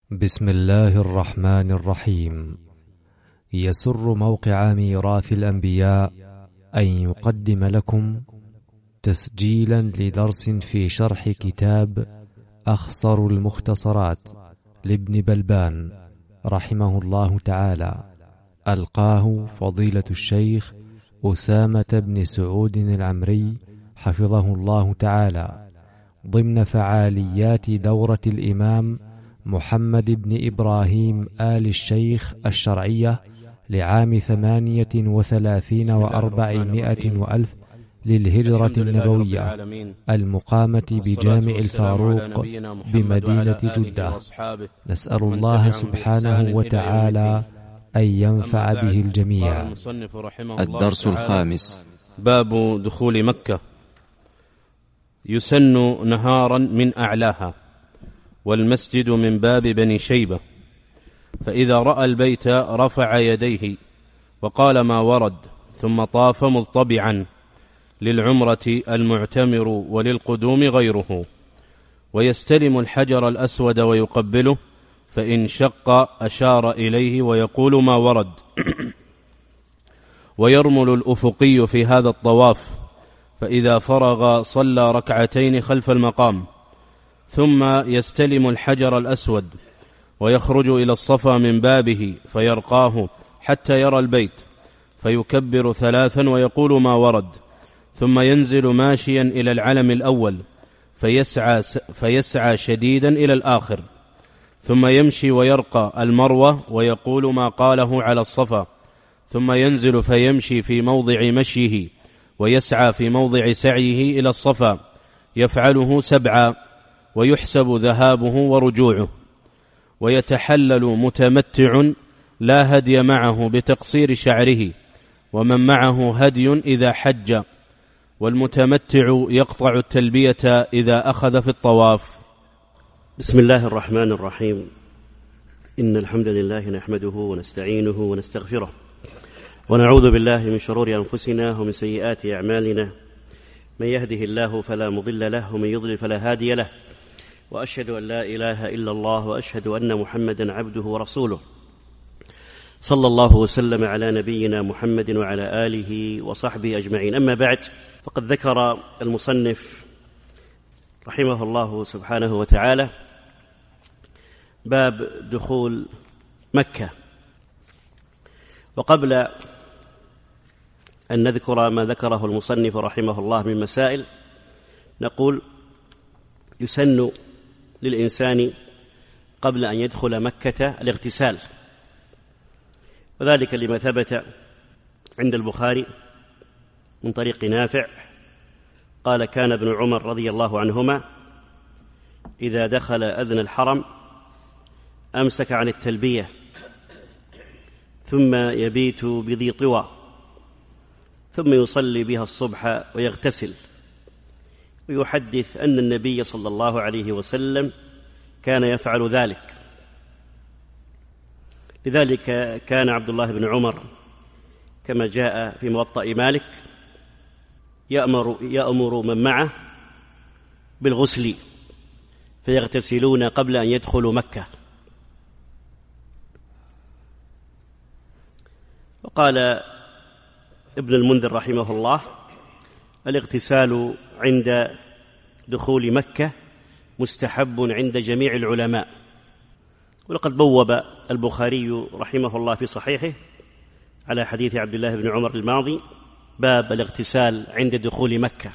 بسم الله الرحمن الرحيم. يسر موقع ميراث الأنبياء أن يقدم لكم تسجيلا لدرس في شرح كتاب أخصر المختصرات لابن بلبان رحمه الله تعالى، ألقاه فضيلة الشيخ أسامة بن سعود العمري حفظه الله تعالى ضمن فعاليات دورة الإمام محمد بن إبراهيم آل الشيخ الشرعية لعام 38 و400 وألف للهجرة النبوية المقامة بجامع الفاروق بمدينة جدة. نسأل الله سبحانه وتعالى أن ينفع به الجميع. الدرس الخامس: باب دخول مكة. يسن نهارا من أعلاها، والمسجد من باب بني شيبة، فإذا رأى البيت رفع يديه وقال ما ورد، ثم طاف مضطبعا، للعمرة المعتمر وللقدوم غيره، ويستلم الحجر الأسود ويقبله، فإن شق أشار إليه ويقول ما ورد. ويرمل الأفقي في هذا الطواف، فإذا فرغ صلى ركعتين خلف المقام، ثم يستلم الحجر الأسود ويخرج إلى الصفا من بابه فيرقاه حتى يرى البيت، فيكبر 3 ويقول ما ورد، ثم ينزل ماشيا إلى العلم الأول فيسعى شديدا إلى الآخر، ثم يمشي ويرقى المروة ويقول ما قاله على الصفا، ثم ينزل فيمشي في موضع مشيه ويسعى في موضع سعيه إلى الصفا، يفعله 7 ويحسب ذهابه ورجوعه. ويتحلل متمتع لا هدي معه بتقصير شعره، ومن معه هدي إذا حج، والمتمتع يقطع التلبية إذا أخذ في الطواف. بسم الله الرحمن الرحيم. إن الحمد لله نحمده ونستعينه ونستغفره، ونعوذ بالله من شرور أنفسنا ومن سيئات أعمالنا، من يهده الله فلا مضل له، ومن يضلل فلا هادي له، وأشهد أن لا إله إلا الله، وأشهد أن محمدا عبده ورسوله، صلى الله وسلم على نبينا محمد وعلى آله وصحبه أجمعين. أما بعد، فقد ذكر المصنف رحمه الله سبحانه وتعالى باب دخول مكة. وقبل أن نذكر ما ذكره المصنف رحمه الله من مسائل، نقول يسن للإنسان قبل أن يدخل مكة الاغتسال، وذلك لما ثبت عند البخاري من طريق نافع قال: كان ابن عمر رضي الله عنهما إذا دخل أذن الحرم أمسك عن التلبية، ثم يبيت بذي طوى، ثم يصلي بها الصبح ويغتسل، ويحدث أن النبي صلى الله عليه وسلم كان يفعل ذلك. لذلك كان عبد الله بن عمر كما جاء في موطأ مالك يأمر من معه بالغسل فيغتسلون قبل أن يدخلوا مكة. وقال ابن المنذر رحمه الله: الاغتسال عند دخول مكة مستحب عند جميع العلماء. ولقد بوب البخاري رحمه الله في صحيحه على حديث عبد الله بن عمر الماضي باب الاغتسال عند دخول مكة.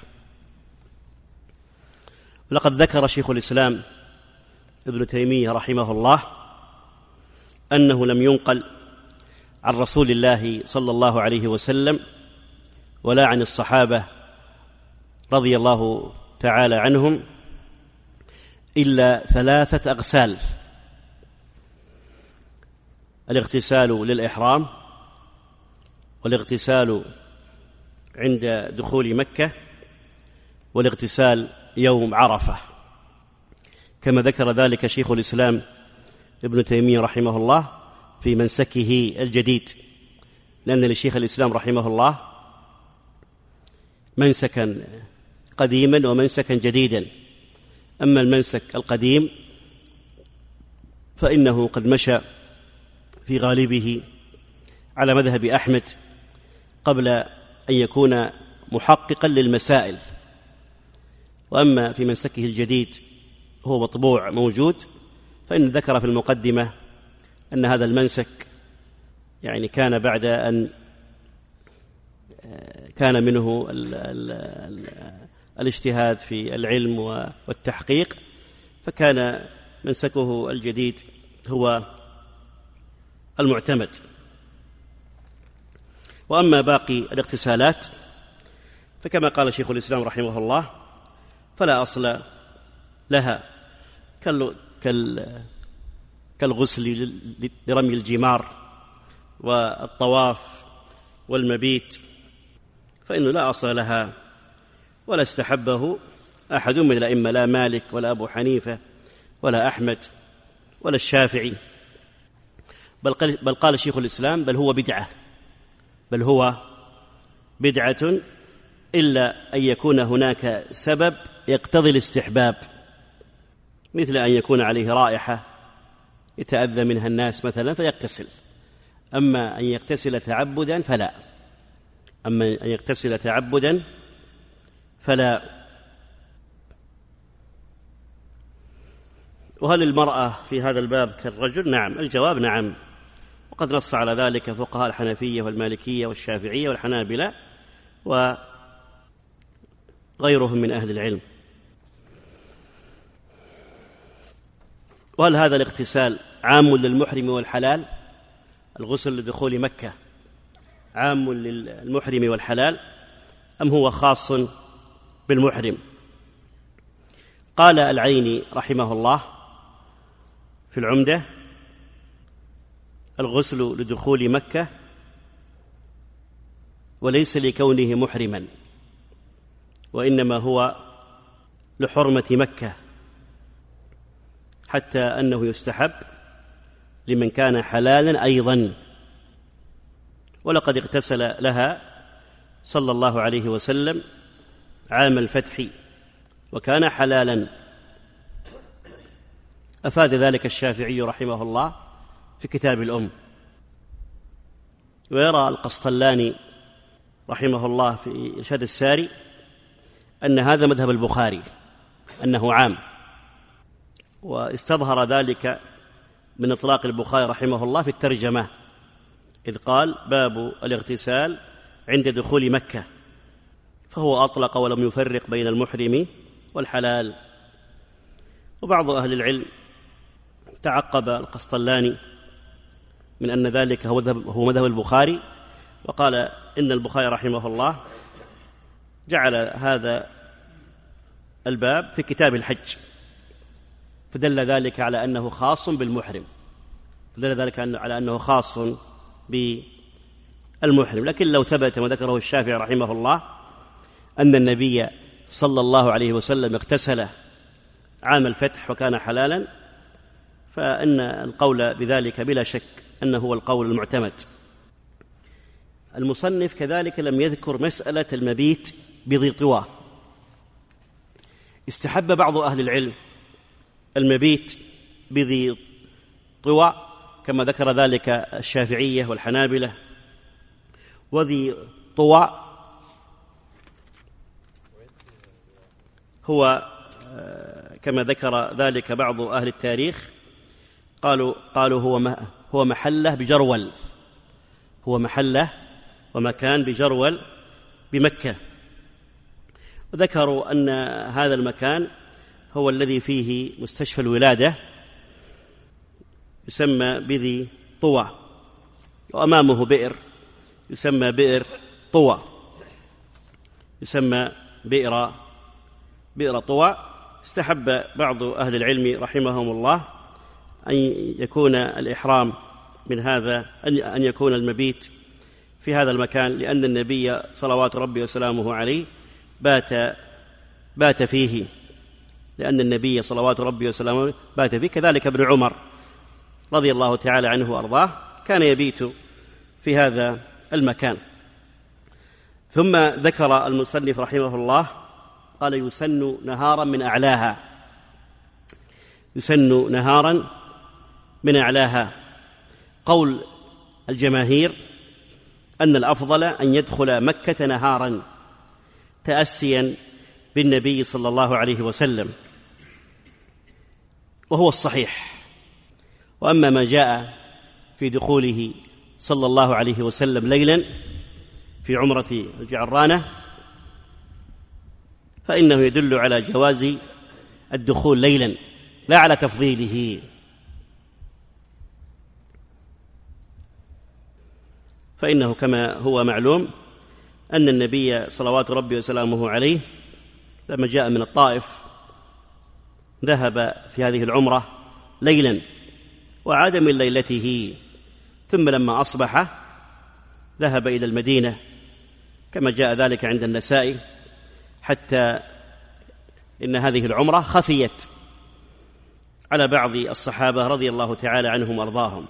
ولقد ذكر شيخ الإسلام ابن تيمية رحمه الله أنه لم ينقل عن رسول الله صلى الله عليه وسلم ولا عن الصحابة رضي الله تعالى عنهم إلا 3 أغسال: الاغتسال للإحرام، والاغتسال عند دخول مكة، والاغتسال يوم عرفة، كما ذكر ذلك شيخ الإسلام ابن تيمية رحمه الله في منسكه الجديد، لأن لشيخ الإسلام رحمه الله منسكا قديما ومنسكا جديدا. أما المنسك القديم فإنه قد مشى في غالبه على مذهب أحمد قبل أن يكون محققا للمسائل. وأما في منسكه الجديد هو مطبوع موجود، فإن ذكر في المقدمة أن هذا المنسك يعني كان بعد أن كان منه الاجتهاد في العلم والتحقيق، فكان منسكه الجديد هو المعتمد. وأما باقي الاغتسالات فكما قال شيخ الإسلام رحمه الله فلا أصل لها كالغسل لرمي الجمار والطواف والمبيت، فإنه لا أصل لها ولا استحبه أحد من الأئمة، لا مالك ولا أبو حنيفة ولا أحمد ولا الشافعي، بل قال شيخ الإسلام بل هو بدعة إلا أن يكون هناك سبب يقتضي الاستحباب، مثل أن يكون عليه رائحة يتأذى منها الناس مثلا فيغتسل. أما أن يغتسل تعبدا فلا. وهل المرأة في هذا الباب كالرجل؟ نعم، الجواب نعم، وقد نص على ذلك فقهاء الحنفية والمالكية والشافعية والحنابلة وغيرهم من أهل العلم. وهل هذا الاغتسال عام للمحرم والحلال؟ الغسل لدخول مكة عام للمحرم والحلال أم هو خاص بالمحرم؟ قال العيني رحمه الله في العمدة: الغسل لدخول مكة وليس لكونه محرما، وإنما هو لحرمة مكة، حتى أنه يستحب لمن كان حلالا أيضا. ولقد اغتسل لها صلى الله عليه وسلم عام الفتح وكان حلالا. أفاد ذلك الشافعي رحمه الله في كتاب الأم. ويرى القسطلاني رحمه الله في إرشاد الساري أن هذا مذهب البخاري أنه عام، واستظهر ذلك من إطلاق البخاري رحمه الله في الترجمة، إذ قال: باب الاغتسال عند دخول مكة، فهو أطلق ولم يفرق بين المحرم والحلال. وبعض أهل العلم تعقب القسطلاني من أن ذلك هو مذهب البخاري، وقال إن البخاري رحمه الله جعل هذا الباب في كتاب الحج، فدل ذلك على أنه خاص بالمحرم، لكن لو ثبت وذكره الشافعي رحمه الله أن النبي صلى الله عليه وسلم اغتسل عام الفتح وكان حلالا، فإن القول بذلك بلا شك أنه هو القول المعتمد. المصنف كذلك لم يذكر مسألة المبيت بذي طوى. استحب بعض أهل العلم المبيت بذي طوى كما ذكر ذلك الشافعية والحنابلة. وذي طوى هو كما ذكر ذلك بعض أهل التاريخ قالوا هو محله بجرول، هو محله ومكان بجرول بمكة. وذكروا أن هذا المكان هو الذي فيه مستشفى الولادة يسمى بذي طوى، وأمامه بئر يسمى بئر طوى، يسمى بئر طوى. استحب بعض أهل العلم رحمهم الله أن يكون الإحرام من هذا، أن يكون المبيت في هذا المكان، لأن النبي صلوات ربي وسلامه عليه بات فيه، كذلك ابن عمر رضي الله تعالى عنه وأرضاه كان يبيت في هذا المكان. ثم ذكر المصنف رحمه الله قال: يسن نهارا من أعلاها. قول الجماهير أن الأفضل أن يدخل مكة نهارا تأسيا بالنبي صلى الله عليه وسلم، وهو الصحيح. وأما ما جاء في دخوله صلى الله عليه وسلم ليلا في عمرة الجعرانة فإنه يدل على جواز الدخول ليلا لا على تفضيله. فإنه كما هو معلوم أن النبي صلوات ربي وسلامه عليه لما جاء من الطائف ذهب في هذه العمرة ليلا وعاد من ليلته، ثم لما أصبح ذهب إلى المدينة كما جاء ذلك عند النسائي، حتى إن هذه العمرة خفيت على بعض الصحابة رضي الله تعالى عنهم وأرضاهم.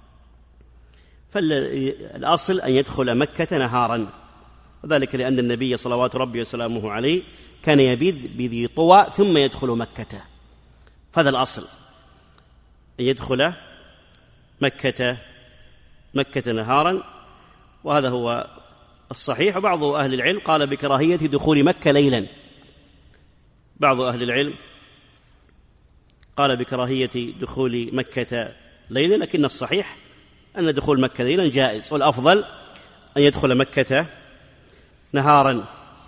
فالأصل أن يدخل مكة نهارا، وذلك لأن النبي صلوات ربي وسلامه عليه كان يبيت بذي طوى ثم يدخل مكة، فهذا الأصل أن يدخل مكة نهارا، وهذا هو الصحيح. وبعض أهل العلم قال بكراهية دخول مكة ليلا، بعض أهل العلم قال بكراهية دخول مكة ليلا، لكن الصحيح أن دخول مكة ليلا جائز، والأفضل أن يدخل مكة نهارا.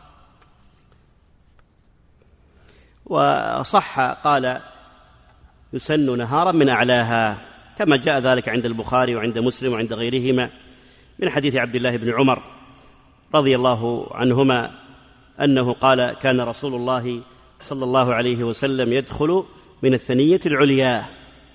وصح قال يسن نهارا من أعلاها، كما جاء ذلك عند البخاري وعند مسلم وعند غيرهما من حديث عبد الله بن عمر رضي الله عنهما أنه قال كان رسول الله صلى الله عليه وسلم يدخل من الثنية العليا،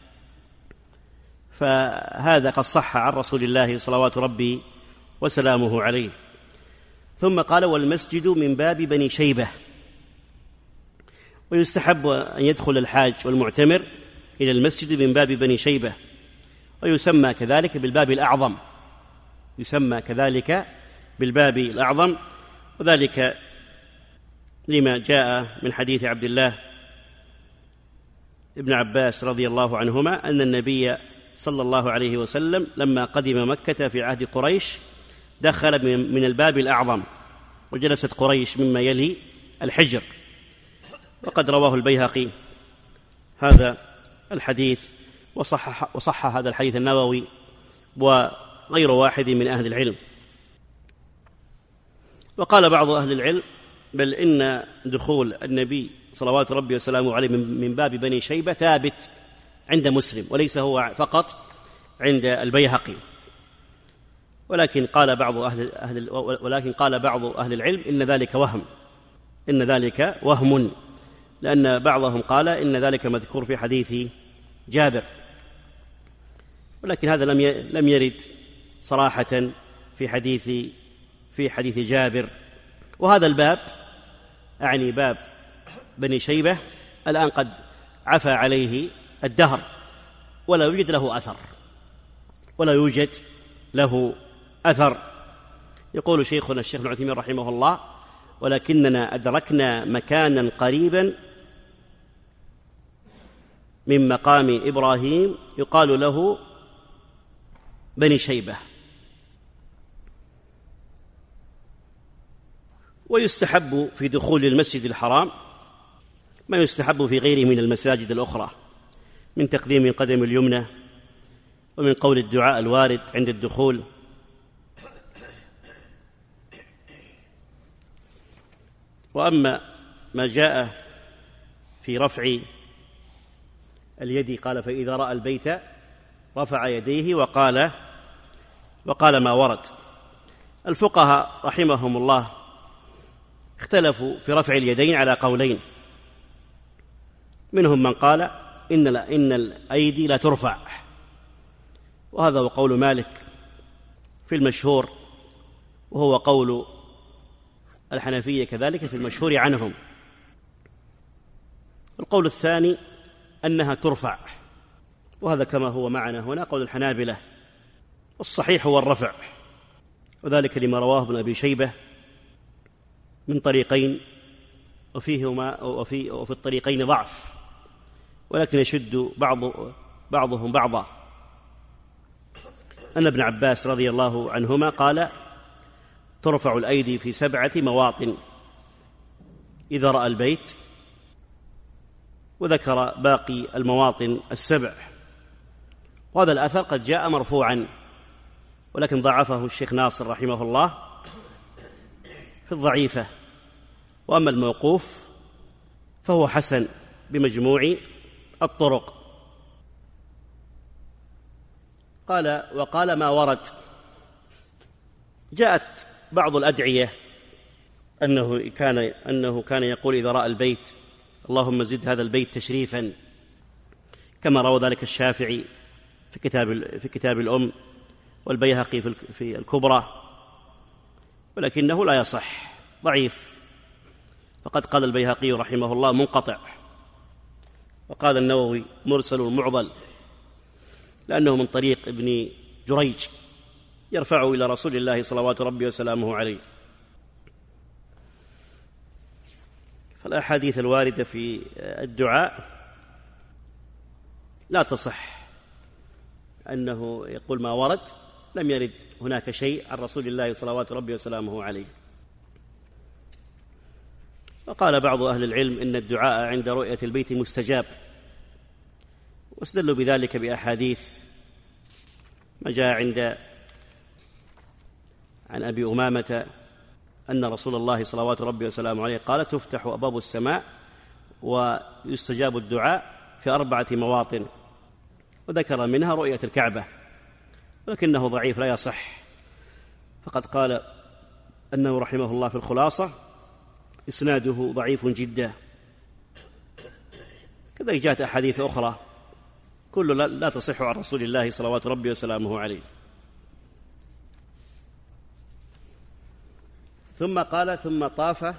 فهذا قد صح عن رسول الله صلوات ربي وسلامه عليه. ثم قال والمسجد من باب بني شيبة، ويستحب أن يدخل الحاج والمعتمر إلى المسجد من باب بني شيبة، ويسمى كذلك بالباب الأعظم، يسمى كذلك بالباب الأعظم، وذلك لما جاء من حديث عبد الله ابن عباس رضي الله عنهما أن النبي صلى الله عليه وسلم لما قدم مكة في عهد قريش دخل من الباب الأعظم، وجلست قريش مما يلي الحجر. وقد رواه البيهقي هذا الحديث وصح هذا الحديث النووي وغير واحد من أهل العلم. وقال بعض أهل العلم بل إن دخول النبي صلوات ربي وسلامه عليه من باب بني شيبة ثابت عند مسلم، وليس هو فقط عند البيهقي. ولكن قال بعض أهل العلم إن ذلك وهم، لأن بعضهم قال إن ذلك مذكور في حديث جابر، ولكن هذا لم يرد صراحة في حديث جابر. وهذا الباب أعني باب بني شيبة الآن قد عفى عليه الدهر ولا يوجد له أثر. يقول شيخنا الشيخ ابن عثيمين رحمه الله ولكننا أدركنا مكانا قريبا من مقام إبراهيم يقال له بني شيبة. ويستحب في دخول المسجد الحرام ما يستحب في غيره من المساجد الأخرى من تقديم القدم اليمنى ومن قول الدعاء الوارد عند الدخول. وأما ما جاء في رفع اليد قال فإذا رأى البيت رفع يديه وقال ما ورد. الفقهاء رحمهم الله اختلفوا في رفع اليدين على قولين، منهم من قال إن الأيدي لا ترفع، وهذا هو قول مالك في المشهور، وهو قول الحنفية كذلك في المشهور عنهم. القول الثاني أنها ترفع، وهذا كما هو معنا هنا قول الحنابلة، والصحيح هو الرفع، وذلك لما رواه ابن أبي شيبة من طريقين وفي الطريقين ضعف، ولكن يشد بعضهم بعضا، أن ابن عباس رضي الله عنهما قال: ترفع الأيدي في 7 مواطن إذا رأى البيت، وذكر باقي المواطن 7. وهذا الأثر قد جاء مرفوعا، ولكن ضعفه الشيخ ناصر رحمه الله في الضعيفة. وأما الموقوف فهو حسن بمجموع الطرق. وقال ما ورد. جاءت بعض الأدعية أنه كان يقول إذا رأى البيت: اللهم زد هذا البيت تشريفا، كما روى ذلك الشافعي في كتاب الأم، والبيهقي في الكبرى، ولكنه لا يصح، ضعيف. فقد قال البيهقي رحمه الله منقطع، وقال النووي مرسل معضل، لأنه من طريق ابن جريج يرفعه إلى رسول الله صلوات ربي وسلامه عليه. فالأحاديث الواردة في الدعاء لا تصح، أنه يقول ما ورد، لم يرد هناك شيء عن رسول الله صلوات ربي وسلامه عليه. وقال بعض أهل العلم إن الدعاء عند رؤية البيت مستجاب، واستدلوا بذلك بأحاديث ما جاء عن أبي أمامة أن رسول الله صلوات ربي وسلامه عليه قال: تفتح أبواب السماء ويستجاب الدعاء في 4 مواطن، وذكر منها رؤية الكعبة، ولكنه ضعيف لا يصح. فقد قال أنه رحمه الله في الخلاصة: إسناده ضعيف جدا. كذلك جاءت أحاديث أخرى كل لا تصح عن رسول الله صلوات ربي وسلامه عليه. ثم قال: ثم طاف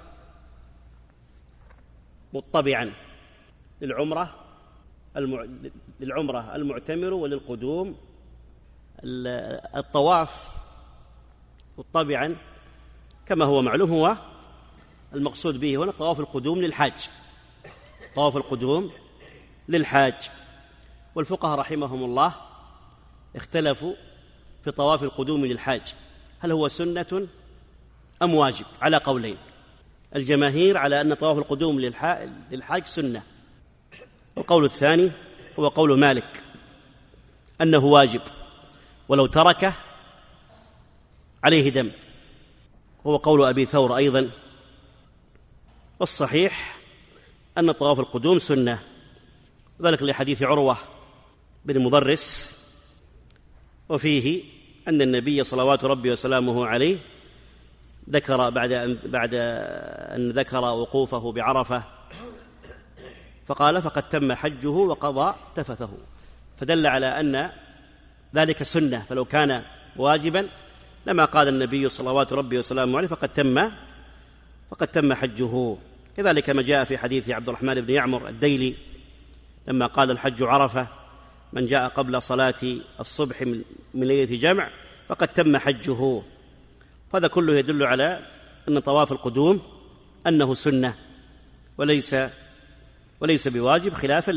مطبعا للعمرة المعتمر وللقدوم. الطواف مطبعا كما هو معلوم هو المقصود به هنا طواف القدوم للحاج، طواف القدوم للحاج. والفقهاء رحمهم الله اختلفوا في طواف القدوم للحاج، هل هو سنة أم واجب؟ على قولين. الجماهير على أن طواف القدوم للحاج سنة، والقول الثاني هو قول مالك أنه واجب، ولو تركه عليه دم، هو قول أبي ثور أيضا. والصحيح أن طواف القدوم سنة، ذلك لحديث عروة بن مضرس، وفيه أن النبي صلوات ربي وسلامه عليه ذكر بعد أن ذكر وقوفه بعرفة فقال: فقد تم حجه وقضى تفثه، فدل على أن ذلك سنة، فلو كان واجبا لما قال النبي صلوات ربي وسلامه عليه فقد تم حجه. كذلك ما جاء في حديث عبد الرحمن بن يعمر الديلي لما قال: الحج عرفة، من جاء قبل صلاة الصبح من ليلة جمع فقد تم حجه. هذا كله يدل على أن طواف القدوم أنه سنة وليس بواجب، خلافا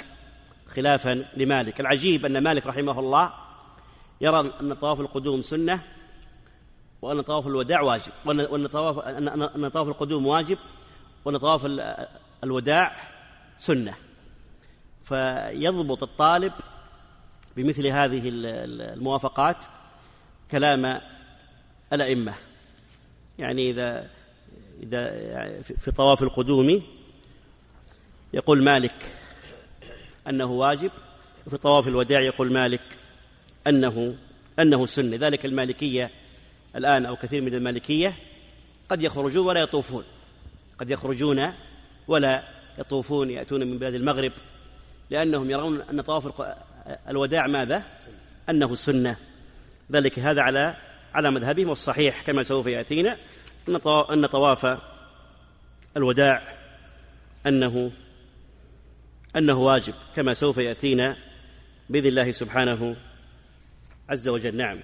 لمالك. العجيب أن مالك رحمه الله يرى أن طواف القدوم سنة، وأن طواف الوداع واجب، وأن طواف القدوم واجب، وأن طواف الوداع سنة. فيضبط الطالب بمثل هذه الموافقات كلام الأئمة. يعني إذا في طواف القدوم يقول مالك أنه واجب، وفي طواف الوداع يقول مالك أنه سنة. ذلك المالكية الآن أو كثير من المالكية قد يخرجون ولا يطوفون، قد يخرجون ولا يطوفون، يأتون من بلاد المغرب، لأنهم يرون أن طواف الوداع ماذا؟ أنه سنة. ذلك هذا على مذهبهم، والصحيح كما سوف يأتينا أن طواف الوداع أنه واجب، كما سوف يأتينا بإذن الله سبحانه عز وجل. نعم.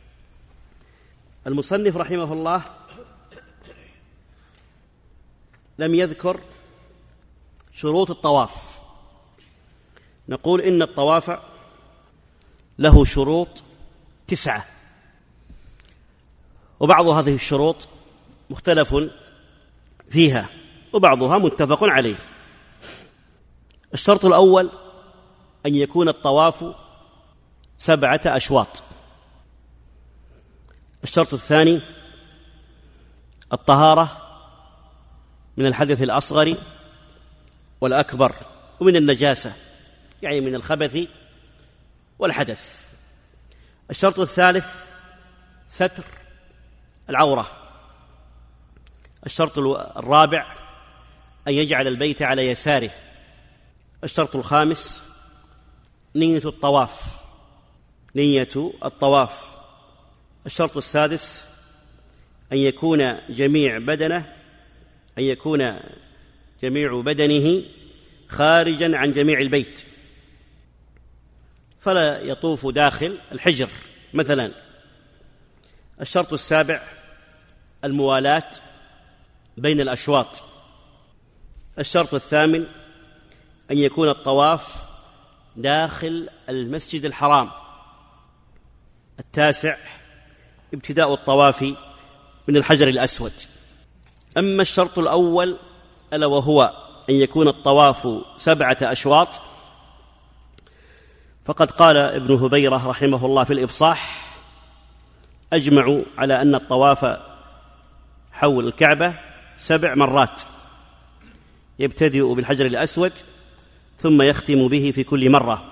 المصنف رحمه الله لم يذكر شروط الطواف. نقول إن الطواف له شروط 9. وبعض هذه الشروط مختلف فيها وبعضها متفق عليه. الشرط الأول أن يكون الطواف 7 أشواط. الشرط الثاني الطهارة من الحدث الأصغر والأكبر ومن النجاسة، يعني من الخبث والحدث. الشرط الثالث ستر العورة. الشرط الرابع أن يجعل البيت على يساره. الشرط الخامس نية الطواف. الشرط السادس أن يكون جميع بدنه خارجا عن جميع البيت، فلا يطوف داخل الحجر مثلا. الشرط السابع الموالاة بين الأشواط. الشرط الثامن أن يكون الطواف داخل المسجد الحرام. التاسع ابتداء الطواف من الحجر الأسود. أما الشرط الأول ألا وهو أن يكون الطواف 7 أشواط، فقد قال ابن هبيرة رحمه الله في الإفصاح: أجمعوا على أن الطواف حول الكعبة 7 مرات، يبتدئ بالحجر الأسود ثم يختم به في كل مرة.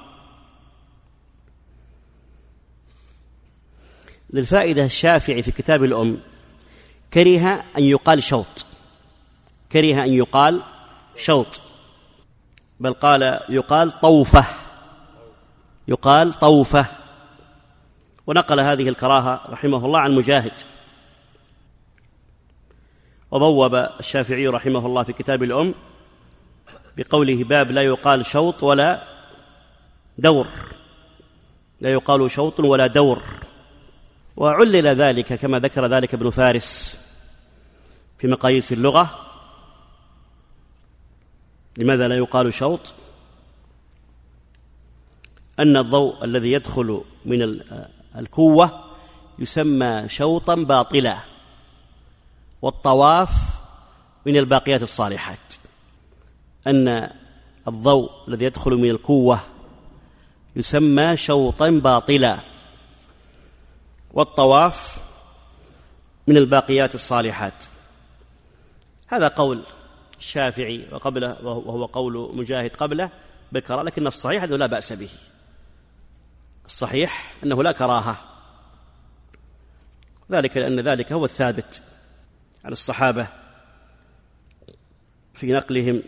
للفائدة الشافعي في كتاب الأم كره أن يقال شوط، بل قال يقال طوفة، ونقل هذه الكراهة رحمه الله عن مجاهد. وبوب الشافعي رحمه الله في كتاب الأم بقوله: باب لا يقال شوط ولا دور، لا يقال شوط ولا دور. وعلل ذلك كما ذكر ذلك ابن فارس في مقاييس اللغة. لماذا لا يقال شوط؟ أن الضوء الذي يدخل من الكوة يسمى شوطا باطلا، والطواف من الباقيات الصالحات. أن الضوء الذي يدخل من الكوة يسمى شوطا باطلا، والطواف من الباقيات الصالحات. هذا قول الشافعي وقبله، وهو قول مجاهد قبله بكرة، لكن الصحيح أنه لا بأس به. الصحيح أنه لا كراهة، ذلك لأن ذلك هو الثابت عن الصحابة في نقلهم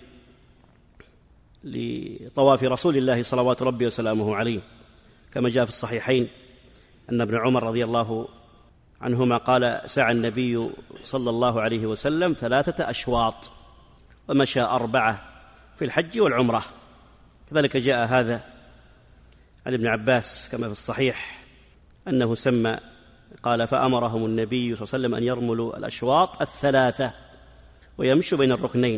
لطواف رسول الله صلوات ربي وسلامه عليه، كما جاء في الصحيحين أن ابن عمر رضي الله عنهما قال: سعى النبي صلى الله عليه وسلم 3 أشواط ومشى 4 في الحج والعمرة. كذلك جاء هذا عن ابن عباس كما في الصحيح أنه سمى، قال: فأمرهم النبي صلى الله عليه وسلم أن يرملوا الأشواط 3 ويمشوا بين الركنين.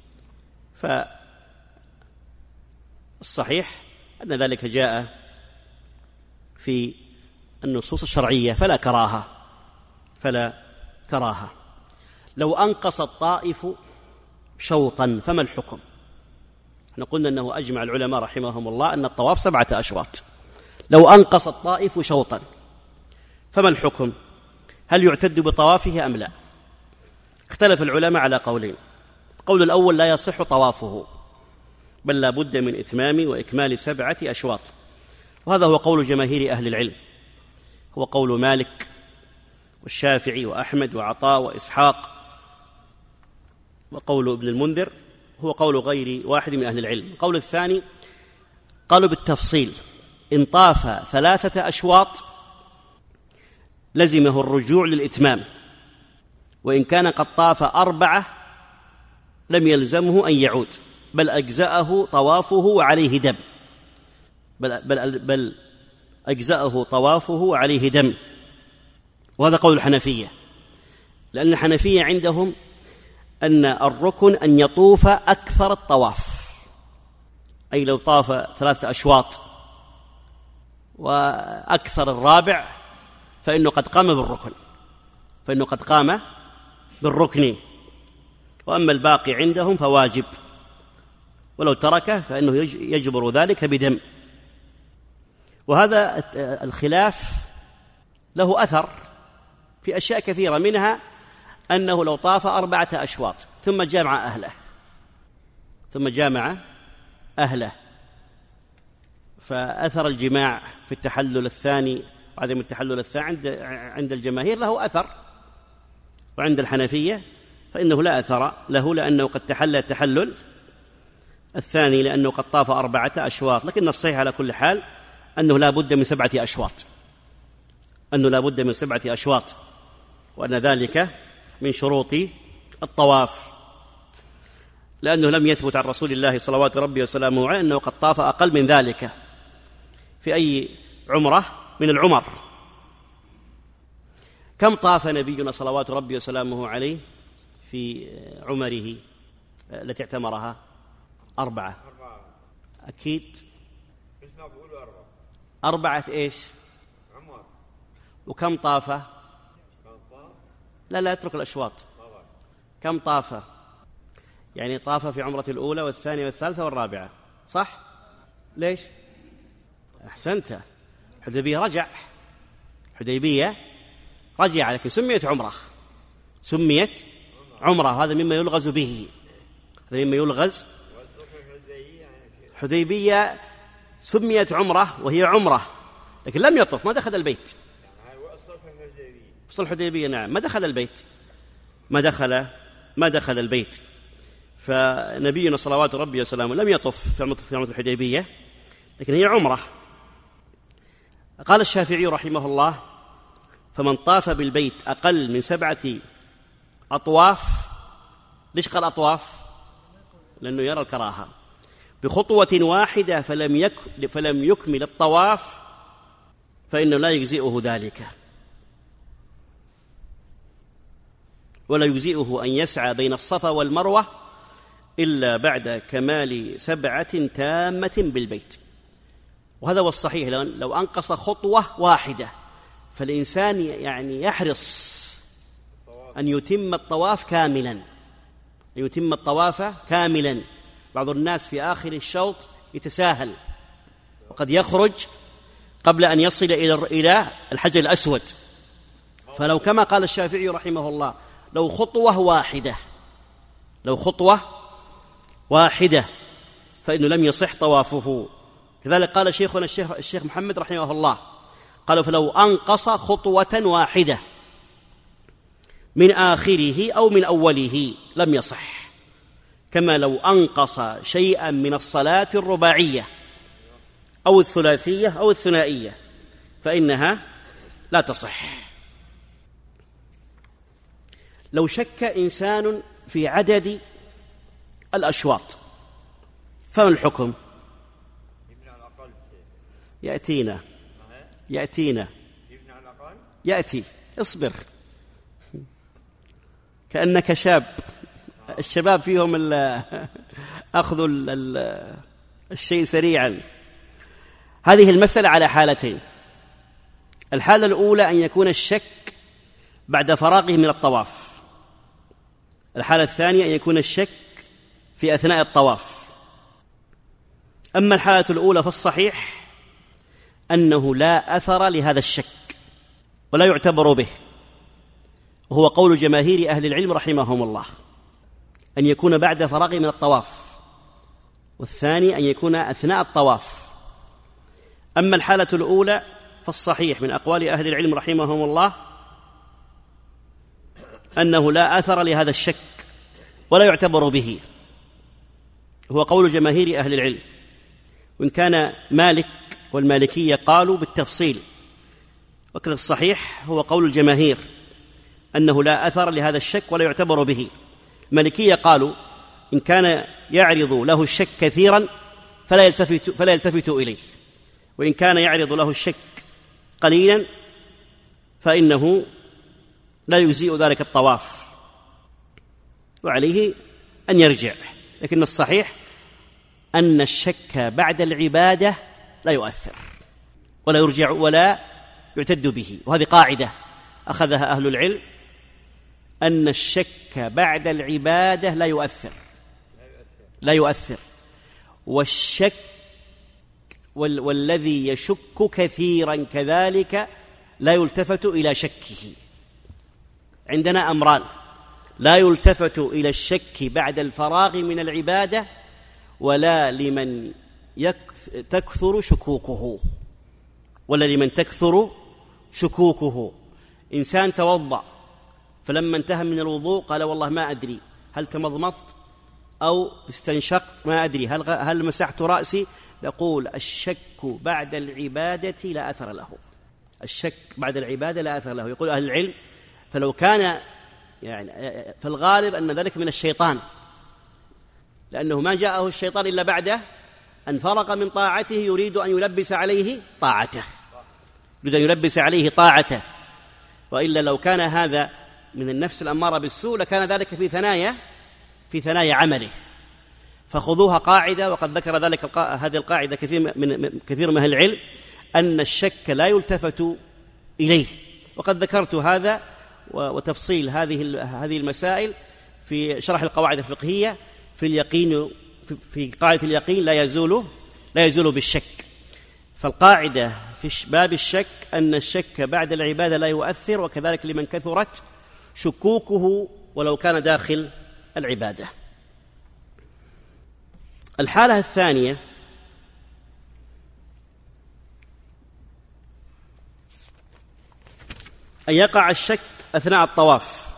فالصحيح أن ذلك جاء في النصوص الشرعية، فلا كراهة. لو أنقص الطائف شوطا فما الحكم؟ احنا قلنا أنه أجمع العلماء رحمهم الله أن الطواف 7 أشواط. لو أنقص الطائف شوطا فما الحكم؟ هل يعتد بطوافه أم لا؟ اختلف العلماء على قولين. القول الأول: لا يصح طوافه، بل لا بد من إتمام وإكمال 7 أشواط، وهذا هو قول جماهير أهل العلم، هو قول مالك والشافعي وأحمد وعطاء وإسحاق، وقول ابن المنذر هو قول غير واحد من أهل العلم. القول الثاني قالوا بالتفصيل: إن طاف 3 أشواط لزمه الرجوع للإتمام، وإن كان قد طاف 4 لم يلزمه أن يعود، بل أجزأه طوافه وعليه دم، بل أجزأه طوافه وعليه دم. وهذا قول الحنفية، لأن الحنفية عندهم أن الركن أن يطوف أكثر الطواف، أي لو طاف 3 أشواط وأكثر الرابع فإنه قد قام بالركن، وأما الباقي عندهم فواجب، ولو تركه فإنه يجبر ذلك بدم. وهذا الخلاف له أثر في أشياء كثيرة، منها أنه لو طاف 4 أشواط ثم جامع أهله فأثر الجماع في التحلل الثاني وعدم التحلل الثاني عند الجماهير له أثر، وعند الحنفية فإنه لا أثر له، لأنه قد تحلل التحلل الثاني لأنه قد طاف 4 أشواط. لكن الصحيح على كل حال أنه لا بد من 7 أشواط، وأن ذلك من شروط الطواف، لأنه لم يثبت عن رسول الله صلوات ربي وسلامه عليه أنه قد طاف أقل من ذلك في أي عمرة من العمر. كم طاف نبينا صلوات ربي وسلامه عليه في عمره التي اعتمرها؟ 4. أكيد 4 إيش؟ عمر. وكم طاف؟ لا اترك الأشواط. كم طاف؟ يعني طاف في عمرة الأولى والثانية والثالثة والرابعة، صح؟ ليش؟ أحسنت. حديبية رجع لكن سميت عمرة. هذا مما يلغز به، حديبية سميت عمرة وهي عمرة، لكن لم يطف، ما دخل البيت. صلح الحديبية نعم ما دخل البيت. فنبينا صلوات ربي وسلامه لم يطف في عمرة الحديبية، لكن هي عمرة. قال الشافعي رحمه الله: فمن طاف بالبيت أقل من 7 أطواف. ليش قال أطواف؟ لأنه يرى الكراهة. بخطوة واحدة فلم يكمل الطواف فإنه لا يجزئه ذلك، ولا يجزئه أن يسعى بين الصفا والمروة إلا بعد كمال 7 تامة بالبيت. وهذا هو الصحيح. لو أنقص خطوة واحدة فالإنسان يعني يحرص أن يتم الطواف كاملا. بعض الناس في آخر الشوط يتساهل وقد يخرج قبل أن يصل إلى الحجر الأسود. فلو كما قال الشافعي رحمه الله لو خطوة واحدة فإنه لم يصح طوافه. كذلك قال شيخنا الشيخ محمد رحمه الله قال: فلو أنقص خطوة واحدة من آخره أو من أوله لم يصح، كما لو أنقص شيئا من الصلاة الرباعية أو الثلاثية أو الثنائية فإنها لا تصح. لو شك إنسان في عدد الأشواط فما الحكم؟ يأتي اصبر، كأنك شاب. الشباب فيهم أخذ الشيء سريعا. هذه المسألة على حالتين: الحالة الأولى أن يكون الشك بعد فراغه من الطواف، الحالة الثانية أن يكون الشك في أثناء الطواف. أما الحالة الأولى فالصحيح أنه لا أثر لهذا الشك ولا يعتبر به، وهو قول جماهير أهل العلم رحمهم الله، أن يكون بعد فراغه من الطواف، والثاني أن يكون أثناء الطواف. أما الحالة الأولى فالصحيح من أقوال أهل العلم رحمهم الله أنه لا أثر لهذا الشك ولا يعتبر به، هو قول جماهير أهل العلم. وإن كان مالك والمالكية قالوا بالتفصيل، وكذا الصحيح هو قول الجماهير أنه لا أثر لهذا الشك ولا يعتبر به. المالكية قالوا إن كان يعرض له الشك كثيرا فلا يلتفت إليه، وإن كان يعرض له الشك قليلا فإنه لا يجزئ ذلك الطواف وعليه أن يرجع. لكن الصحيح أن الشك بعد العبادة لا يؤثر ولا يرجع ولا يعتد به. وهذه قاعدة أخذها أهل العلم، أن الشك بعد العبادة لا يؤثر. والشك والذي يشك كثيرا كذلك لا يلتفت إلى شكه. عندنا أمران: لا يلتفت إلى الشك بعد الفراغ من العبادة، ولا لمن تكثر شكوكه. إنسان توضأ فلما انتهى من الوضوء قال والله ما أدري هل تمضمضت أو استنشقت، ما أدري هل مسحت رأسي. نقول الشك بعد العبادة لا أثر له. الشك بعد العبادة لا أثر له. يقول أهل العلم فلو كان فالغالب أن ذلك من الشيطان، لأنه ما جاءه الشيطان إلا بعد أن فرغ من طاعته يريد أن يلبس عليه طاعته. وإلا لو كان هذا من النفس الأمارة بالسوء لكان ذلك في ثنايا عمله. فخذوها قاعدة، وقد ذكر هذه القاعدة كثير من أهل العلم، أن الشك لا يلتفت إليه. وقد ذكرت هذا وتفصيل هذه المسائل في شرح القواعد الفقهية في قاعدة اليقين لا يزول بالشك. فالقاعدة في باب الشك أن الشك بعد العبادة لا يؤثر، وكذلك لمن كثرت شكوكه ولو كان داخل العبادة. الحالة الثانية أن يقع الشك أثناء الطواف.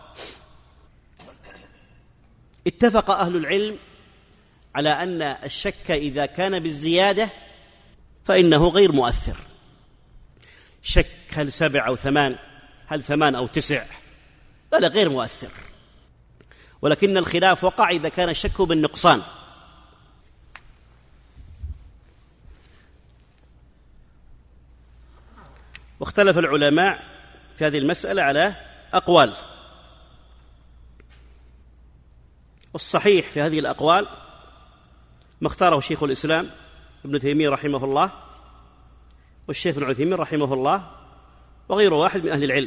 اتفق أهل العلم على أن الشك إذا كان بالزيادة فإنه غير مؤثر. شك هل 7 أو 8، هل 8 أو 9، هذا غير مؤثر. ولكن الخلاف وقع إذا كان الشك بالنقصان. واختلف العلماء في هذه المسألة على أقوال، والصحيح في هذه الأقوال ما اختاره شيخ الإسلام ابن تيمية رحمه الله والشيخ ابن عثيمين رحمه الله وغير واحد من أهل العلم،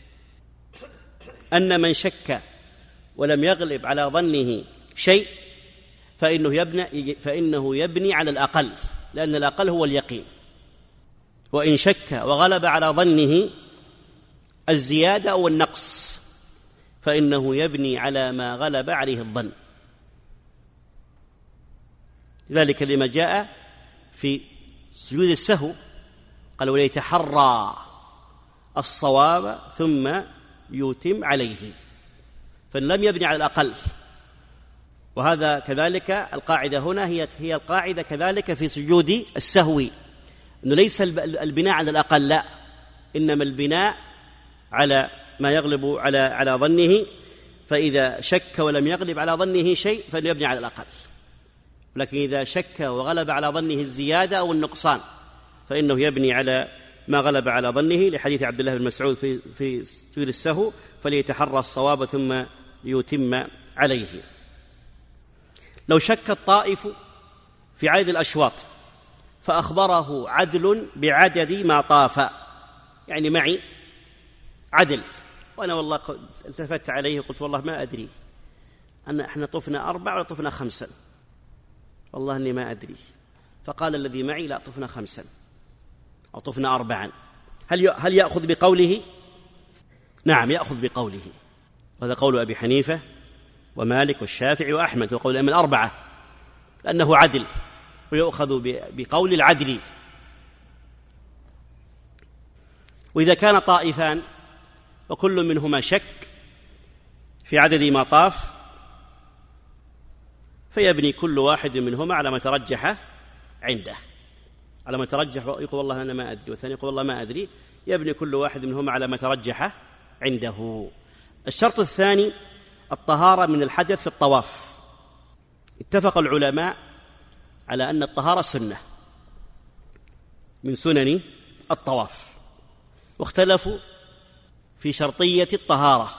أن من شك ولم يغلب على ظنه شيء فإنه يبني على الأقل، لأن الأقل هو اليقين. وإن شك وغلب على ظنه الزيادة أو النقص فإنه يبني على ما غلب عليه الظن. ذلك لما جاء في سجود السهو، قال وليتحرى الصواب ثم يتم عليه، فإن لم يبني على الأقل. وهذا كذلك القاعدة هنا هي القاعدة كذلك في سجود السهو، أنه ليس البناء على الأقل، لا، إنما البناء على ما يغلب على ظنه. فإذا شك ولم يغلب على ظنه شيء فإنه يبني على الأقل، لكن إذا شك وغلب على ظنه الزيادة أو النقصان فإنه يبني على ما غلب على ظنه، لحديث عبد الله بن مسعود في سجود السهو فليتحرى الصواب ثم يتم عليه. لو شك الطائف في عدد الأشواط فأخبره عدل بعدد ما طاف، يعني معي عدل، وأنا والله التفت عليه وقلت والله ما أدري احنا طفنا 4 ولا طفنا 5، والله أني ما أدري. فقال الذي معي لا، طفنا 5 أو طفنا 4. هل يأخذ بقوله؟ نعم، يأخذ بقوله. وهذا قول أبي حنيفة ومالك والشافعي وأحمد وقول الأئمة 4، لأنه عدل ويؤخذ بقول العدل. وإذا كان طائفان وكل منهما شك في عدد ما طاف فيبني كل واحد منهما على ما ترجح عنده، على ما ترجح، يقول والله أنا ما أدري، والثاني يقول والله ما أدري، يبني كل واحد منهما على ما ترجح عنده. الشرط الثاني الطهارة من الحدث في الطواف. اتفق العلماء على أن الطهارة سنة من سنن الطواف، واختلفوا في شرطية الطهارة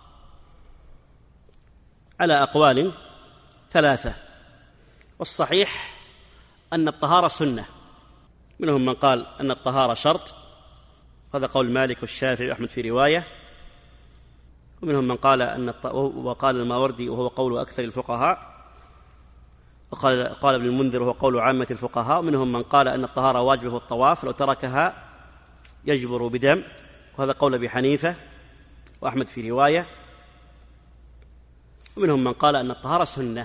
على أقوال 3. والصحيح أن الطهارة سنة. منهم من قال أن الطهارة شرط، هذا قول مالك والشافعي وأحمد في رواية. ومنهم من قال وقال الماوردي وهو قول أكثر الفقهاء، وقال ابن المنذر وهو قول عامة الفقهاء. ومنهم من قال أن الطهارة واجبة في الطواف، لو تركها يجبر بدم، وهذا قول أبي حنيفة وأحمد في رواية. ومنهم من قال أن الطهارة سنة.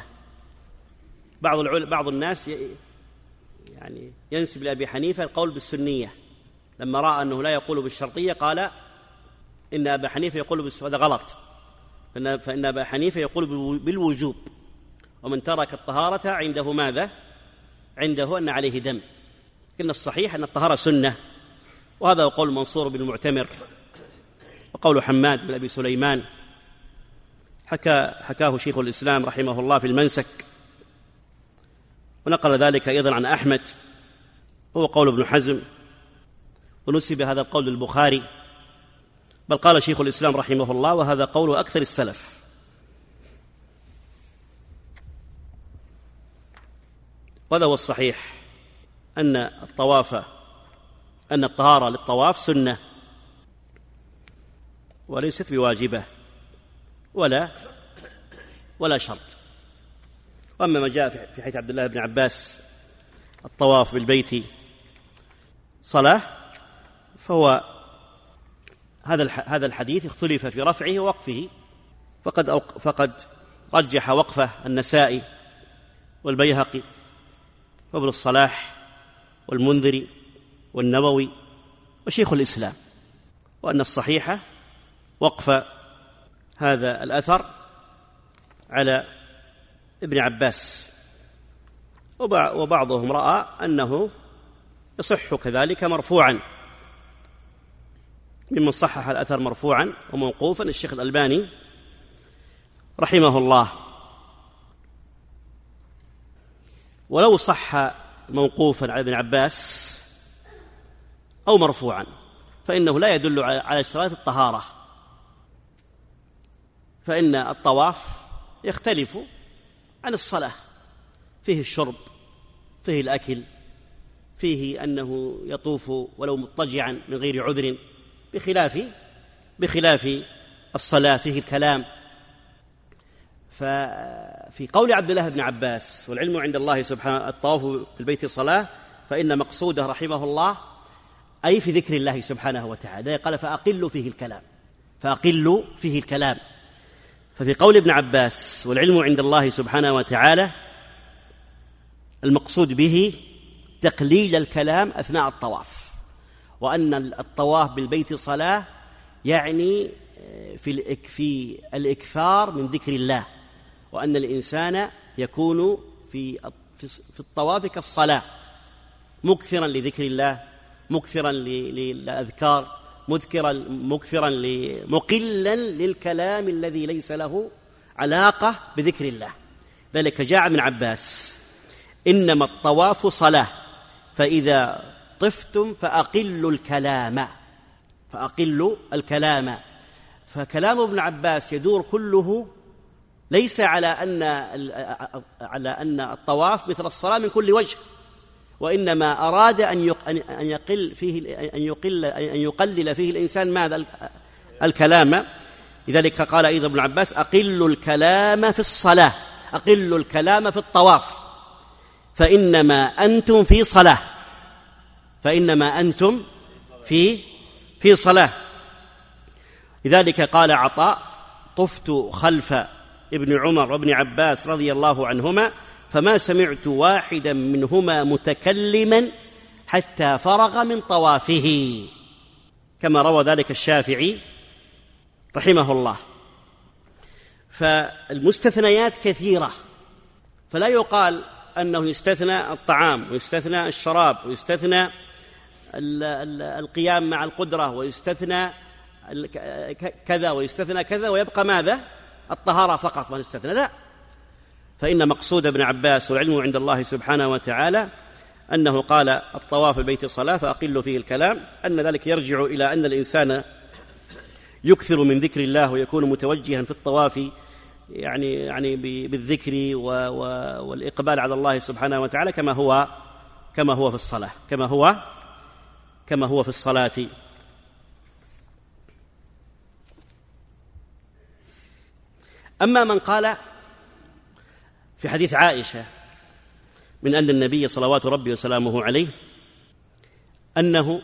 بعض الناس يعني ينسب لأبي حنيفة القول بالسنية، لما رأى أنه لا يقول بالشرطية قال إن أبا حنيفة يقول هذا غلط، فإن أبا حنيفة يقول بالوجوب، ومن ترك الطهارة عنده ماذا؟ عنده أن عليه دم. لكن الصحيح أن الطهارة سنة، وهذا هو قول منصور بن المعتمر، وقول حماد بن أبي سليمان حكاه شيخ الإسلام رحمه الله في المنسك، ونقل ذلك أيضا عن أحمد، هو قول ابن حزم، ونسب هذا القول للبخاري، بل قال شيخ الإسلام رحمه الله وهذا قول أكثر السلف. وهذا هو الصحيح، أن الطهارة للطواف سنة وليست بواجبة ولا شرط. وأما ما جاء في حديث عبد الله بن عباس الطواف بالبيت صلاة، فهو هذا الحديث اختلف في رفعه ووقفه، فقد رجح وقفه النسائي والبيهقي وابن الصلاح والمنذري والنووي وشيخ الإسلام، وأن الصحيح وقف هذا الأثر على ابن عباس، وبعضهم رأى أنه يصح كذلك مرفوعا، ممن صحح الأثر مرفوعا وموقوفا الشيخ الألباني رحمه الله. ولو صح موقوفا على ابن عباس أو مرفوعا فإنه لا يدل على اشتراط الطهارة، فإن الطواف يختلف عن الصلاة، فيه الشرب، فيه الأكل، فيه أنه يطوف ولو مضطجعا من غير عذر، بخلاف الصلاة فيه الكلام. ففي قول عبد الله بن عباس والعلم عند الله سبحانه الطواف بالبيت صلاة، فإن مقصوده رحمه الله أي في ذكر الله سبحانه وتعالى، قال فأقل فيه الكلام. ففي قول ابن عباس والعلم عند الله سبحانه وتعالى المقصود به تقليل الكلام أثناء الطواف، وأن الطواف بالبيت صلاة يعني في الإكثار من ذكر الله، وأن الإنسان يكون في الطواف كالصلاة، مكثرا لذكر الله، مكثرا للأذكار، مكثرا مقلا للكلام الذي ليس له علاقة بذكر الله. ذلك جاء من عباس إنما الطواف صلاة فإذا طفتم فأقلوا الكلام. فكلام ابن عباس يدور كله ليس على أن الطواف مثل الصلاة من كل وجه، وإنما أراد أن يقلل فيه الإنسان ماذا؟ الكلام. لذلك قال أيضا ابن عباس أقلوا الكلام في الصلاة، أقلوا الكلام في الطواف، فإنما أنتم في صلاة. لذلك قال عطاء طفت خلف ابن عمر وابن عباس رضي الله عنهما فما سمعت واحدا منهما متكلما حتى فرغ من طوافه، كما روى ذلك الشافعي رحمه الله. فالمستثنيات كثيرة، فلا يقال أنه يستثنى الطعام ويستثنى الشراب ويستثنى القيام مع القدرة ويستثنى كذا ويستثنى كذا ويبقى ماذا؟ الطهارة فقط ما يستثنى، لا. فإن مقصود ابن عباس والعلم عند الله سبحانه وتعالى أنه قال الطواف البيت صلاة فأقل فيه الكلام، أن ذلك يرجع إلى أن الإنسان يكثر من ذكر الله ويكون متوجها في الطواف يعني بالذكر والإقبال على الله سبحانه وتعالى كما هو في الصلاة، كما هو في الصلاة. أما من قال في حديث عائشة من أن النبي صلوات ربي وسلامه عليه أنه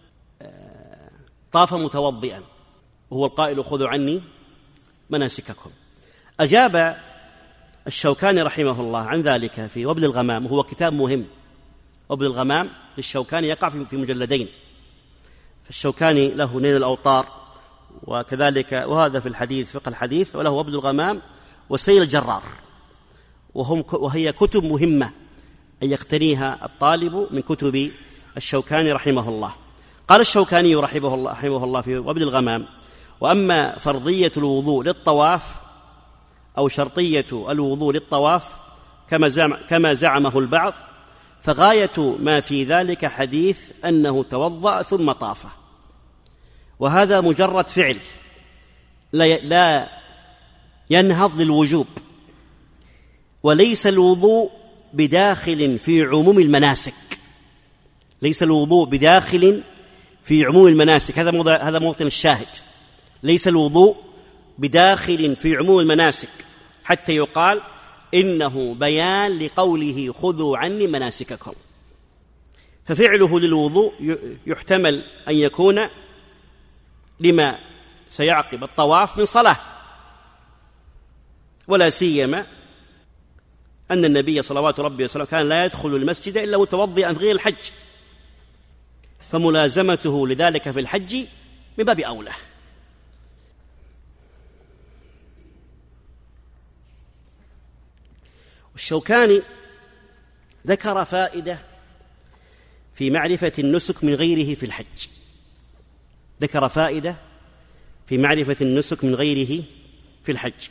طاف متوضئا وهو القائل خذوا عني مناسككم، أجاب الشوكاني رحمه الله عن ذلك في وبل الغمام، وهو كتاب مهم. وبل الغمام للشوكاني يقع في مجلدين، فالشوكاني له نيل الأوطار وكذلك، وهذا في الحديث فقه الحديث، وله وبل الغمام وسيل الجرار، وهي كتب مهمة أن يقتنيها الطالب من كتب الشوكاني رحمه الله. قال الشوكاني رحمه الله في وبل الغمام: وأما فرضية الوضوء للطواف أو شرطية الوضوء للطواف كما زعمه البعض، فغاية ما في ذلك حديث أنه توضأ ثم طاف، وهذا مجرد فعل لا ينهض للوجوب، وليس الوضوء بداخل في عموم المناسك. ليس الوضوء بداخل في عموم المناسك، هذا موطن الشاهد. ليس الوضوء بداخل في عموم المناسك حتى يقال إنه بيان لقوله خذوا عني مناسككم. ففعله للوضوء يحتمل أن يكون لما سيعقب الطواف من صلاة، ولا سيما أن النبي صلوات ربي وسلامه كان لا يدخل المسجد إلا متوضئا في غير الحج، فملازمته لذلك في الحج من باب أولى. الشوكاني ذكر فائدة في معرفة النسك من غيره في الحج، ذكر فائدة في معرفة النسك من غيره في الحج.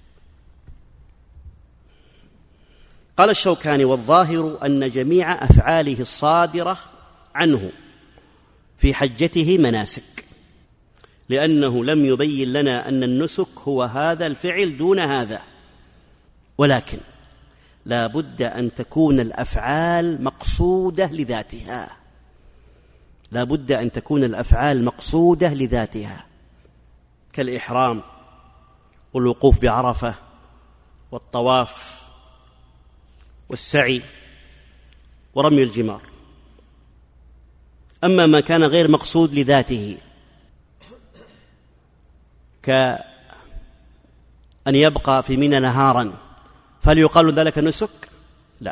قال الشوكاني: والظاهر أن جميع أفعاله الصادرة عنه في حجته مناسك، لأنه لم يبين لنا أن النسك هو هذا الفعل دون هذا، ولكن لا بد أن تكون الأفعال مقصودة لذاتها، لا بد أن تكون الأفعال مقصودة لذاتها، كالإحرام والوقوف بعرفة والطواف والسعي ورمي الجمار. أما ما كان غير مقصود لذاته كأن يبقى في منى نهارا، فهل يقال ذلك نسك؟ لا.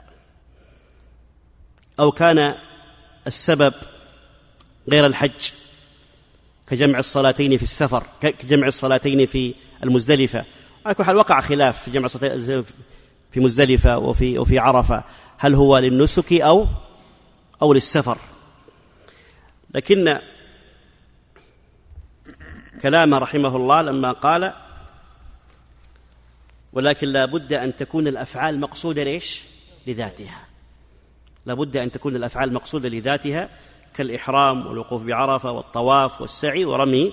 أو كان السبب غير الحج كجمع الصلاتين في السفر، كجمع الصلاتين في المزدلفة. على كل حال وقع خلاف في جمع الصلاتين في مزدلفة وفي عرفة، هل هو للنسك أو للسفر؟ لكن كلام رحمه الله لما قال: ولكن لا بد أن تكون الأفعال مقصودة ليش؟ لذاتها، لا بد أن تكون الأفعال مقصودة لذاتها، كالإحرام والوقوف بعرفة والطواف والسعي ورمي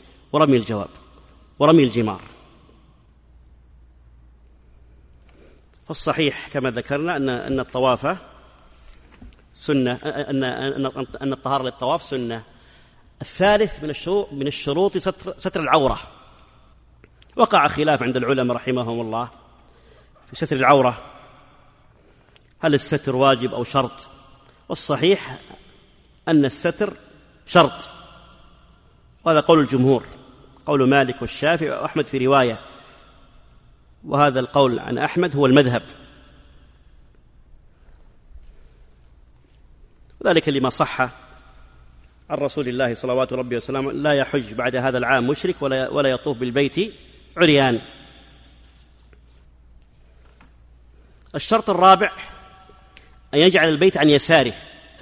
الجمار. فالصحيح كما ذكرنا أن الطواف سنة، أن الطهارة للطواف سنة. الثالث من الشروط ستر العورة. وقع خلاف عند العلماء رحمهم الله في ستر العورة، هل الستر واجب أو شرط؟ والصحيح أن الستر شرط، وهذا قول الجمهور، قول مالك والشافعي وأحمد في رواية، وهذا القول عن أحمد هو المذهب، ذلك لما صح عن رسول الله صلوات ربي وسلامه: لا يحج بعد هذا العام مشرك ولا يطوف بالبيت عريان. الشرط الرابع أن يجعل البيت عن يساره،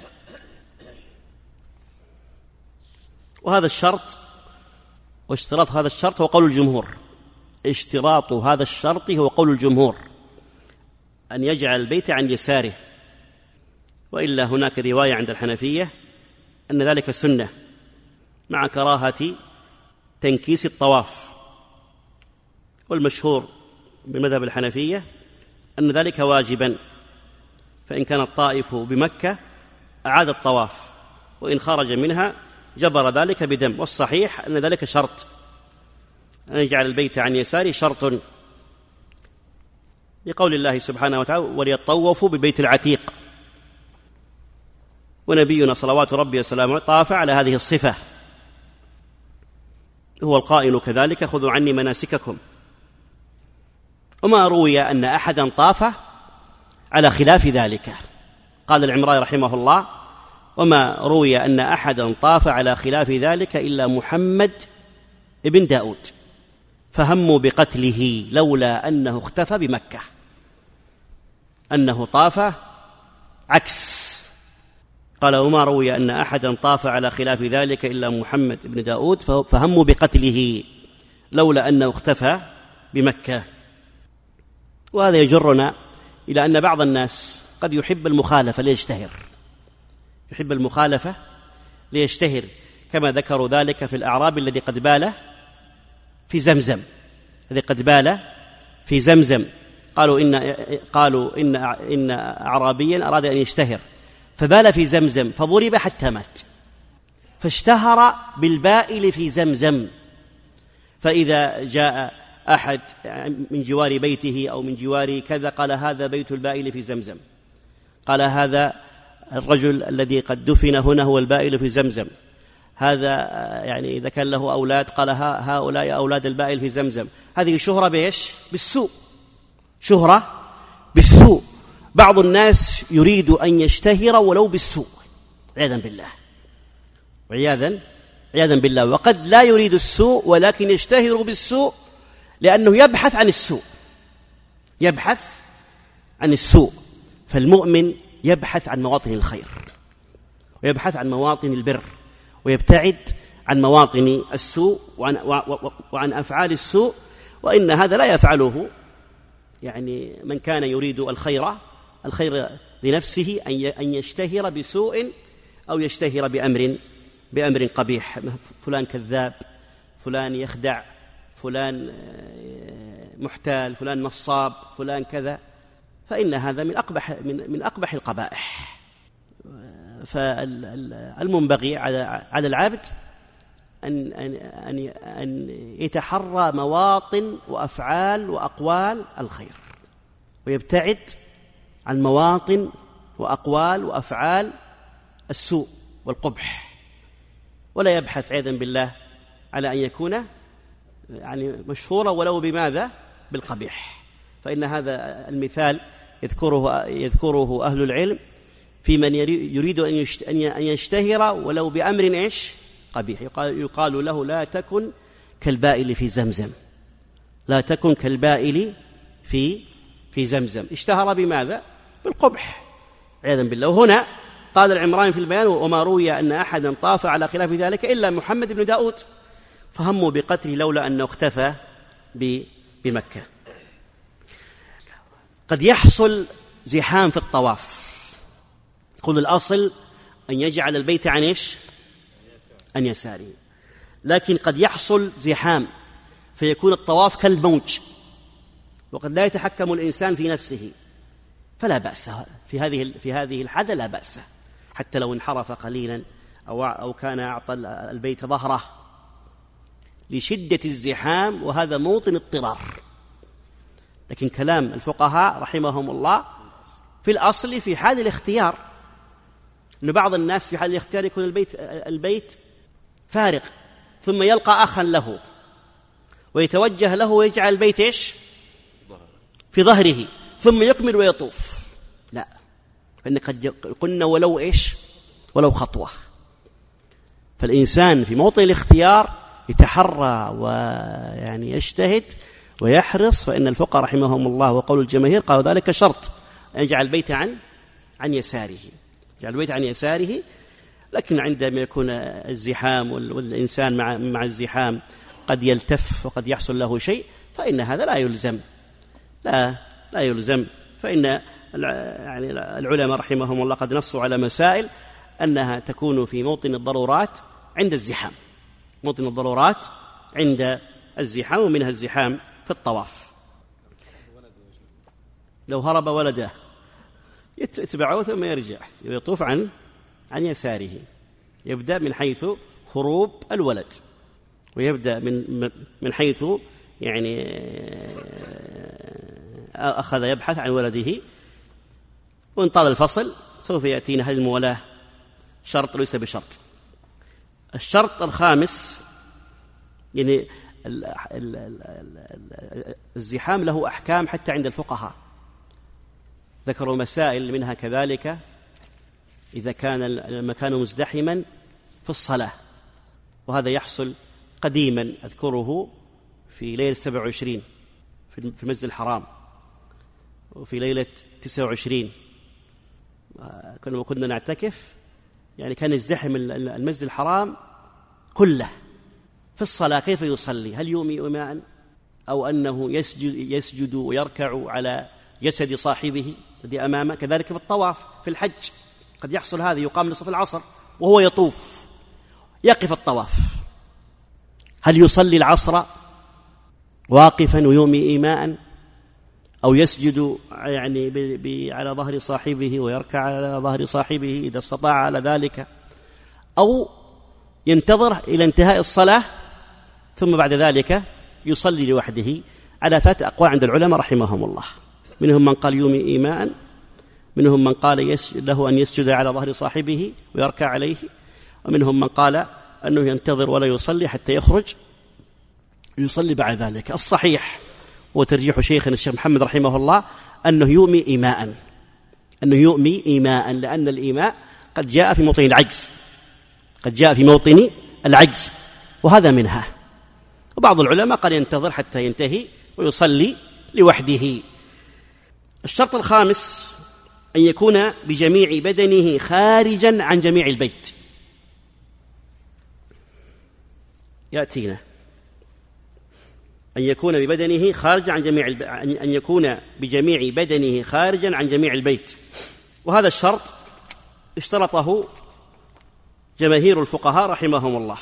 وهذا الشرط واشتراط هذا الشرط هو قول الجمهور. اشتراط هذا الشرط هو قول الجمهور، أن يجعل البيت عن يساره، وإلا هناك رواية عند الحنفية أن ذلك سنة مع كراهة تنكيس الطواف، والمشهور بمذهب الحنفية أن ذلك واجبا، فإن كان الطائف بمكة أعاد الطواف، وإن خرج منها جبر ذلك بدم. والصحيح أن ذلك شرط، أن يجعل البيت عن يساره شرط لقول الله سبحانه وتعالى وليطوفوا ببيت العتيق، ونبينا صلوات ربي وسلامه طاف على هذه الصفة، هو القائل كذلك خذوا عني مناسككم. وما روي أن أحدا طاف على خلاف ذلك. قال العمراني رحمه الله وما روي أن أحدا طاف على خلاف ذلك إلا محمد ابن داود، فهموا بقتله لولا أنه اختفى بمكة، أنه طاف عكس. قال وما روي أن أحدا طاف على خلاف ذلك إلا محمد ابن داود، فهموا بقتله لولا أنه اختفى بمكة. وهذا يجرنا إلى أن بعض الناس قد يحب المخالفة ليشتهر، يحب المخالفة ليشتهر، كما ذكروا ذلك في الأعراب الذي قد بال في زمزم، الذي قد بال في زمزم. قالوا إن أعرابيا أراد أن يشتهر فبال في زمزم فضرب حتى مات، فاشتهر بالبائل في زمزم. فإذا جاء أحد من جوار بيته أو من جوار كذا قال هذا بيت البائل في زمزم، قال هذا الرجل الذي قد دفن هنا هو البائل في زمزم، هذا يعني إذا كان له أولاد قال هؤلاء أولاد البائل في زمزم. هذه شهرة بإيش؟ بالسوء، شهرة بالسوء. بعض الناس يريد أن يشتهر ولو بالسوء عياذا بالله، عياذا بالله. وقد لا يريد السوء ولكن يشتهر بالسوء لأنه يبحث عن السوء، يبحث عن السوء. فالمؤمن يبحث عن مواطن الخير ويبحث عن مواطن البر ويبتعد عن مواطن السوء وعن أفعال السوء. وإن هذا لا يفعله يعني من كان يريد الخير لنفسه أن يشتهر بسوء أو يشتهر بأمر قبيح، فلان كذاب، فلان يخدع، فلان محتال، فلان نصاب، فلان كذا، فإن هذا من أقبح القبائح. فالمنبغي على العبد أن يتحرى مواطن وأفعال وأقوال الخير ويبتعد عن مواطن وأقوال وأفعال السوء والقبح، ولا يبحث عياذا بالله على أن يكون يعني مشهورا ولو بماذا؟ بالقبيح. فإن هذا المثال يذكره أهل العلم في من يريد أن يشتهر ولو بأمر إيش؟ قبيح. يقال له لا تكن كالبائل في زمزم، لا تكن كالبائل في زمزم. اشتهر بماذا؟ بالقبح عياذا بالله. وهنا قال العمراني في البيان وما روي أن أحدا طاف على خلاف ذلك إلا محمد بن داود، فهموا بقتله لولا أنه اختفى بمكة. قد يحصل زحام في الطواف، قل الأصل أن يجعل البيت عن إيش؟ عن يساره، لكن قد يحصل زحام فيكون الطواف كالموج وقد لا يتحكم الإنسان في نفسه، فلا بأس في هذه الحالة، لا بأس حتى لو انحرف قليلا أو كان أعطى البيت ظهره لشدة الزحام، وهذا موطن اضطرار. لكن كلام الفقهاء رحمهم الله في الأصل في حال الاختيار، أن بعض الناس في حال الاختيار يكون البيت فارغ ثم يلقى أخا له ويتوجه له ويجعل البيت إيش؟ في ظهره ثم يكمل ويطوف. لا، فإن قد قلنا ولو إيش؟ ولو خطوة. فالإنسان في موطن الاختيار يتحرى ويعني يجتهد ويحرص، فإن الفقهاء رحمهم الله وقول الجماهير قالوا ذلك شرط أن يجعل البيت عن يساره، يجعل البيت عن يساره. لكن عندما يكون الزحام والإنسان مع الزحام قد يلتف وقد يحصل له شيء، فإن هذا لا يلزم. فإن يعني العلماء رحمهم الله قد نصوا على مسائل أنها تكون في موطن الضرورات عند الزحام، موطن الضرورات عند الزحام، ومنها الزحام في الطواف. لو هرب ولده يتبعه ثم يرجع ويطوف عن يساره، يبدأ من حيث هروب الولد، ويبدأ من حيث يعني أخذ يبحث عن ولده، وإن طال الفصل سوف يأتينا هذه الموالاة شرط ليس بشرط. الشرط الخامس، يعني الزحام له أحكام حتى عند الفقهاء، ذكروا مسائل منها كذلك إذا كان المكان مزدحما في الصلاة، وهذا يحصل قديما أذكره في ليلة 27 في المسجد الحرام، وفي ليلة 29 كنا نعتكف، يعني كان يزدحم المسجد الحرام كله في الصلاة. كيف يصلي؟ هل يومي إيماء أو أنه يسجد ويركع على جسد صاحبه الذي أمامه؟ كذلك في الطواف في الحج قد يحصل هذا، يقام لصلاة العصر وهو يطوف يقف الطواف، هل يصلي العصر واقفا ويومي إيماء، أو يسجد يعني على ظهر صاحبه ويركع على ظهر صاحبه إذا استطاع على ذلك، أو ينتظر إلى انتهاء الصلاة ثم بعد ذلك يصلي لوحده؟ على 3 أقوال عند العلماء رحمهم الله. منهم من قال يومي إيماء، منهم من قال له أن يسجد على ظهر صاحبه ويركع عليه، ومنهم من قال أنه ينتظر ولا يصلي حتى يخرج يصلي بعد ذلك. الصحيح وترجيح شيخنا الشيخ محمد رحمه الله أنه يؤمي إيماء، أنه يؤمي إيماء، لأن الإيماء قد جاء في موطن العجز، قد جاء في موطن العجز، وهذا منها. وبعض العلماء قال ينتظر حتى ينتهي ويصلي لوحده. الشرط الخامس أن يكون بجميع بدنه خارجا عن جميع البيت. يأتينا أن يكون ببدنه خارجا عن جميع أن يكون بجميع بدنه خارجا عن جميع البيت، وهذا الشرط اشترطه جماهير الفقهاء رحمهم الله،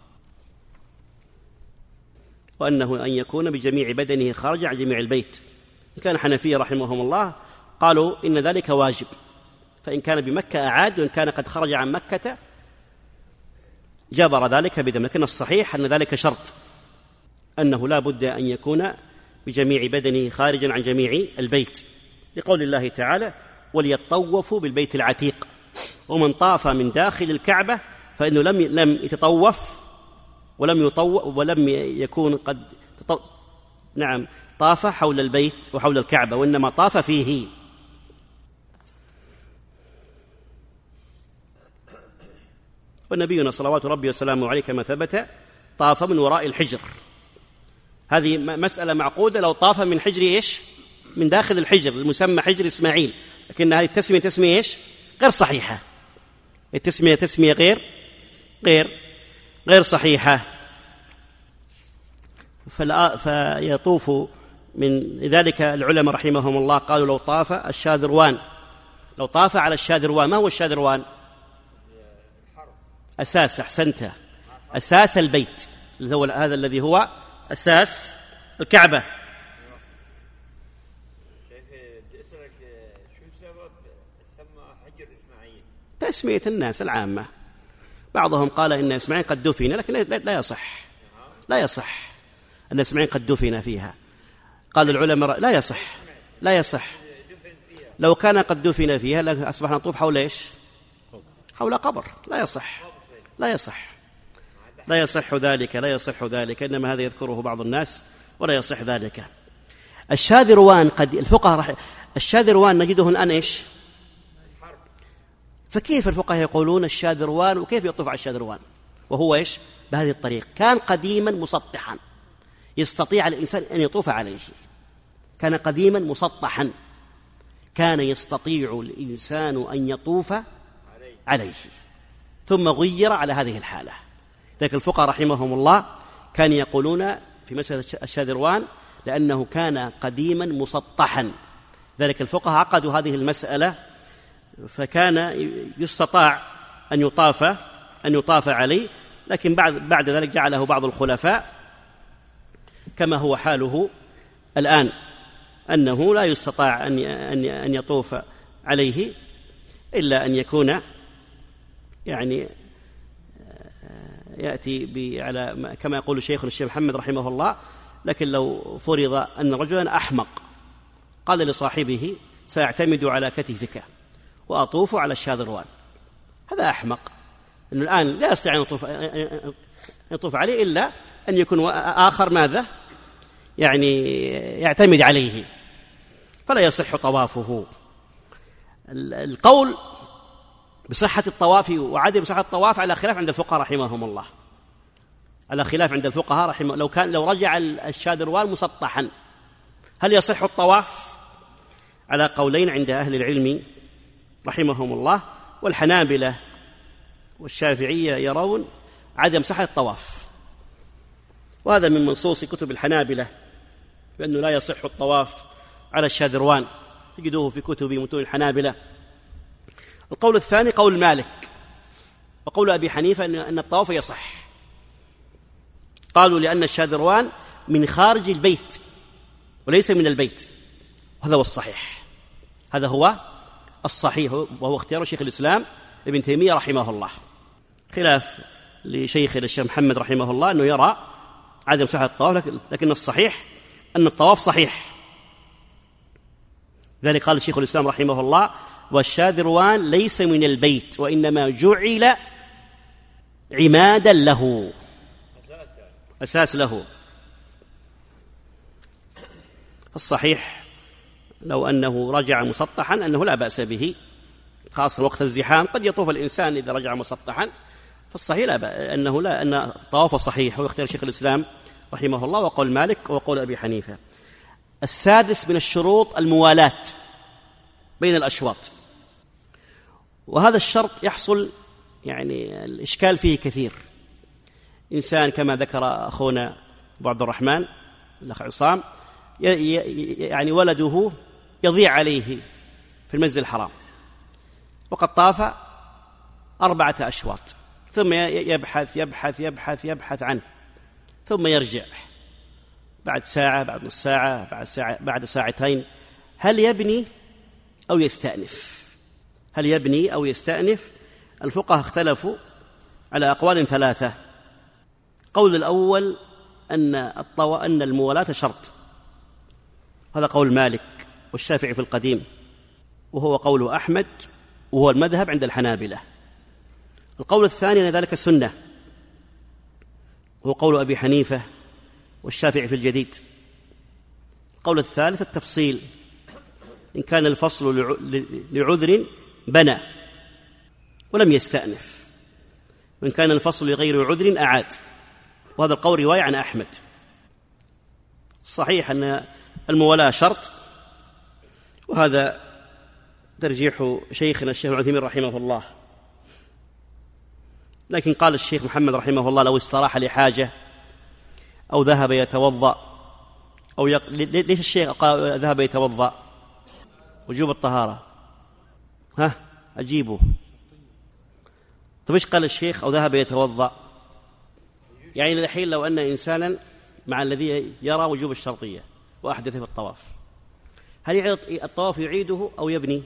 وأنه أن يكون بجميع بدنه خارجا عن جميع البيت. إن كان حنفية رحمهم الله قالوا إن ذلك واجب، فإن كان بمكة أعاد، وإن كان قد خرج عن مكة جبر ذلك بدم. لكن الصحيح أن ذلك شرط، أنه لا بد أن يكون بجميع بدنه خارجا عن جميع البيت، لقول الله تعالى وليطوفوا بالبيت العتيق، ومن طاف من داخل الكعبة فإنه لم يتطوف ولم يكون قد طاف حول البيت وحول الكعبة، وإنما طاف فيه. ونبينا صلوات ربي وسلامه عليه كما ثبت طاف من وراء الحجر. هذه مسألة معقودة لو طاف من حجر إيش؟ من داخل الحجر المسمى حجر إسماعيل، لكن هذه التسمية تسمية إيش؟ غير صحيحة. التسمية تسمية غير صحيحة. فيطوف من ذلك العلماء رحمهم الله قالوا لو طاف على الشاذروان. ما هو الشاذروان؟ أساس، أحسنت، أساس البيت، هذا الذي هو أساس الكعبة. تسمية الناس العامة، بعضهم قال إن إسماعيل قد دفن، لكن لا يصح أن إسماعيل قد دفن فيها. قال العلماء لا يصح. لو كان قد دفن فيها لأصبحنا نطوف حول إيش؟ حول قبر. لا يصح ذلك، إنما هذا يذكره بعض الناس ولا يصح ذلك. الشاذروان الشاذروان نجده الآن إيش؟ فكيف الفقهاء يقولون الشاذروان، وكيف يطوف على الشاذروان وهو إيش؟ بهذه الطريقة. كان قديما مسطحا يستطيع الإنسان أن يطوف عليه، كان قديما مسطحا، كان يستطيع الإنسان أن يطوف عليه، ثم غير على هذه الحالة. ذلك الفقهاء رحمهم الله كانوا يقولون في مسألة الشاذروان لأنه كان قديما مسطحا، ذلك الفقهاء عقدوا هذه المسألة، فكان يستطاع أن يطاف عليه. لكن بعد ذلك جعله بعض الخلفاء كما هو حاله الآن، أنه لا يستطاع أن يطوف عليه إلا أن يكون يعني يأتي على كما يقول شيخنا الشيخ محمد رحمه الله. لكن لو فرض أن رجلا أحمق قال لصاحبه: سأعتمد على كتفك وأطوف على الشاذروان. هذا أحمق، أنه الآن لا يستطيع أن يطوف عليه إلا أن يكون آخر ماذا يعني يعتمد عليه، فلا يصح طوافه. القول بصحة الطواف وعدم صحة الطواف على خلاف عند الفقهاء رحمهم الله، على خلاف عند الفقهاء رحمه. لو رجع الشاذروان مسطحا هل يصح الطواف؟ على قولين عند أهل العلم رحمهم الله، والحنابلة والشافعية يرون عدم صحة الطواف، وهذا من منصوص كتب الحنابلة بأنه لا يصح الطواف على الشاذروان، تجدوه في كتب متون الحنابلة. القول الثاني قول مالك وقول أبي حنيفة أن الطواف يصح، قالوا لأن الشاذروان من خارج البيت وليس من البيت، وهذا هو الصحيح، هذا هو الصحيح، وهو اختيار شيخ الإسلام ابن تيمية رحمه الله، خلاف لشيخ الشيخ محمد رحمه الله أنه يرى عدم صحة الطواف، لكن الصحيح أن الطواف صحيح. ذلك قال شيخ الإسلام رحمه الله: والشاذروان ليس من البيت وإنما جعل عمادا له، أساس له. الصحيح لو أنه رجع مسطحا أنه لا بأس به، خاصة وقت الزحام قد يطوف الإنسان إذا رجع مسطحا، فالصحيح لا أنه لا، أن الطواف صحيح، ويختار شيخ الإسلام رحمه الله وقول مالك وقول أبي حنيفة. السادس من الشروط الموالاة بين الأشواط، وهذا الشرط يحصل يعني الإشكال فيه كثير. إنسان كما ذكر أخونا أبو عبد الرحمن الأخ عصام، يعني ولده يضيع عليه في المسجد الحرام وقد طاف 4 أشواط، ثم يبحث يبحث يبحث يبحث عنه، ثم يرجع بعد ساعة، بعد نص ساعة، بعد ساعتين. هل يبني أو يستأنف؟ هل يبني أو يستأنف؟ الفقهاء اختلفوا على أقوال 3. قول الأول أن الموالاة شرط، هذا قول مالك والشافعي في القديم، وهو قول أحمد وهو المذهب عند الحنابلة. القول الثاني أن ذلك السنة، وهو قول أبي حنيفة والشافعي في الجديد. القول الثالث التفصيل، إن كان الفصل لعذر بنى ولم يستأنف، وإن كان الفصل لغير عذر أعاد، وهذا القول رواية عن أحمد. صحيح أن الموالاة شرط، وهذا ترجيح شيخنا الشيخ ابن عثيمين رحمه الله، لكن قال الشيخ محمد رحمه الله: لو استراح لحاجة أو ذهب يتوضأ أو ليش الشيخ قال ذهب يتوضأ؟ وجوب الطهارة، أجيبه. طيب إيش قال الشيخ أو ذهب يتوضأ؟ يعني الحين لو أن إنسانا مع الذي يرى وجوب الشرطية وأحدث في الطواف، هل يعيد الطواف يعيده أو يبني؟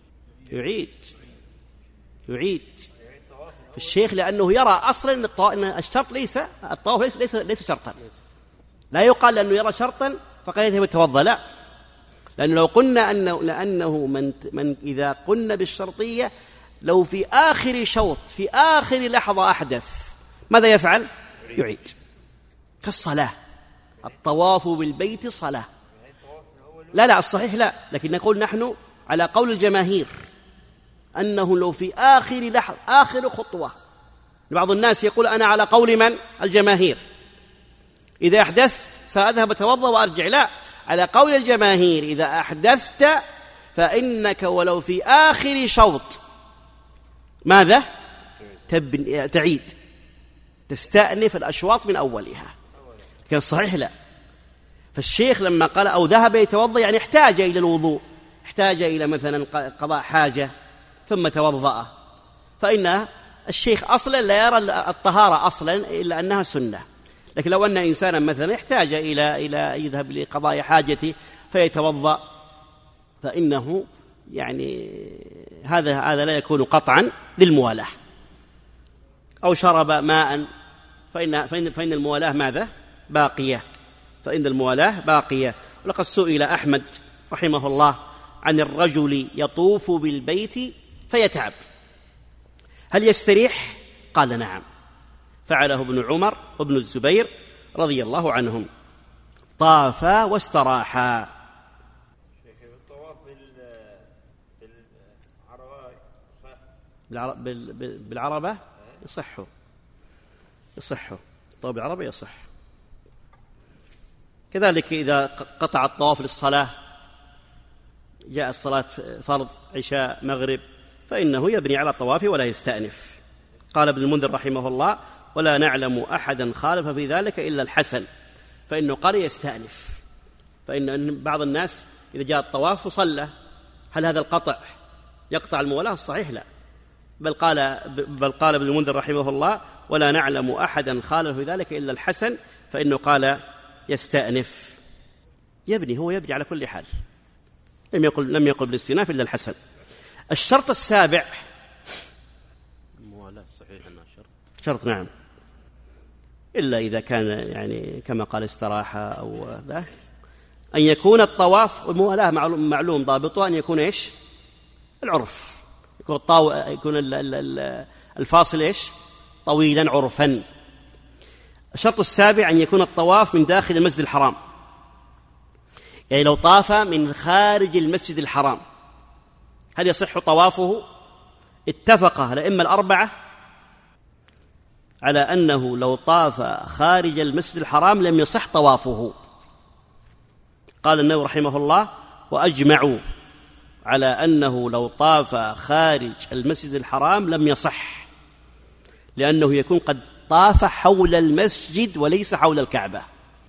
يعيد الشيخ، لأنه يرى أصلا أن الشرط الطواف ليس شرطا. لا يقال لأنه يرى شرطا فقد يذهب يتوضأ، لا، لأنه لو قلنا لأنه من إذا قلنا بالشرطية لو في آخر شوط في آخر لحظة أحدث ماذا يفعل؟ يعيد، كالصلاة، الطواف بالبيت صلاة. لا الصحيح لا، لكن نقول نحن على قول الجماهير أنه لو في آخر لحظة آخر خطوة. بعض الناس يقول أنا على قول من؟ الجماهير، إذا أحدثت سأذهب أتوضأ وأرجع. لا، على قول الجماهير إذا أحدثت فإنك ولو في آخر شوط ماذا؟ تعيد، تستأنف الأشواط من أولها. لكن الصحيح لا. فالشيخ لما قال أو ذهب يتوضأ يعني احتاج إلى الوضوء، احتاج إلى مثلا قضاء حاجة ثم توضأ، فإن الشيخ أصلا لا يرى الطهارة أصلا إلا أنها سنة. لكن لو أن إنسانا مثلا احتاج إلى يذهب لقضاء حاجته فيتوضأ، فإنه يعني هذا لا يكون قطعا للموالاة. أو شرب ماء فإن الموالاة ماذا؟ باقية، فإن الموالاة باقية. ولقد سئل أحمد رحمه الله عن الرجل يطوف بالبيت فيتعب، هل يستريح؟ قال نعم، فعله ابن عمر وابن الزبير رضي الله عنهم، طافا واستراحا. بالعربة يصح الطواف بالعربة يصح. كذلك إذا قطع الطواف للصلاة، جاء الصلاة فرض عشاء مغرب، فإنه يبني على الطواف ولا يستأنف. قال ابن المنذر رحمه الله: ولا نعلم أحدا خالف في ذلك إلا الحسن، فإنه قال يستأنف، فإن بعض الناس إذا جاء الطواف وصلى، هل هذا القطع يقطع الموالاة؟ الصحيح لا، بل قال ابن المنذر رحمه الله: ولا نعلم أحدا خالف في ذلك إلا الحسن، فإنه قال يستأنف. هو يبني على كل حال، لم يقل بالاستئناف إلا الحسن. الشرط السابع الموالاة، صحيح أنه شرط نعم، إلا إذا كان يعني كما قال استراحة أو ذا، أن يكون الطواف والموالاة معلوم ضابطها أن يكون إيش؟ العرف، يكون الفاصل إيش؟ طويلا عرفا. الشرط السابع أن يكون الطواف من داخل المسجد الحرام، يعني لو طاف من خارج المسجد الحرام هل يصح طوافه؟ اتفق الأئمة الأربعة على أنه لو طاف خارج المسجد الحرام لم يصح طوافه. قال النووي رحمه الله: وأجمعوا على أنه لو طاف خارج المسجد الحرام لم يصح، لأنه يكون قد طاف حول المسجد وليس حول الكعبة،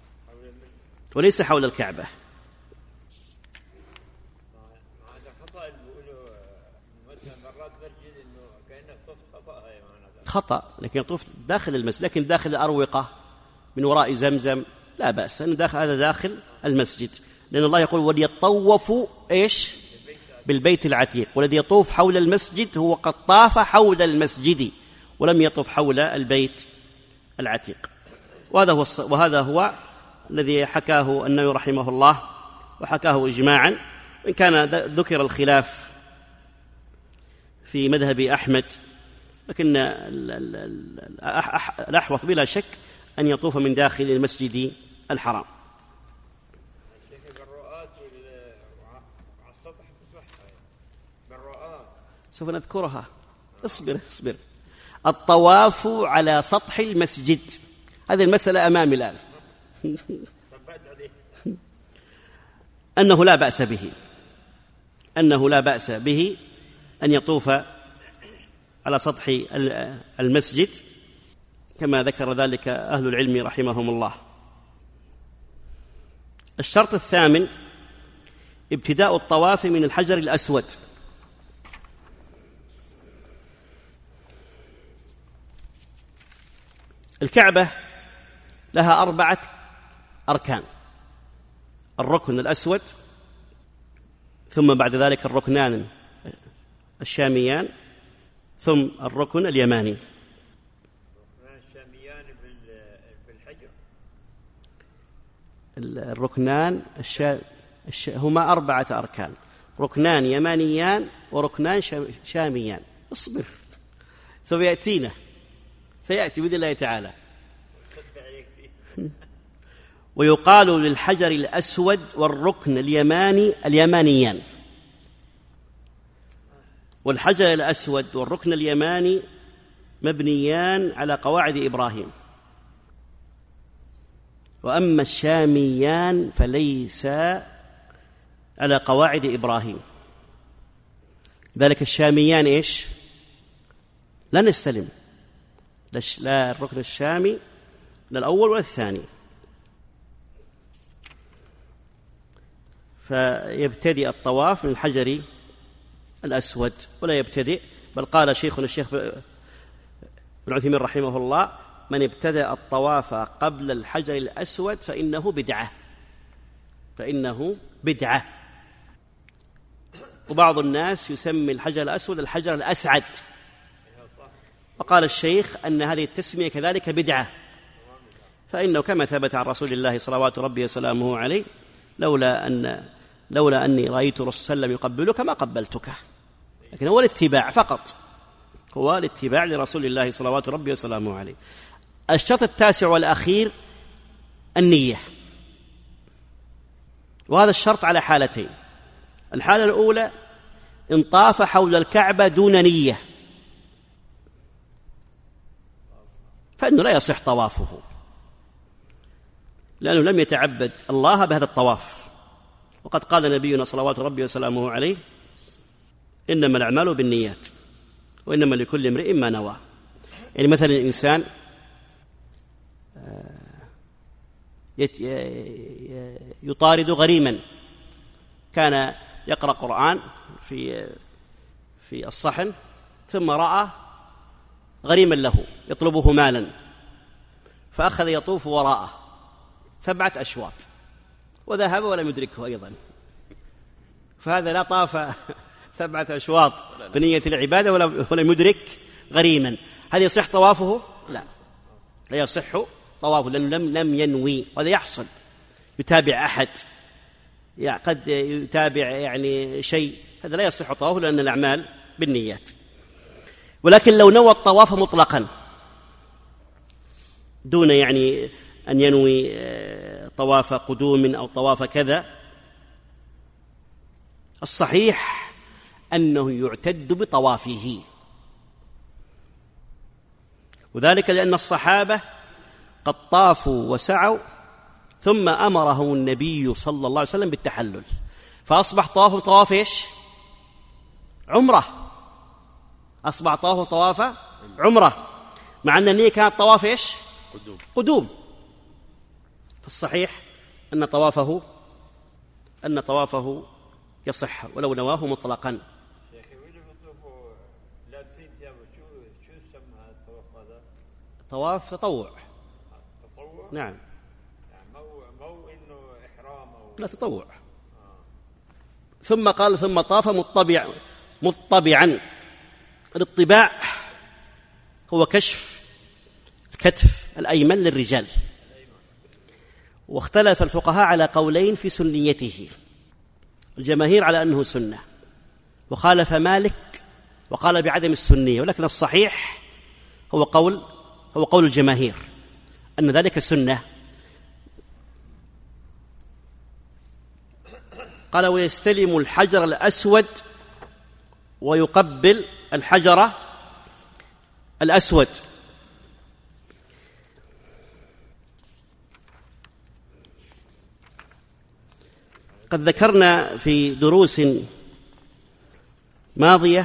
خطأ، لكن يطوف داخل المسجد، لكن داخل الأروقة من وراء زمزم لا بأس، هذا داخل المسجد، لأن الله يقول: وليطوفوا إيش؟ بالبيت العتيق، والذي يطوف حول المسجد هو قد طاف حول المسجد ولم يطوف حول البيت العتيق. وهذا هو الذي حكاه النووي رحمه الله، وحكاه إجماعا، وإن كان ذكر الخلاف في مذهب أحمد، لكن الأحوط بلا شك أن يطوف من داخل المسجد الحرام. سوف نذكرها، اصبر. الطواف على سطح المسجد، هذه المسألة أمامي الآن. أنه لا بأس به أن يطوف على سطح المسجد، كما ذكر ذلك أهل العلم رحمهم الله. الشرط الثامن ابتداء الطواف من الحجر الأسود. الكعبة لها 4 أركان: الركن الأسود، ثم بعد ذلك الركنان الشاميان، ثم الركن اليماني. الركنان هما 4 أركان: ركنان يمانيان وركنان شاميان. اصبر، سوف سيأتي بإذن الله تعالى. ويقال للحجر الأسود والركن اليمانيان، والحجر الأسود والركن اليماني مبنيان على قواعد إبراهيم، وأما الشاميان فليس على قواعد إبراهيم. ذلك الشاميان إيش؟ لا نستلم، لا الركن الشامي لا الأول ولا الثاني، فيبتدئ الطواف من الحجر الأسود ولا يبتدئ، بل قال شيخنا الشيخ ابن عثيمين رحمه الله: من ابتدأ الطواف قبل الحجر الأسود فإنه بدعة. وبعض الناس يسمي الحجر الأسود الحجر الأسعد، وقال الشيخ أن هذه التسمية كذلك بدعة، فإنه كما ثبت عن رسول الله صلوات ربي وسلامه عليه: لولا أن لولا أني رأيت الرسول صلى الله عليه وسلم يقبلك ما قبلتك، لكن هو الاتباع فقط، هو الاتباع لرسول الله صلوات ربي وسلامه عليه. الشرط التاسع والأخير النية، وهذا الشرط على حالتين. الحالة الأولى إن طاف حول الكعبة دون نية فإنه لا يصح طوافه، لأنه لم يتعبد الله بهذا الطواف. وقد قال نبينا صلوات ربي وسلامه عليه: إنما الأعمال بالنيات وإنما لكل امرئ ما نوى. يعني مثلا الإنسان يطارد غريما، كان يقرأ قرآن في الصحن، ثم رأى غريما له يطلبه مالا، فأخذ يطوف وراءه 7 أشواط وذهب ولم يدركه أيضا، فهذا لا طاف 7 أشواط بنية العبادة ولم يدرك غريما. هل يصح طوافه؟ لا يصح طوافه، لأنه لم ينوي. وهذا يحصل، يتابع أحد، قد يتابع يعني شيء، هذا لا يصح طوافه لأن الأعمال بالنيات. ولكن لو نوى الطواف مطلقا دون يعني أن ينوي طواف قدوم أو طواف كذا، الصحيح أنه يعتد بطوافه، وذلك لأن الصحابة قد طافوا وسعوا ثم أمرهم النبي صلى الله عليه وسلم بالتحلل، فأصبح طواف إيش؟ عمرة، أصبح طواف عمرة، مع أن النية كانت طواف إيش؟ قدوم. فالصحيح أن طوافه يصح ولو نواه مطلقا. طواف تطوع. نعم، مو إنه إحرام لا تطوع. ثم قال: ثم طاف مطبعا. الاطباع هو كشف الكتف الأيمن للرجال، واختلف الفقهاء على قولين في سنيته. الجماهير على أنه سنة، وخالف مالك وقال بعدم السنية، ولكن الصحيح هو قول الجماهير أن ذلك سنة. قال: ويستلم الحجر الأسود ويقبل الحجر الأسود. قد ذكرنا في دروس ماضية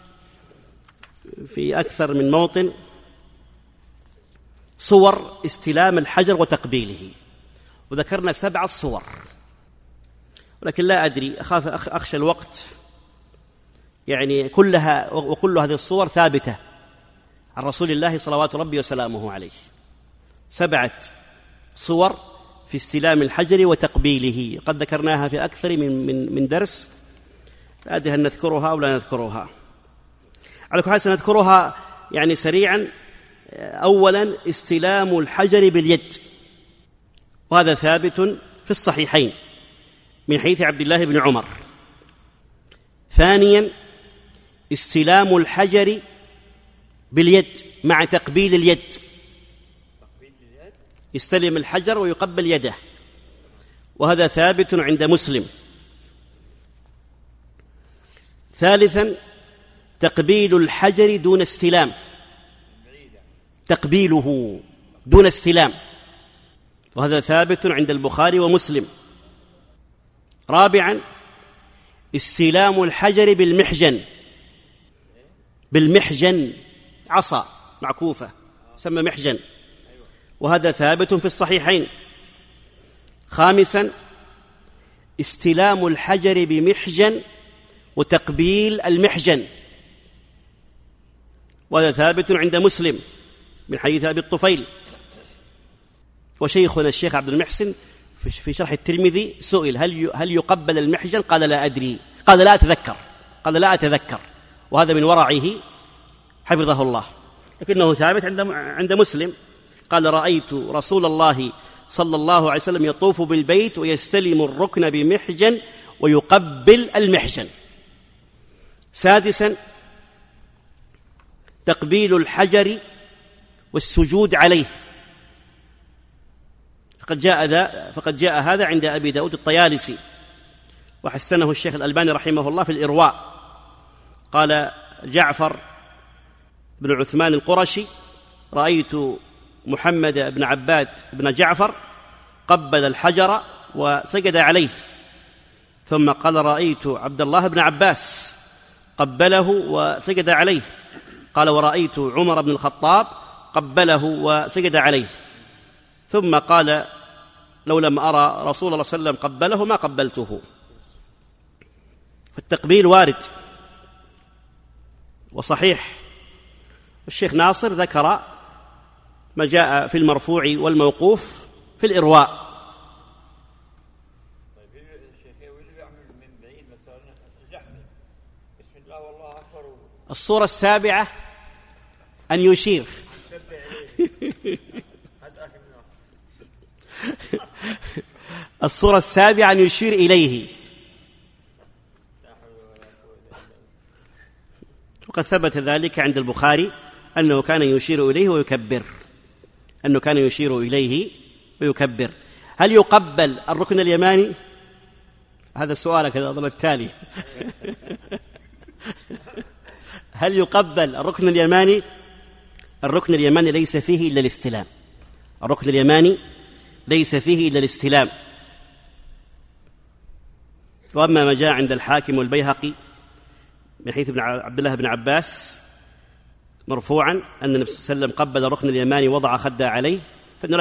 في أكثر من موطن صور استلام الحجر وتقبيله، وذكرنا 7 صور، ولكن لا أدري، أخشى الوقت يعني كل هذه الصور ثابتة عن رسول الله صلوات ربي وسلامه عليه. 7 صور في استلام الحجر وتقبيله، قد ذكرناها في أكثر من درس، لا أدري هل نذكرها أو لا نذكرها. على كل حال سنذكرها يعني سريعا. أولا استلام الحجر باليد، وهذا ثابت في الصحيحين من حديث عبد الله بن عمر. ثانيا استلام الحجر باليد مع تقبيل اليد، يستلم الحجر ويقبل يده، وهذا ثابت عند مسلم. ثالثا تقبيل الحجر دون استلام، تقبيله دون استلام، وهذا ثابت عند البخاري ومسلم. رابعا استلام الحجر بالمحجن، عصا معكوفة سمى محجن، وهذا ثابت في الصحيحين. خامسا استلام الحجر بمحجن وتقبيل المحجن، وهذا ثابت عند مسلم من حديث أبي الطفيل. وشيخنا الشيخ عبد المحسن في شرح الترمذي سئل هل يقبل المحجن؟ قال لا أدري، قال لا أتذكر، وهذا من ورعه حفظه الله، لكنه ثابت عند مسلم. قال: رأيت رسول الله صلى الله عليه وسلم يطوف بالبيت ويستلم الركن بمحجن ويقبل المحجن. سادسا تقبيل الحجر والسجود عليه، فقد جاء هذا عند أبي داود الطيالسي، وحسنه الشيخ الألباني رحمه الله في الإرواء. قال جعفر بن عثمان القرشي: رأيت محمد بن عباد بن جعفر قبل الحجر وسجد عليه. ثم قال: رأيت عبد الله بن عباس قبله وسجد عليه. قال: ورأيت عمر بن الخطاب قبله وسجد عليه. ثم قال: لو لم أرى رسول الله صلى الله عليه وسلم قبله ما قبلته. فالتقبيل وارد وصحيح. الشيخ ناصر ذكر ما جاء في المرفوع والموقوف في الإرواء. الصورة السابعة أن يشير. الصورة السابعة أن يشير إليه، وقد ثبت ذلك عند البخاري أنه كان يشير إليه ويكبر، أنه كان يشير إليه ويكبر. هل يقبل الركن اليماني؟ هذا سؤالك أظن التالي. هل يقبل الركن اليماني؟ الركن اليماني ليس فيه إلا الاستلام. الركن اليماني ليس فيه إلا الاستلام. وأما ما جاء عند الحاكم والبيهقي من حيث عبد الله بن عباس مرفوعا أن النبي صلى الله عليه وسلم قبل الركن اليماني وضع خده عليه، فإنه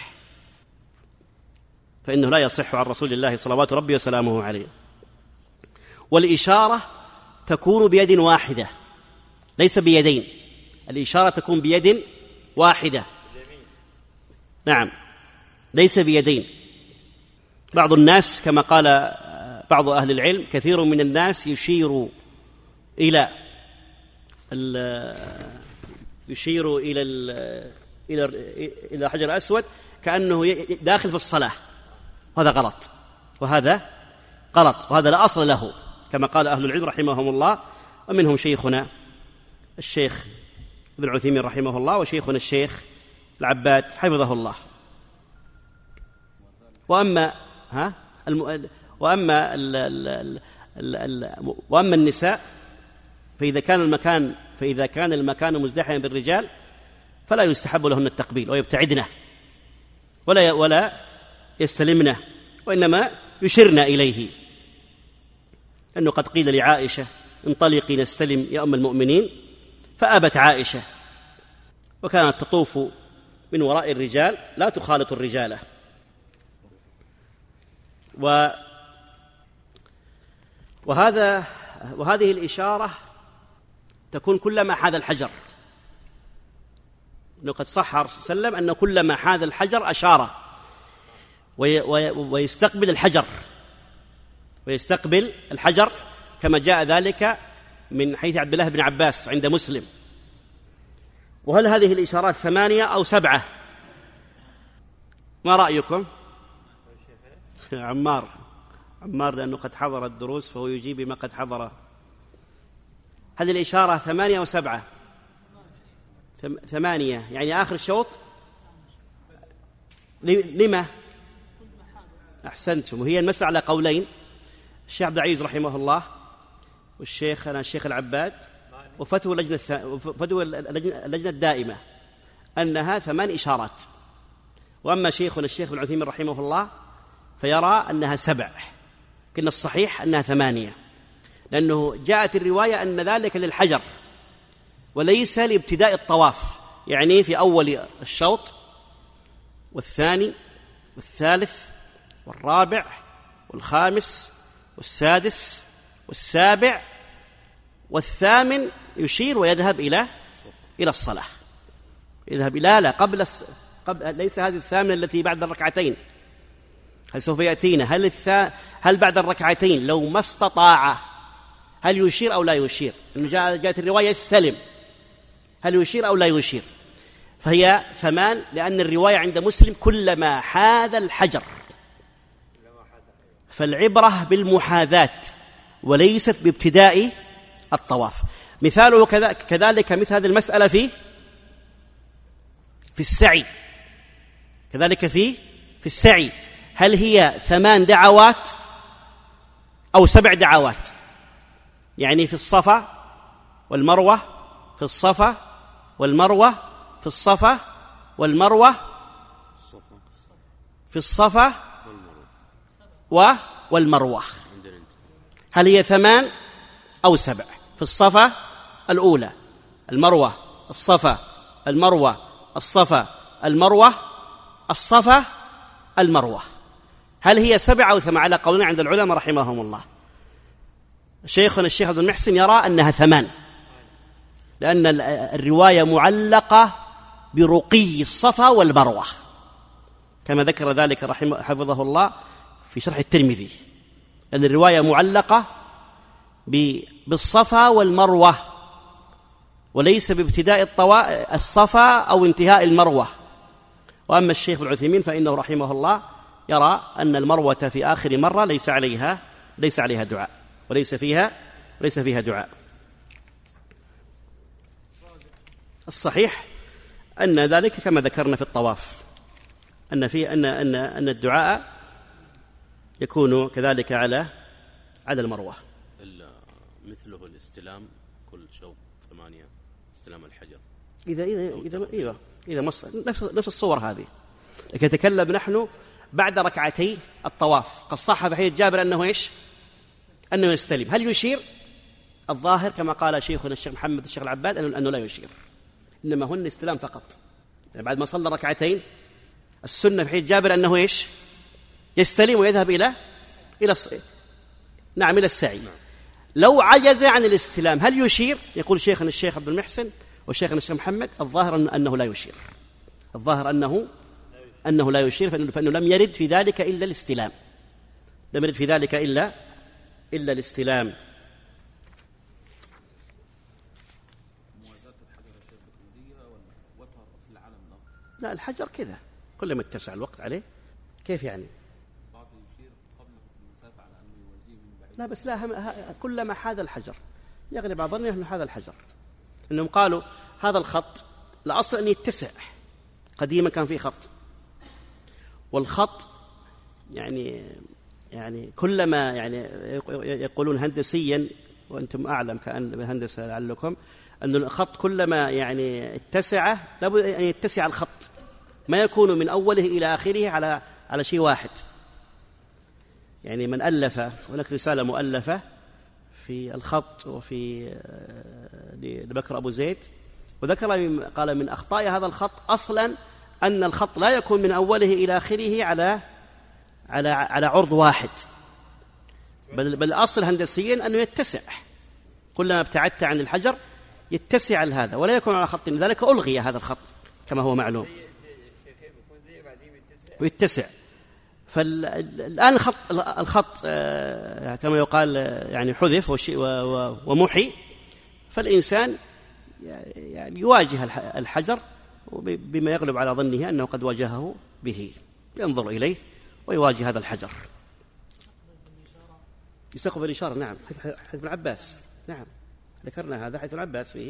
لا يصح عن رسول الله صلوات ربي وسلامه عليه. والإشارة تكون بيد واحدة ليس بيدين، الإشارة تكون بيد واحدة. نعم، ليس بيدين. بعض الناس كما قال بعض أهل العلم، كثير من الناس يشير إلى حجر الأسود كأنه داخل في الصلاة، وهذا غلط، وهذا لا أصل له، كما قال أهل العلم رحمهم الله، ومنهم شيخنا الشيخ ابن عثيمين رحمه الله، وشيخنا الشيخ العباد حفظه الله. وأما النساء فإذا كان المكان مزدحما بالرجال فلا يستحب لهن التقبيل ويبتعدنه ولا يستلمنه، وإنما يشرن إليه، أنه قد قيل لعائشة: انطلقي نستلم يا أم المؤمنين، فأبت عائشة، وكانت تطوف من وراء الرجال لا تخالط الرجال. وهذه الإشارة تكون كلما حاذ الحجر، أنه قد صح عليه الصلاة والسلام أنه كلما حاذ الحجر أشار ويستقبل الحجر كما جاء ذلك من حيث عبد الله بن عباس عند مسلم. وهل هذه الإشارات 8 أو 7؟ ما رأيكم؟ عمار لأنه قد حضر الدروس فهو يجيب بما قد حضر. هل الإشارة 8 أو 7؟ 8 يعني آخر الشوط. لما؟ أحسنتم. وهي المسألة على قولين، الشيخ عبد العزيز رحمه الله والشيخ العباد، وفتوى اللجنة الدائمة أنها 8 إشارات. وأما شيخنا الشيخ ابن عثيمين رحمه الله فيرى أنها 7، لكن الصحيح أنها 8، لأنه جاءت الرواية أن ذلك للحجر وليس لابتداء الطواف، يعني في أول الشوط والثاني والثالث والرابع والخامس والسادس والسابع والثامن يشير ويذهب إلى الصلاة، يذهب إلى قبل ليس هذه الثامنة التي بعد الركعتين، هل سوف يأتينا هل بعد الركعتين لو ما استطاع هل يشير أو لا يشير؟ جاءت الرواية يستلم، هل يشير أو لا يشير؟ فهي 8 لأن الرواية عند مسلم كلما حاذ الحجر، فالعبرة بالمحاذاة وليست بابتداء الطواف. مثاله كذلك مثل هذه المسألة في السعي، كذلك في السعي، هل هي 8 دعوات أو 7 دعوات؟ يعني في الصفا والمروة، في الصفا والمروة، في الصفا والمروة، في الصفا والمروة، هل هي 8 أو 7؟ في الصفا الأولى، المروة، الصفا، المروة، الصفا، المروة، الصفا، المروة، هل هي 7 أو 8 على قولنا عند العلماء رحمهم الله؟ شيخنا الشيخ عبد المحسن يرى أنها 8، لأن الرواية معلقة برقي الصفا والمروة كما ذكر ذلك حفظه الله في شرح الترمذي، أن الرواية معلقة بالصفا والمروة وليس بابتداء الصفا أو انتهاء المروة. وأما الشيخ ابن عثيمين فإنه رحمه الله يرى أن المروة في آخر مرة ليس عليها دعاء وليس فيها دعاء. الصحيح أن ذلك كما ذكرنا في الطواف، أن الدعاء يكون كذلك على المروة. مثله الاستلام كل شوط 8 استلام الحجر إذا نفس الصور هذه. لكن نتكلم نحن بعد ركعتي الطواف، قد صح في حديث جابر أنه يستلم. هل يشير؟ الظاهر كما قال شيخنا الشيخ محمد الشيخ العباد أنه لا يشير، إنما هن استلام فقط. يعني بعد ما صلى ركعتين السنة في حديث جابر أنه يستلم ويذهب إلى السعي. لو عجز عن الاستلام هل يشير؟ يقول شيخنا الشيخ عبد المحسن وشيخنا الشيخ محمد الظاهر أنه لا يشير، الظاهر أنه لا يشير، فإنه لم يرد في ذلك إلا الاستلام، لم يرد في ذلك إلا الاستلام. لا، الحجر كذا كلما اتسع الوقت عليه. كيف يعني؟ لا بس لا، كلما حاذ الحجر يغلب على ظني أنه هذا الحجر، إنهم قالوا هذا الخط الأصل أن يتسع، قديما كان فيه خط، والخط يعني كلما يقولون هندسيا وأنتم أعلم كأن هندسة لعلكم، أن الخط كلما اتسع لابد أن يتسع الخط، ما يكون من أوله إلى آخره على شيء واحد. يعني من ألف، هناك رسالة مؤلفة في الخط وفي لبكر أبو زيد، وذكر قال من أخطاء هذا الخط أصلا أن الخط لا يكون من أوله إلى آخره على عرض واحد، بل أصل هندسيا أنه يتسع، كلما ابتعدت عن الحجر يتسع هذا ولا يكون على خط، لذلك ألغي هذا الخط كما هو معلوم ويتسع. فالآن الخط كما يقال يعني حذف ومحي، فالإنسان يعني يواجه الحجر بما يغلب على ظنه أنه قد واجهه به، ينظر إليه ويواجه هذا الحجر. يستقبل الإشارة، نعم، حيث ابن عباس، نعم ذكرنا هذا، حيث ابن عباس فيه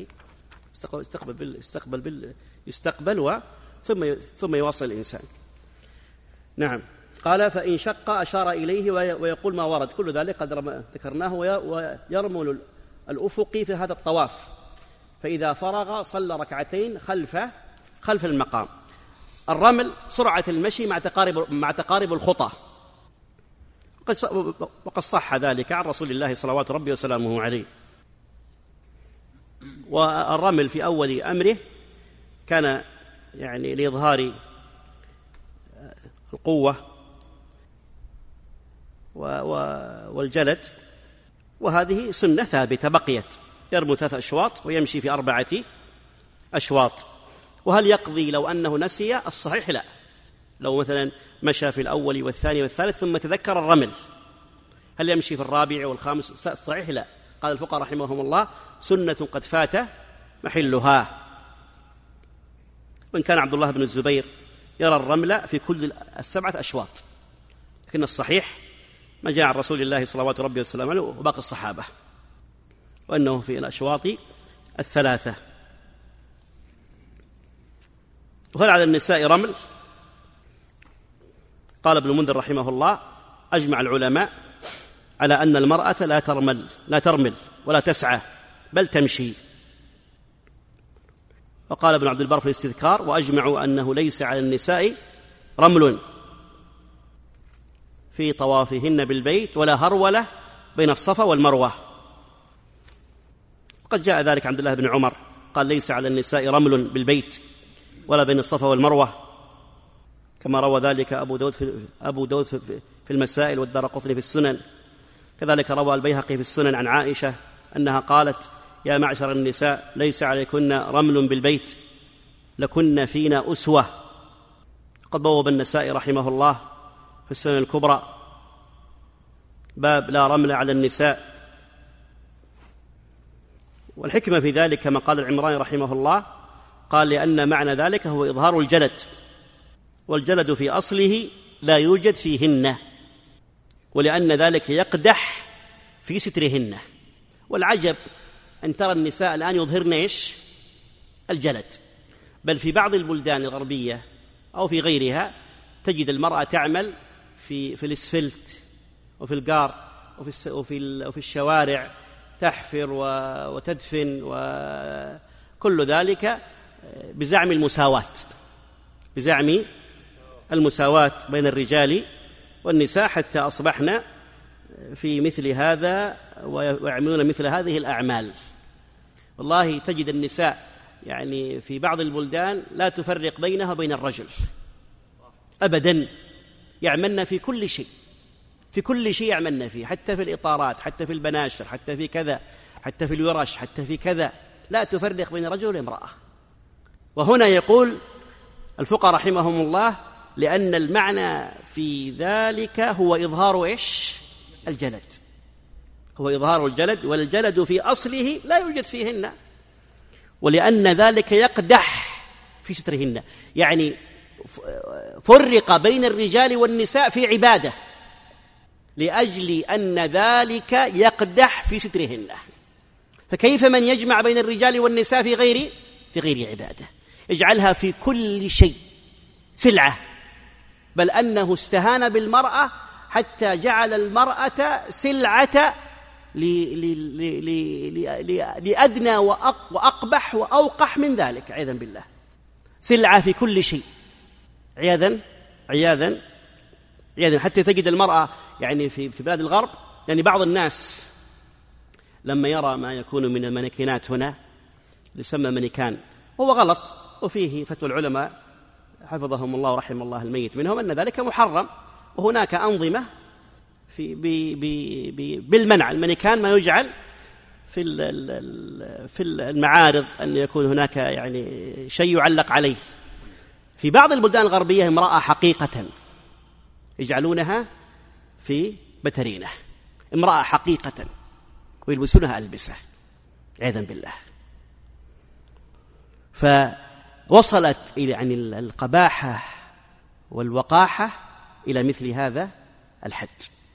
يستقبل ثم يواصل الإنسان. نعم. قال فإن شق أشار إليه ويقول ما ورد، كل ذلك قد ذكرناه. ويرمل الأفقي في هذا الطواف، فإذا فرغ صلى ركعتين خلف المقام. الرمل سرعة المشي مع تقارب الخطى، وقد صح ذلك عن رسول الله صلوات ربي وسلامه عليه. والرمل في أول أمره كان يعني لإظهار القوة والجلد، وهذه سنة ثابتة بقيت، يرمي 3 أشواط ويمشي في 4 أشواط. وهل يقضي لو أنه نسي؟ الصحيح لا، لو مثلا مشى في الأول والثاني والثالث ثم تذكر الرمل هل يمشي في الرابع والخامس؟ الصحيح لا. قال الفقهاء رحمهم الله سنة قد فات محلها. وإن كان عبد الله بن الزبير يرى الرمل في كل 7 أشواط، لكن الصحيح ما جاء عن رسول الله صلوات ربي والسلام عليه وباقي الصحابة، وأنه في الأشواط الثلاثة. وهل على النساء رمل؟ قال ابن المنذر رحمه الله: أجمع العلماء على أن المرأة لا ترمل ولا تسعى بل تمشي. وقال ابن عبد البر في الاستذكار: وأجمعوا أنه ليس على النساء رمل في طوافهن بالبيت ولا هرولة بين الصفا والمروة. وقد جاء ذلك عن عبد الله بن عمر قال: ليس على النساء رمل بالبيت ولا بين الصفا والمروة، كما روى ذلك أبو داود في المسائل والدارقطني في السنن. كذلك روى البيهقي في السنن عن عائشة أنها قالت: يا معشر النساء ليس عليكن رمل بالبيت لكن فينا أسوة. قد بوب النسائي رحمه الله في السنن الكبرى باب لا رمل على النساء. والحكمة في ذلك كما قال العمراني رحمه الله، قال: لأن معنى ذلك هو إظهار الجلد، والجلد في أصله لا يوجد فيهن، ولأن ذلك يقدح في سترهن. والعجب أن ترى النساء الآن يظهرن الجلد، بل في بعض البلدان الغربية أو في غيرها تجد المرأة تعمل في الإسفلت وفي القار وفي الشوارع، تحفر وتدفن وكل ذلك بزعم المساواة بين الرجال والنساء، حتى أصبحنا في مثل هذا ويعملون مثل هذه الأعمال. والله تجد النساء يعني في بعض البلدان لا تفرق بينها وبين الرجل أبدا، يعملن في كل شيء يعملن فيه، حتى في الإطارات، حتى في البناشر، حتى في كذا، حتى في الورش، حتى في كذا، لا تفرق بين رجل وامرأة. وهنا يقول الفقهاء رحمهم الله: لأن المعنى في ذلك هو إظهار الجلد، هو إظهار الجلد، والجلد في أصله لا يوجد فيهن، ولأن ذلك يقدح في سترهن. يعني فرق بين الرجال والنساء في عبادة لأجل أن ذلك يقدح في سترهن. فكيف من يجمع بين الرجال والنساء في غير عبادة؟ يجعلها في كل شيء سلعة، بل أنه استهان بالمرأة حتى جعل المرأة سلعة لأدنى وأقبح وأوقح من ذلك، عياذا بالله، سلعة في كل شيء، عياذا حتى تجد المرأة يعني في بلاد الغرب، يعني بعض الناس لما يرى ما يكون من المانيكينات هنا يسمى مانيكان، وهو غلط، وفيه فتوى العلماء حفظهم الله ورحم الله الميت منهم أن ذلك محرم، وهناك أنظمة بالمنع. المانيكان ما يجعل في المعارض أن يكون هناك يعني شيء يعلق عليه. في بعض البلدان الغربية امرأة حقيقة يجعلونها في بترينة، امرأة حقيقة، ويلبسونها ألبسة، عياذا بالله. فوصلت إلى يعني القباحة والوقاحة إلى مثل هذا الحد.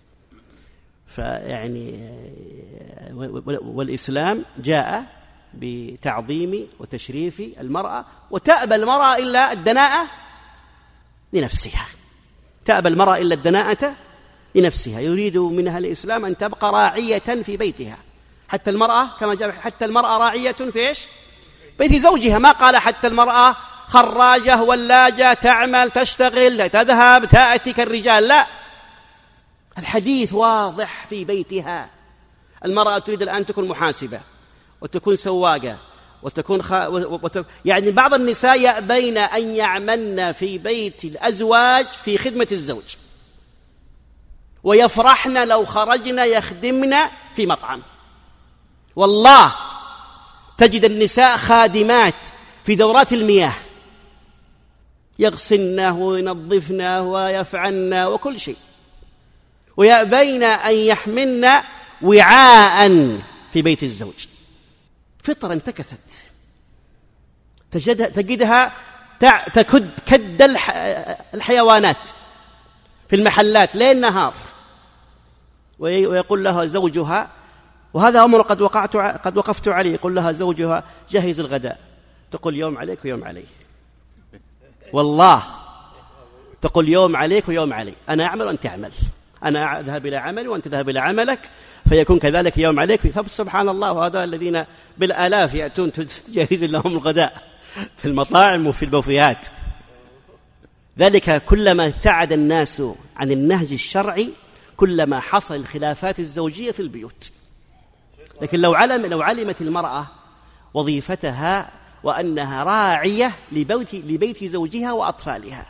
فيعني والإسلام جاء بتعظيم وتشريف المرأة، وتأبى المرأة إلا الدناءة لنفسها، تأبى المرأة إلا الدناءة لنفسها. يريد منها الإسلام أن تبقى راعية في بيتها، حتى المرأة كما جاء حتى المرأة راعية في بيت زوجها، ما قال حتى المرأة خراجة ولاجة تعمل تشتغل تذهب تأتي كالرجال، لا، الحديث واضح في بيتها. المرأة تريد الآن تكون محاسبة وتكون سواقة وتكون يعني بعض النساء يأبين أن يعملن في بيت الأزواج في خدمة الزوج، ويفرحن لو خرجن يخدمن في مطعم. والله تجد النساء خادمات في دورات المياه، يغسلنه وينظفنه ويفعلن وكل شيء، ويأبين أن يحملن وعاء في بيت الزوج. فطرة انتكست، تجدها كد الحيوانات في المحلات ليل نهار، ويقول لها زوجها، وهذا أمر قد وقفت عليه، يقول لها زوجها جهز الغداء، تقول يوم عليك ويوم علي، والله تقول يوم عليك ويوم علي، أنا أعمل وأنت تعمل، أنا أذهب إلى عملي وأنت تذهب إلى عملك، فيكون كذلك يوم عليك. سبحان الله، وهذا الذين بالآلاف يأتون تجهز لهم الغداء في المطاعم وفي البوفيات. ذلك كلما ابتعد الناس عن النهج الشرعي كلما حصل الخلافات الزوجية في البيوت. لكن لو علمت المرأة وظيفتها وأنها راعية لبيت زوجها وأطفالها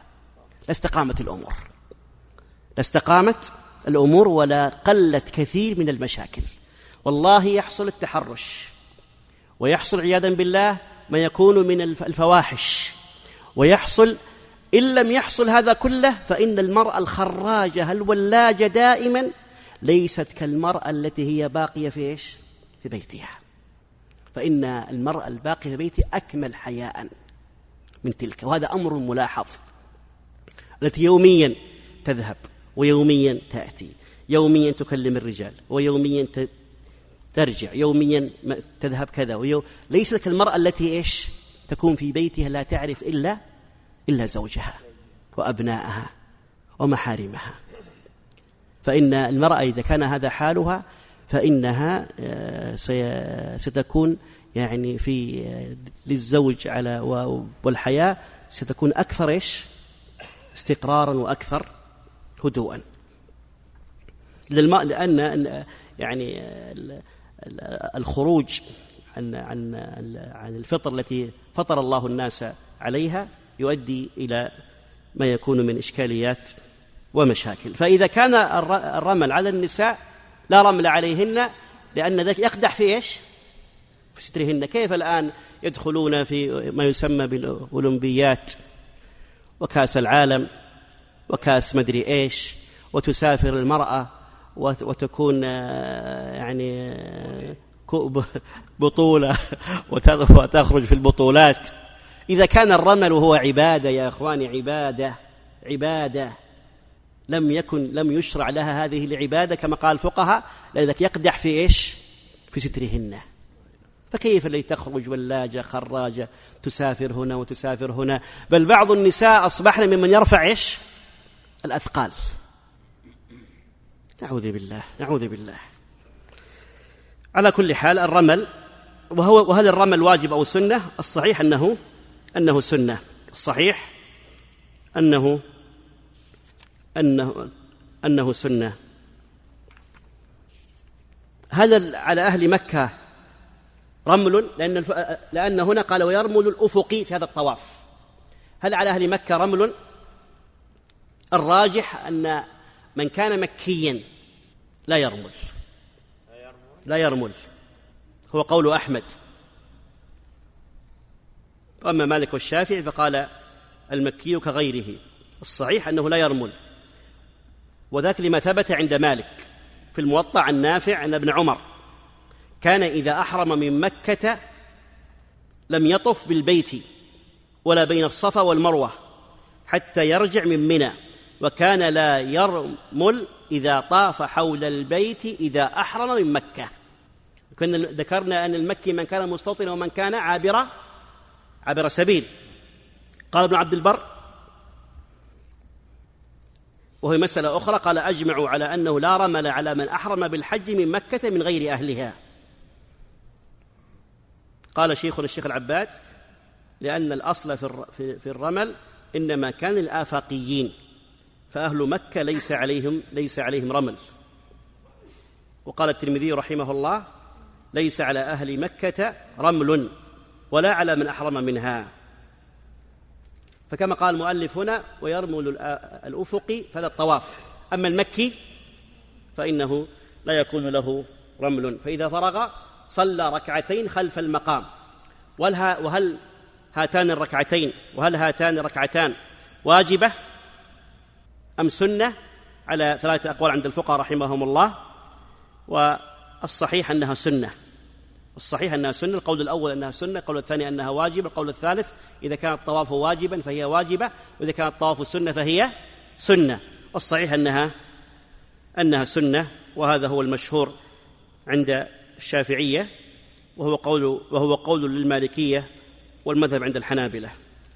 لاستقامت الأمور ولا قلت كثير من المشاكل. والله يحصل التحرش، ويحصل عياذا بالله ما يكون من الفواحش، ويحصل إن لم يحصل هذا كله فإن المرأة الخراجة الولاجة دائما ليست كالمرأة التي هي باقية في بيتها، فإن المرأة الباقية في بيتها أكمل حياء من تلك. وهذا أمر ملاحظ، التي يوميا تذهب ويوميا تأتي، يوميا تكلم الرجال ويوميا ترجع، يوميا تذهب كذا ليست كالمرأة التي تكون في بيتها لا تعرف إلا زوجها وأبنائها ومحارمها. فإن المرأة إذا كان هذا حالها فإنها ستكون يعني للزوج والحياة ستكون أكثر استقرارا وأكثر هدوءا، لأن يعني الخروج عن الفطر التي فطر الله الناس عليها يؤدي إلى ما يكون من إشكاليات ومشاكل. فإذا كان الرمل على النساء لا رمل عليهن، لأن ذلك يقدح في في سترهن. كيف الآن يدخلون في ما يسمى بالأولمبيات وكاس العالم وكاس مدري وتسافر المرأة وتكون يعني بطولة وتخرج في البطولات. إذا كان الرمل هو عبادة يا إخواني، عبادة لم يشرع لها هذه العبادة كما قال الفقهاء، لذلك يقدح في في سترهن. فكيف اللي تخرج ولاجة خراجة تسافر هنا وتسافر هنا؟ بل بعض النساء أصبحن ممن يرفع الأثقال. نعوذ بالله. على كل حال الرمل، وهل الرمل واجب أو سنة؟ الصحيح أنه سنة. الصحيح أنه سنة. هل على أهل مكة رمل؟ لأن هنا قال ويرمل الأفقي في هذا الطواف. هل على أهل مكة رمل؟ الراجح أن من كان مكيا لا يرمل، هو قول أحمد. وأما مالك والشافعي فقال المكي كغيره. الصحيح أنه لا يرمل، وذاك لما ثبت عند مالك في الموطأ عن نافع أن ابن عمر كان إذا أحرم من مكة لم يطف بالبيت ولا بين الصفا والمروة حتى يرجع من منى، وكان لا يرمل إذا طاف حول البيت إذا أحرم من مكة. كنا ذكرنا أن المكي من كان مستوطنا ومن كان عابر سبيل. قال ابن عبد البر وهي مسألة أخرى، قال أجمعوا على أنه لا رمل على من أحرم بالحج من مكة من غير أهلها. قال شيخنا الشيخ العباد لأن الأصل في الرمل إنما كان الآفاقيين، فأهل مكة ليس عليهم رمل. وقال الترمذي رحمه الله ليس على أهل مكة رمل ولا على من أحرم منها. فكما قال المؤلف هنا ويرمل الأفقي فهذا الطواف. أما المكي فإنه لا يكون له رمل، فإذا فرغ صلى ركعتين خلف المقام. وهل هاتان الركعتان واجبة أم سنة؟ على 3 أقوال عند الفقهاء رحمهم الله، والصحيح أنها سنة. القول الأول أنها سنة، القول الثاني أنها واجبة، القول الثالث إذا كان الطواف واجبا فهي واجبة، وإذا كان الطواف سنة فهي سنة. والصحيح أنها سنة وهذا هو المشهور عند الشافعية، وهو قول للمالكية والمذهب عند الحنابلة.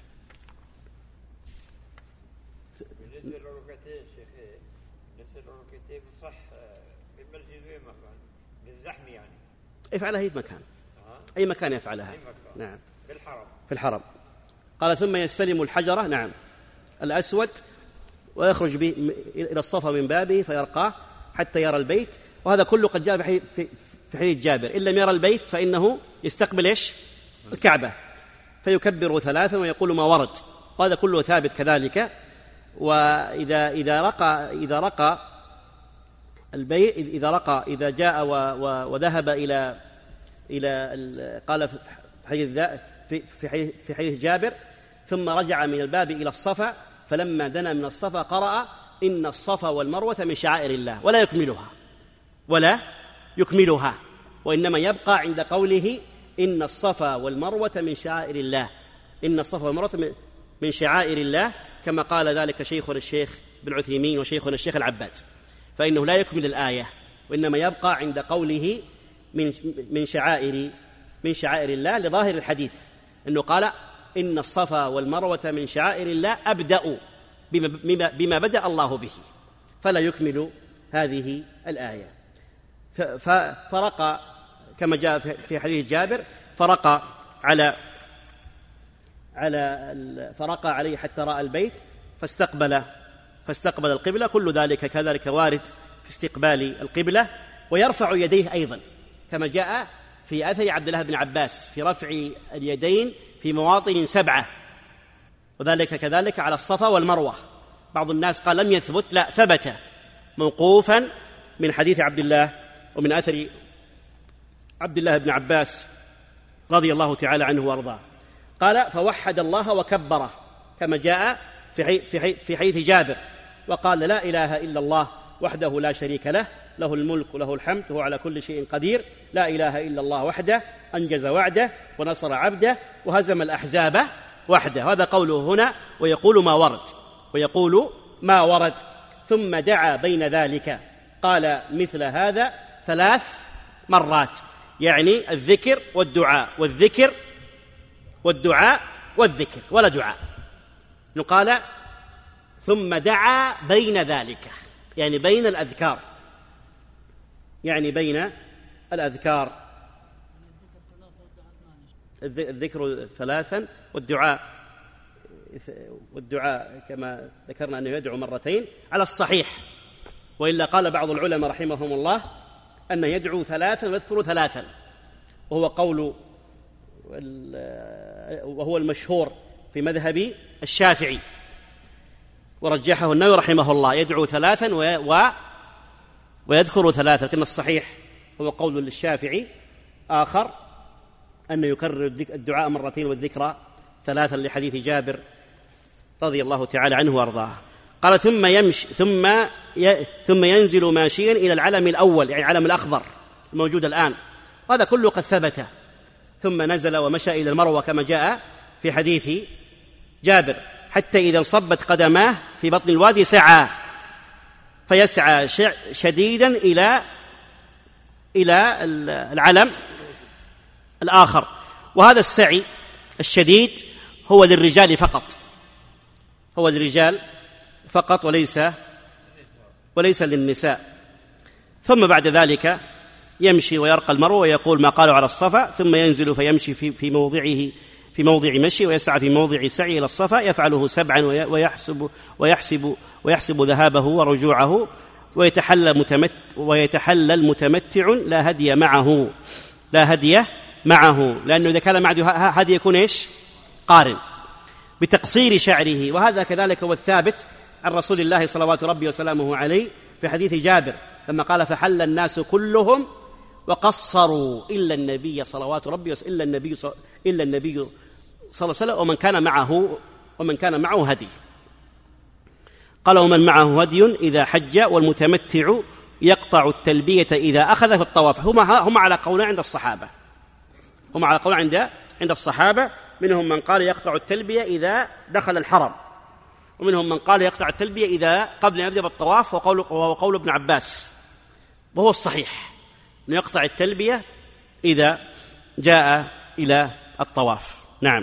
بالنسبة للركعتين شيخ، بالنسبة للركعتين صح بالمسجد وين مكان بالزحمة يعني يفعلها أي مكان، أي مكان يفعلها. أي مكان. نعم في الحرم. قال ثم يستلم الحجرة، نعم، الأسود، ويخرج به إلى الصفا من بابه فيرقاه حتى يرى البيت. وهذا كله قد جاء في حديث جابر: إن لم يرى البيت فإنه يستقبل الكعبة، فيكبر 3 ويقول ما ورد. وهذا كله ثابت كذلك. وإذا رقى البيت، إذا جاء وذهب إلى قال في حديث جابر: ثم رجع من الباب إلى الصفا، فلما دنا من الصفا قرأ: إن الصفا والمروة من شعائر الله، ولا يكملها، وإنما يبقى عند قوله: إن الصفا والمروة من شعائر الله. إن الصفا والمروة من شعائر الله، كما قال ذلك شيخنا الشيخ بن عثيمين وشيخنا الشيخ العباد، فإنه لا يكمل الآية، وإنما يبقى عند قوله من شعائر الله، لظاهر الحديث أنه قال: إن الصفا والمروة من شعائر الله، أبدأ بما بدأ الله به، فلا يكمل هذه الآية. فرقى كما جاء في حديث جابر، فرقى عليه حتى رأى البيت فاستقبل القبلة. كل ذلك كذلك وارد في استقبال القبلة. ويرفع يديه أيضا كما جاء في أثر عبد الله بن عباس في رفع اليدين في مواطن 7، وذلك كذلك على الصفا والمروة. بعض الناس قال لم يثبت، لا، ثبت موقوفا من حديث عبد الله ومن أثر عبد الله بن عباس رضي الله تعالى عنه وارضاه. قال: فوحد الله وكبره كما جاء في حديث جابر، وقال: لا إله إلا الله وحده لا شريك له، له الملك وله الحمد وهو على كل شيء قدير، لا إله إلا الله وحده أنجز وعده ونصر عبده وهزم الأحزاب وحده. هذا قوله هنا: ويقول ما ورد. ثم دعا بين ذلك، قال مثل هذا 3 مرات، يعني الذكر والدعاء والذكر والدعاء والذكر، ولا دعاء. قال: ثم دعا بين ذلك، يعني بين الأذكار، الذكر 3 والدعاء كما ذكرنا أنه يدعو 2 على الصحيح. وإلا قال بعض العلماء رحمهم الله أن يدعو 3 ويذكر 3، وهو المشهور في مذهب الشافعي، ورجحه النووي رحمه الله: يدعو 3 ويذكر 3. لكن الصحيح هو قول للشافعي آخر أنه يكرر الدعاء 2 والذكر 3 لحديث جابر رضي الله تعالى عنه وارضاه. قال: ثم ينزل ماشيا إلى العلم الأول، يعني العلم الأخضر الموجود الآن، وهذا كله قد ثبت. ثم نزل ومشى إلى المروة كما جاء في حديث جابر، حتى إذا انصبت قدماه في بطن الوادي سعى، فيسعى شديدا إلى العلم الآخر. وهذا السعي الشديد هو للرجال فقط، وليس للنساء. ثم بعد ذلك يمشي ويرقى المروة ويقول ما قالوا على الصفا، ثم ينزل فيمشي في موضع مشي، ويسعى في موضع سعي إلى الصفا، يفعله 7 ويحسب ذهابه ورجوعه، ويتحلل المتمتع لا هدي معه، لأنه إذا كان معه هدي يكون إيش؟ قارن بتقصير شعره. وهذا كذلك هو الثابت عن رسول الله صلوات ربي وسلامه عليه في حديث جابر لما قال: فحل الناس كلهم وقصروا إلا النبي صلوات ربي إلا النبي صلى الله عليه وسلم ومن كان معه هدي. قال: ومن معه هدي إذا حج، والمتمتع يقطع التلبية إذا أخذ في الطواف. هم على قول عند الصحابة، منهم من قال يقطع التلبية إذا دخل الحرم، ومنهم من قال يقطع التلبية إذا قبل أن يبدأ بالطواف، وهو قول ابن عباس وهو الصحيح أن يقطع التلبية إذا جاء إلى الطواف. نعم.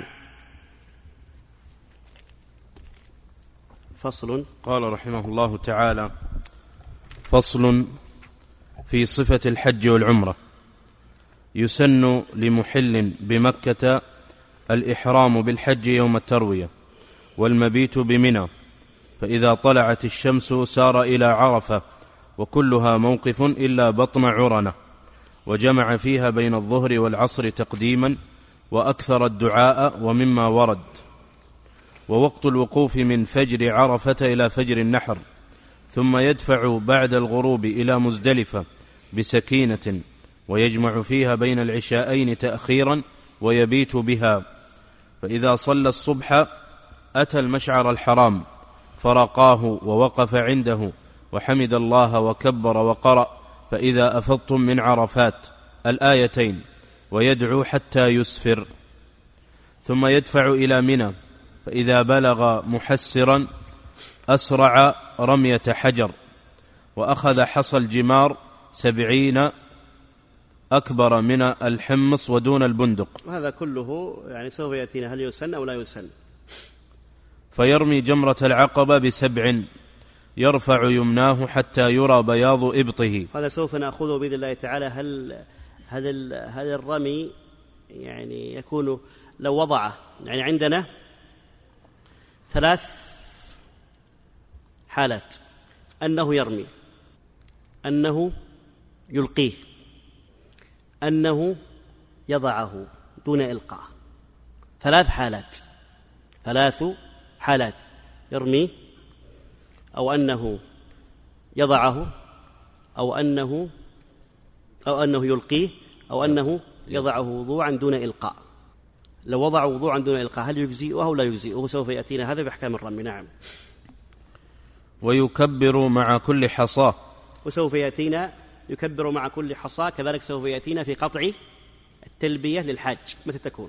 فصل. قال رحمه الله تعالى: فصل في صفة الحج والعمرة. يسن لمحل بمكة الإحرام بالحج يوم التروية والمبيت بمنى، فإذا طلعت الشمس سار إلى عرفة، وكلها موقف إلا بطن عرنة، وجمع فيها بين الظهر والعصر تقديما، وأكثر الدعاء ومما ورد. ووقت الوقوف من فجر عرفة إلى فجر النحر، ثم يدفع بعد الغروب إلى مزدلفة بسكينة، ويجمع فيها بين العشاءين تأخيرا ويبيت بها. فإذا صلى الصبح أتى المشعر الحرام فرقاه ووقف عنده وحمد الله وكبر وقرأ فإذا أفضتم من عرفات الآيتين، ويدعو حتى يسفر، ثم يدفع إلى منى، فإذا بلغ محسرا أسرع رمية حجر، وأخذ حصى الجمار 70 أكبر من الحمص ودون البندق. وهذا كله يعني سوف يأتينا هل يسن أو لا يسن. فيرمي جمرة العقبة ب7 يرفع يمناه حتى يرى بياض إبطه. هذا سوف نأخذه بإذن الله تعالى. هل الرمي يعني يكون لو وضعه، يعني عندنا 3 حالات: أنه يرمي، أنه يلقيه، أنه يضعه دون إلقاء. 3 حالات: يرمي، أو أنه يضعه، أو أنه يلقيه، أو أنه يضعه وضوعا دون إلقاء. لو وضعه وضوعا دون إلقاء هل يجزئه أو لا يجزئه؟ سوف يأتينا هذا بأحكام الرمي. نعم. ويكبر مع كل حصاه، وسوف يأتينا يكبر مع كل حصاه. كذلك سوف يأتينا في قطع التلبية للحاج متى تكون.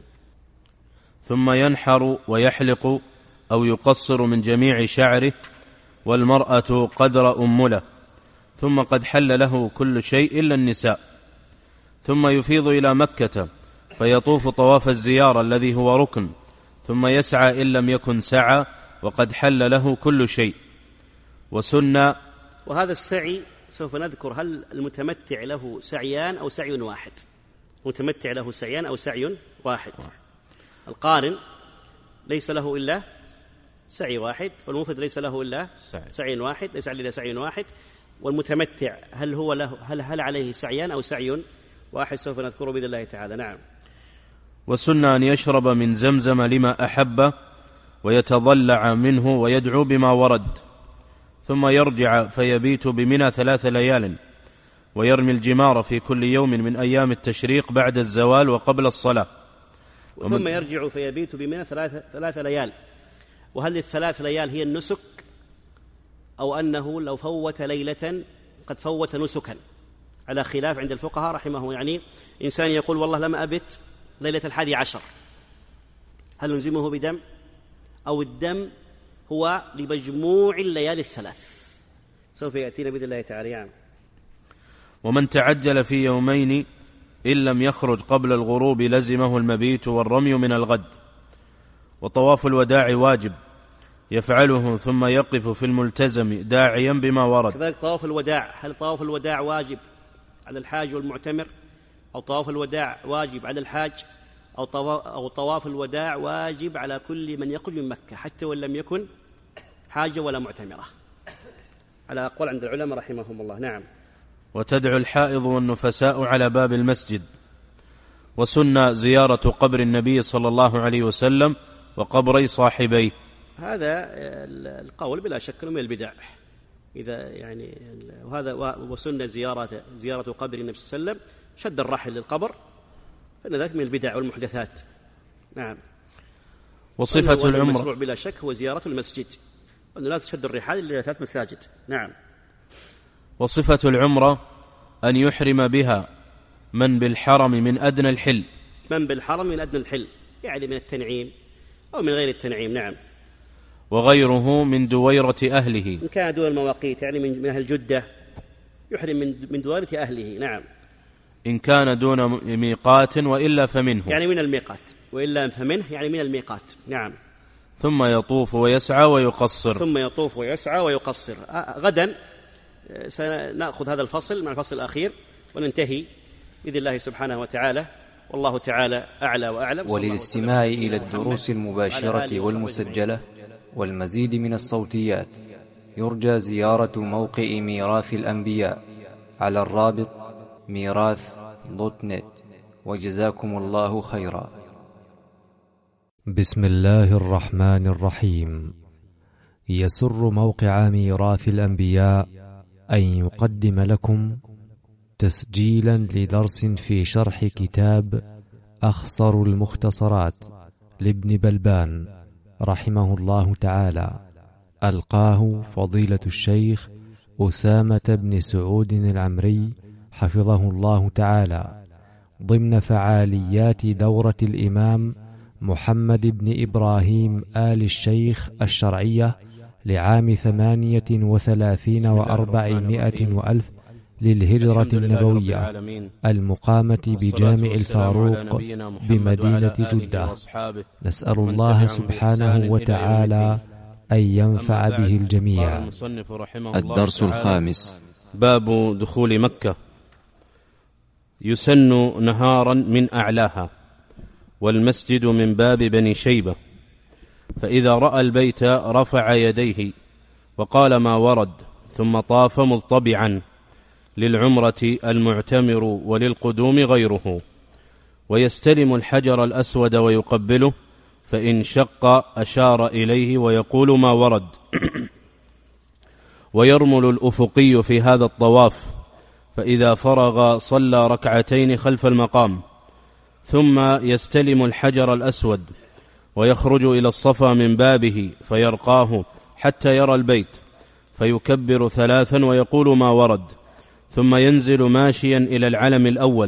ثم ينحر ويحلق أو يقصر من جميع شعره، والمرأة قدر أمله، ثم قد حل له كل شيء إلا النساء. ثم يفيض إلى مكة فيطوف طواف الزيارة الذي هو ركن، ثم يسعى إن لم يكن سعى، وقد حل له كل شيء. وسنة. وهذا السعي سوف نذكر هل المتمتع له سعيان أو سعي واحد. متمتع له سعيان أو سعي واحد. القارن ليس له إلا سعي واحد، والمفرد ليس له إلا سعي واحد، ليس عليه إلا سعي واحد. والمتمتع هل عليه سعيان أو سعي واحد؟ سوف نذكره بإذن الله تعالى. نعم. وسنة أن يشرب من زمزم لما أحب، ويتضلع منه ويدعو بما ورد، ثم يرجع فيبيت بمنى 3 ليال، ويرمي الجمار في كل يوم من أيام التشريق بعد الزوال وقبل الصلاة. ثم يرجع فيبيت بمنى 3 ليال. وهل ال3 ليال هي النسك، أو أنه لو فوت ليلة قد فوت نسكا؟ على خلاف عند الفقهاء رحمه. يعني إنسان يقول والله لم أبت ليلة 11، هل نلزمه بدم، أو الدم هو لمجموع الليالي 3؟ سوف يأتينا بإذن الله تعالى. يعني ومن تعجل في يومين إن لم يخرج قبل الغروب لزمه المبيت والرمي من الغد. وطواف الوداع واجب يفعله ثم يقف في الملتزم داعيا بما ورد. كذلك طواف الوداع، هل طواف الوداع واجب على الحاج والمعتمر، أو طواف الوداع واجب على الحاج، أو طواف الوداع واجب على كل من يقل من مكة حتى وإن لم يكن حاجة ولا معتمرة؟ على أقوال عند العلماء رحمهم الله. نعم. وتدعو الحائض والنفساء على باب المسجد. وسنة زيارة قبر النبي صلى الله عليه وسلم وقبري صاحبيه. هذا القول بلا شك من البدع، إذا يعني وهذا وسنة زيارة قبر النبي صلى الله عليه وسلم، شد الرحل للقبر، فإن ذلك من البدع والمحدثات. نعم. وصفة العمرة المشروع بلا شك هو زيارة المسجد، وأن لا تشد الرحال إلا 3 مساجد. نعم. وصفة العمرة أن يحرم بها من بالحرم من أدنى الحل. من بالحرم من أدنى الحل، يعني من التنعيم أو من غير التنعيم. نعم. وغيره من دويرة أهله، إن كان دون المواقيت، يعني من أهل جدة يحرم من دوالة أهله. نعم. إن كان دون ميقات وإلا فمنه، يعني من الميقات، وإلا فمنه يعني من الميقات. نعم. ثم يطوف ويسعى ويقصر. ثم يطوف ويسعى ويقصر. غدا سنأخذ هذا الفصل مع الفصل الأخير وننتهي بإذن الله سبحانه وتعالى، والله تعالى أعلى وأعلم. وللاستماع إلى الدروس المباشرة والمسجلة والمزيد من الصوتيات يرجى زيارة موقع ميراث الأنبياء على الرابط ميراث.net. وجزاكم الله خيرا. بسم الله الرحمن الرحيم. يسر موقع ميراث الأنبياء أن يقدم لكم تسجيلا لدرس في شرح كتاب أخصر المختصرات لابن بلبان رحمه الله تعالى، ألقاه فضيلة الشيخ أسامة بن سعود العمري حفظه الله تعالى ضمن فعاليات دورة الإمام محمد بن إبراهيم آل الشيخ الشرعية لعام 38 و400 وألف للهجرة النبوية المقامة بجامع الفاروق بمدينة جدة. نسأل الله سبحانه وتعالى أن ينفع به الجميع. الدرس الخامس. باب دخول مكة. يسن نهارا من أعلاها، والمسجد من باب بني شيبة، فإذا رأى البيت رفع يديه وقال ما ورد، ثم طاف مضطبعا، للعمرة المعتمر وللقدوم غيره، ويستلم الحجر الأسود ويقبله، فإن شق أشار إليه ويقول ما ورد. ويرمل الأفقي في هذا الطواف، فإذا فرغ صلى ركعتين خلف المقام، ثم يستلم الحجر الأسود ويخرج إلى الصفا من بابه فيرقاه حتى يرى البيت، فيكبر 3 ويقول ما ورد، ثم ينزل ماشيا إلى العلم الأول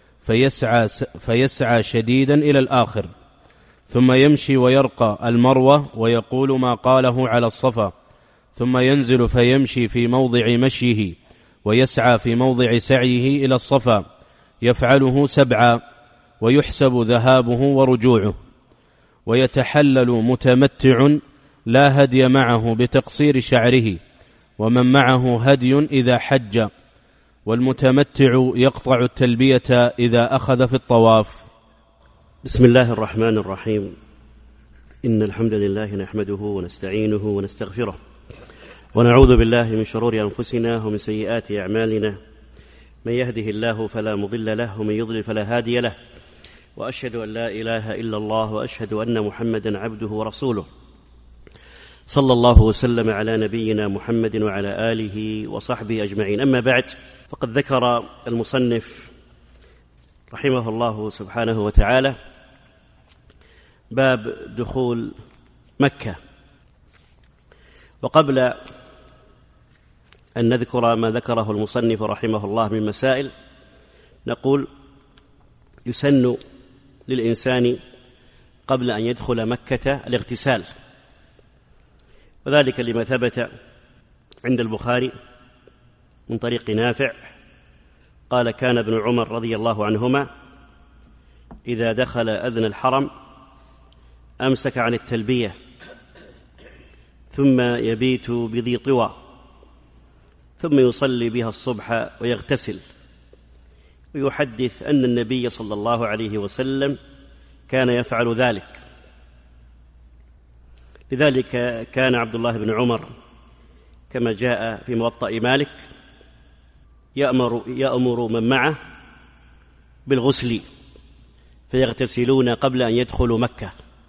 فيسعى شديدا إلى الآخر، ثم يمشي ويرقى المروة ويقول ما قاله على الصفا، ثم ينزل فيمشي في موضع مشيه ويسعى في موضع سعيه إلى الصفا، يفعله 7 ويحسب ذهابه ورجوعه. ويتحلل متمتع لا هدي معه بتقصير شعره، ومن معه هدي إذا حج، والمتمتع يقطع التلبية إذا أخذ في الطواف. بسم الله الرحمن الرحيم. إن الحمد لله نحمده ونستعينه ونستغفره، ونعوذ بالله من شرور أنفسنا ومن سيئات أعمالنا، من يهده الله فلا مضل له ومن يضلل فلا هادي له، وأشهد أن لا إله إلا الله وأشهد أن محمدا عبده ورسوله، صلى الله وسلم على نبينا محمد وعلى آله وصحبه أجمعين. أما بعد، فقد ذكر المصنف رحمه الله سبحانه وتعالى باب دخول مكة. وقبل أن نذكر ما ذكره المصنف رحمه الله من مسائل، نقول يسن للإنسان قبل أن يدخل مكة الاغتسال، وذلك لما ثبت عند البخاري من طريق نافع قال كان ابن عمر رضي الله عنهما إذا دخل أذن الحرم أمسك عن التلبية، ثم يبيت بذي طوى، ثم يصلي بها الصبح ويغتسل، ويحدث أن النبي صلى الله عليه وسلم كان يفعل ذلك. لذلك كان عبد الله بن عمر كما جاء في موطأ مالك يأمر من معه بالغسل فيغتسلون قبل أن يدخلوا مكة.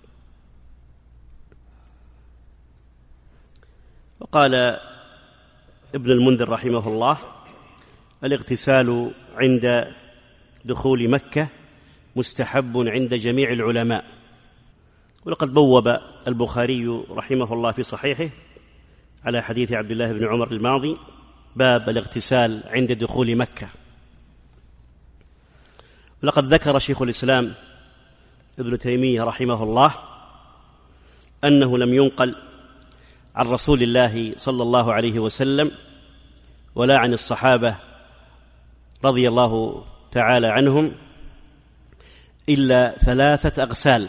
وقال ابن المنذر رحمه الله الاغتسال عند دخول مكة مستحب عند جميع العلماء. ولقد بوب البخاري رحمه الله في صحيحه على حديث عبد الله بن عمر الماضي باب الاغتسال عند دخول مكة. ولقد ذكر شيخ الإسلام ابن تيمية رحمه الله أنه لم ينقل عن رسول الله صلى الله عليه وسلم ولا عن الصحابة رضي الله تعالى عنهم إلا 3 أغسال: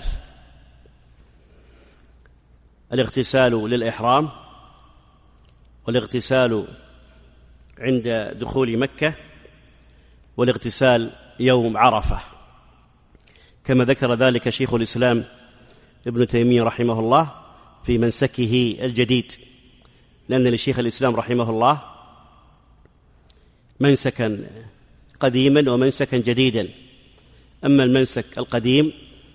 الاغتسال للإحرام، والاغتسال عند دخول مكة، والاغتسال يوم عرفة، كما ذكر ذلك شيخ الإسلام ابن تيمية رحمه الله في منسكه الجديد، لأن لشيخ الإسلام رحمه الله منسكا قديما ومنسكا جديدا. أما المنسك القديم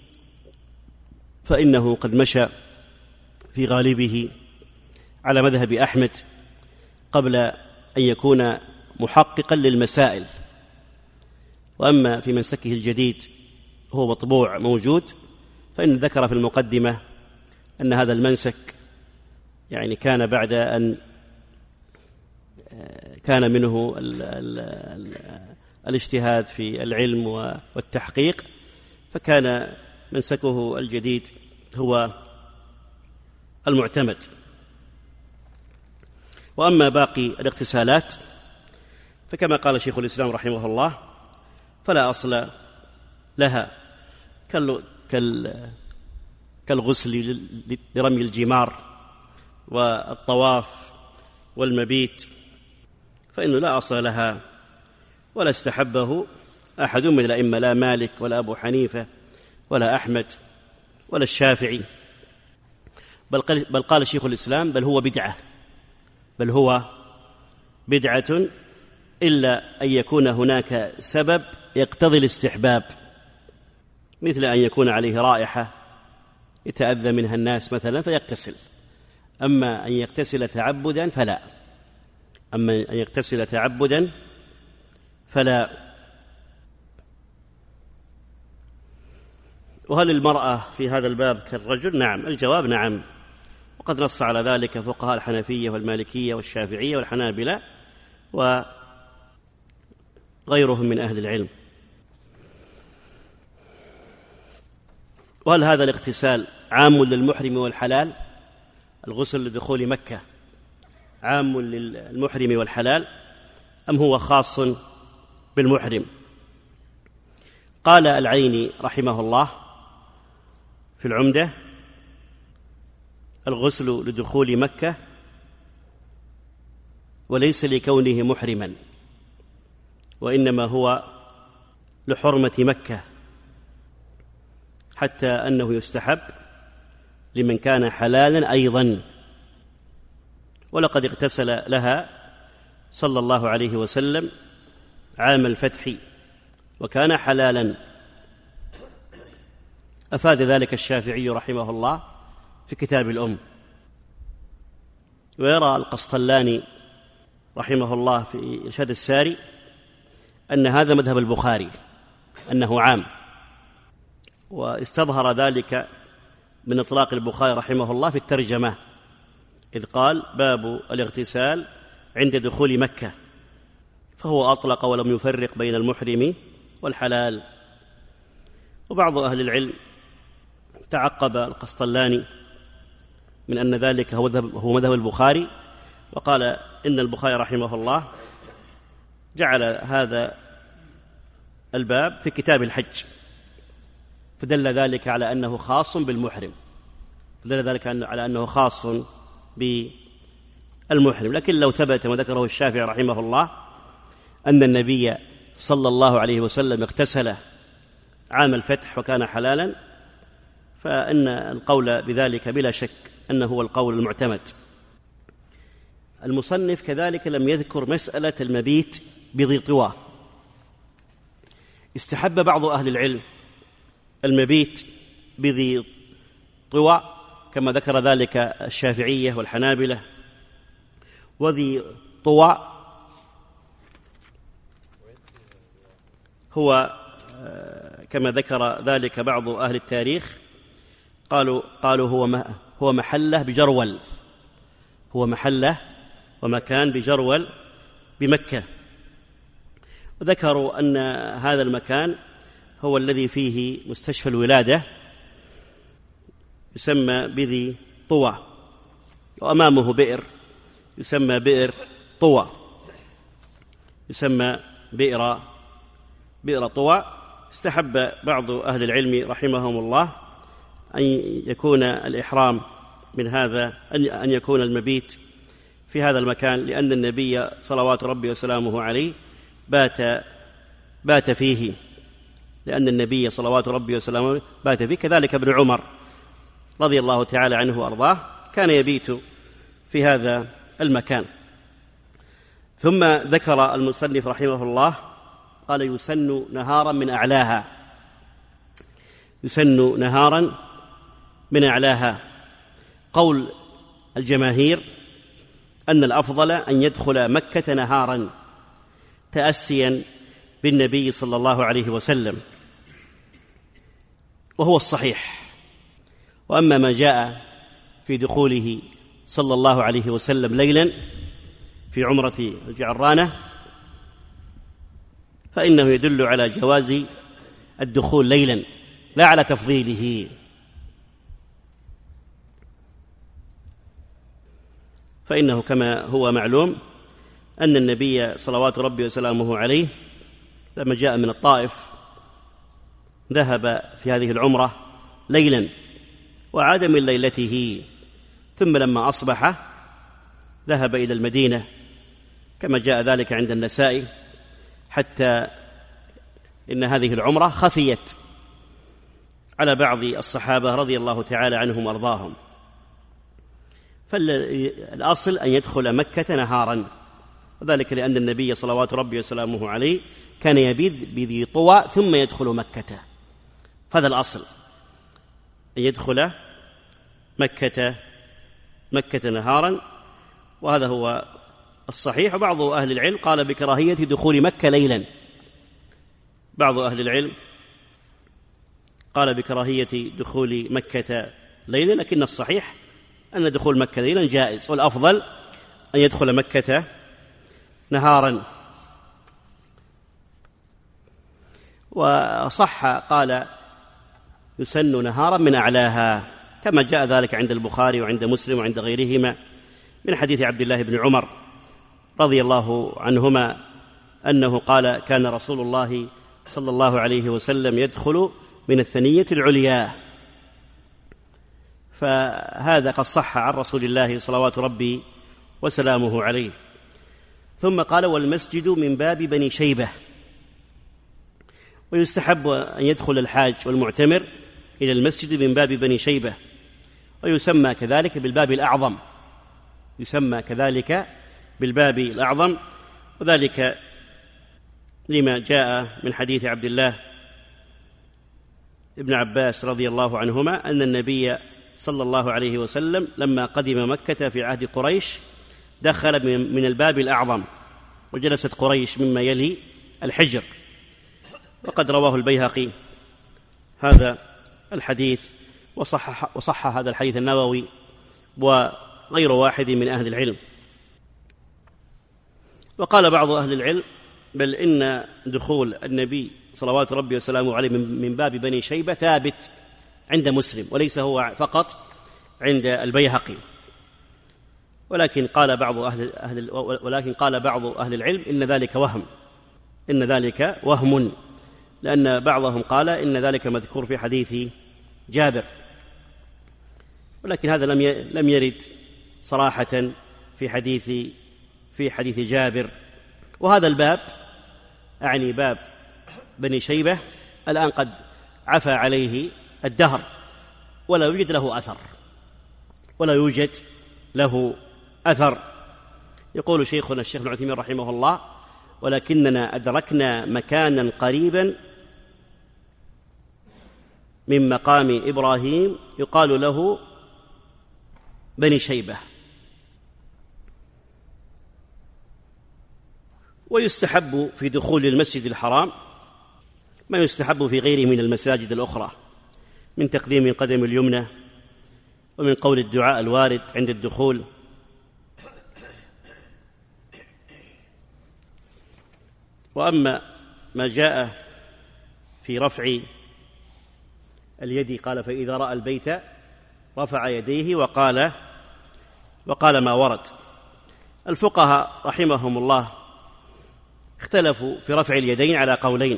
فإنه قد مشى في غالبه على مذهب أحمد قبل أن يكون محققا للمسائل، وأما في منسكه الجديد هو مطبوع موجود، فإن ذكر في المقدمة أن هذا المنسك يعني كان بعد أن كان منه الاجتهاد في العلم والتحقيق، فكان منسكه الجديد هو المعتمد. وأما باقي الاغتسالات فكما قال شيخ الإسلام رحمه الله فلا أصل لها، كالغسل لرمي الجمار والطواف والمبيت، فإنه لا أصل لها ولا استحبه أحد من الأئمة، لا مالك ولا أبو حنيفة ولا أحمد ولا الشافعي، بل قال شيخ الإسلام بل هو بدعة إلا أن يكون هناك سبب يقتضي الاستحباب، مثل أن يكون عليه رائحة يتأذى منها الناس مثلا فيغتسل، أما أن يغتسل تعبدا فلا. وهل المرأة في هذا الباب كالرجل؟ نعم، الجواب نعم، وقد نص على ذلك فقهاء الحنفية والمالكية والشافعية والحنابلة وغيرهم من أهل العلم. وهل هذا الاغتسال عام للمحرم والحلال؟ الغسل لدخول مكة عام للمحرم والحلال أم هو خاص بالمحرم؟ قال العيني رحمه الله في العمدة: الغسل لدخول مكة وليس لكونه محرما، وإنما هو لحرمة مكة، حتى أنه يستحب لمن كان حلالا أيضا. ولقد اغتسل لها صلى الله عليه وسلم عام الفتح وكان حلالا، أفاد ذلك الشافعي رحمه الله في كتاب الأم. ويرى القسطلاني رحمه الله في إرشاد الساري أن هذا مذهب البخاري أنه عام، واستظهر ذلك من إطلاق البخاري رحمه الله في الترجمة، إذ قال: باب الاغتسال عند دخول مكة، فهو أطلق ولم يفرق بين المحرم والحلال. وبعض أهل العلم تعقب القسطلاني من أن ذلك هو مذهب البخاري، وقال إن البخاري رحمه الله جعل هذا الباب في كتاب الحج، فدل ذلك على أنه خاص بالمحرم، لكن لو ثبت وذكره الشافعي رحمه الله أن النبي صلى الله عليه وسلم اغتسل عام الفتح وكان حلالا، فإن القول بذلك بلا شك أنه هو القول المعتمد. المصنف كذلك لم يذكر مسألة المبيت بذي طوى. استحب بعض أهل العلم المبيت بذي طوى كما ذكر ذلك الشافعية والحنابلة. وذي طوى هو كما ذكر ذلك بعض أهل التاريخ قالوا هو محله بجرول، هو محله ومكان بجرول بمكة، وذكروا أن هذا المكان هو الذي فيه مستشفى الولادة يسمى بذي طوى، وأمامه بئر يسمى بئر طوى، يسمى بئر طوى. استحب بعض أهل العلم رحمهم الله أن يكون الإحرام من هذا، أن يكون المبيت في هذا المكان، لأن النبي صلوات ربي وسلامه عليه بات فيه، لأن النبي صلوات ربي وسلامه بات فيه. كذلك ابن عمر رضي الله تعالى عنه وأرضاه كان يبيت في هذا المكان. ثم ذكر المصنف رحمه الله قال: يسن نهارا من أعلاها، يسن نهارا من أعلاها. قول الجماهير أن الأفضل أن يدخل مكة نهارا تأسيا بالنبي صلى الله عليه وسلم، وهو الصحيح. وأما ما جاء في دخوله صلى الله عليه وسلم ليلا في عمرة الجعرانة فإنه يدل على جواز الدخول ليلا لا على تفضيله. فإنه كما هو معلوم أن النبي صلوات ربي وسلامه عليه لما جاء من الطائف ذهب في هذه العمرة ليلا وعاد من ليلته، ثم لما أصبح ذهب إلى المدينة كما جاء ذلك عند النسائي، حتى إن هذه العمرة خفيت على بعض الصحابة رضي الله تعالى عنهم وأرضاهم. فالأصل أن يدخل مكة نهارا، وذلك لأن النبي صلوات ربي وسلامه عليه كان يبيت بذي طوى ثم يدخل مكة، فهذا الأصل أن يدخل مكة نهارا، وهذا هو الصحيح. وبعض أهل العلم قال بكراهية دخول مكة ليلا، بعض أهل العلم قال بكراهية دخول مكة ليلا، لكن الصحيح أن دخول مكة ليلا جائز، والأفضل أن يدخل مكة نهارا. وصح قال يسن نهارا من أعلاها، كما جاء ذلك عند البخاري وعند مسلم وعند غيرهما من حديث عبد الله بن عمر رضي الله عنهما أنه قال: كان رسول الله صلى الله عليه وسلم يدخل من الثنية العليا. فهذا قد صح عن رسول الله صلوات ربي وسلامه عليه. ثم قال: والمسجد من باب بني شيبة. ويستحب أن يدخل الحاج والمعتمر إلى المسجد من باب بني شيبة، ويسمى كذلك بالباب الأعظم، يسمى كذلك بالباب الأعظم، وذلك لما جاء من حديث عبد الله ابن عباس رضي الله عنهما أن النبي صلى الله عليه وسلم لما قدم مكة في عهد قريش دخل من الباب الأعظم، وجلست قريش مما يلي الحجر. وقد رواه البيهقي هذا الحديث وصح هذا الحديث النووي وغير واحد من أهل العلم. وقال بعض أهل العلم: بل إن دخول النبي صلوات ربي وسلامه عليه من باب بني شيبة ثابت عند مسلم، وليس هو فقط عند البيهقي. ولكن قال بعض أهل العلم إن ذلك وهم، لأن بعضهم قال إن ذلك مذكور في حديث جابر، ولكن هذا لم يرد صراحة في حديث جابر. وهذا الباب أعني باب بني شيبة الآن قد عفى عليه الدهر ولا يوجد له أثر. يقول شيخنا الشيخ ابن عثيمين رحمه الله: ولكننا أدركنا مكانا قريبا من مقام إبراهيم يقال له بني شيبة. ويستحب في دخول المسجد الحرام ما يستحب في غيره من المساجد الأخرى من تقديم القدم اليمنى ومن قول الدعاء الوارد عند الدخول. وأما ما جاء في رفع اليد قال: فإذا رأى البيت رفع يديه وقال ما ورد. الفقهاء رحمهم الله اختلفوا في رفع اليدين على قولين،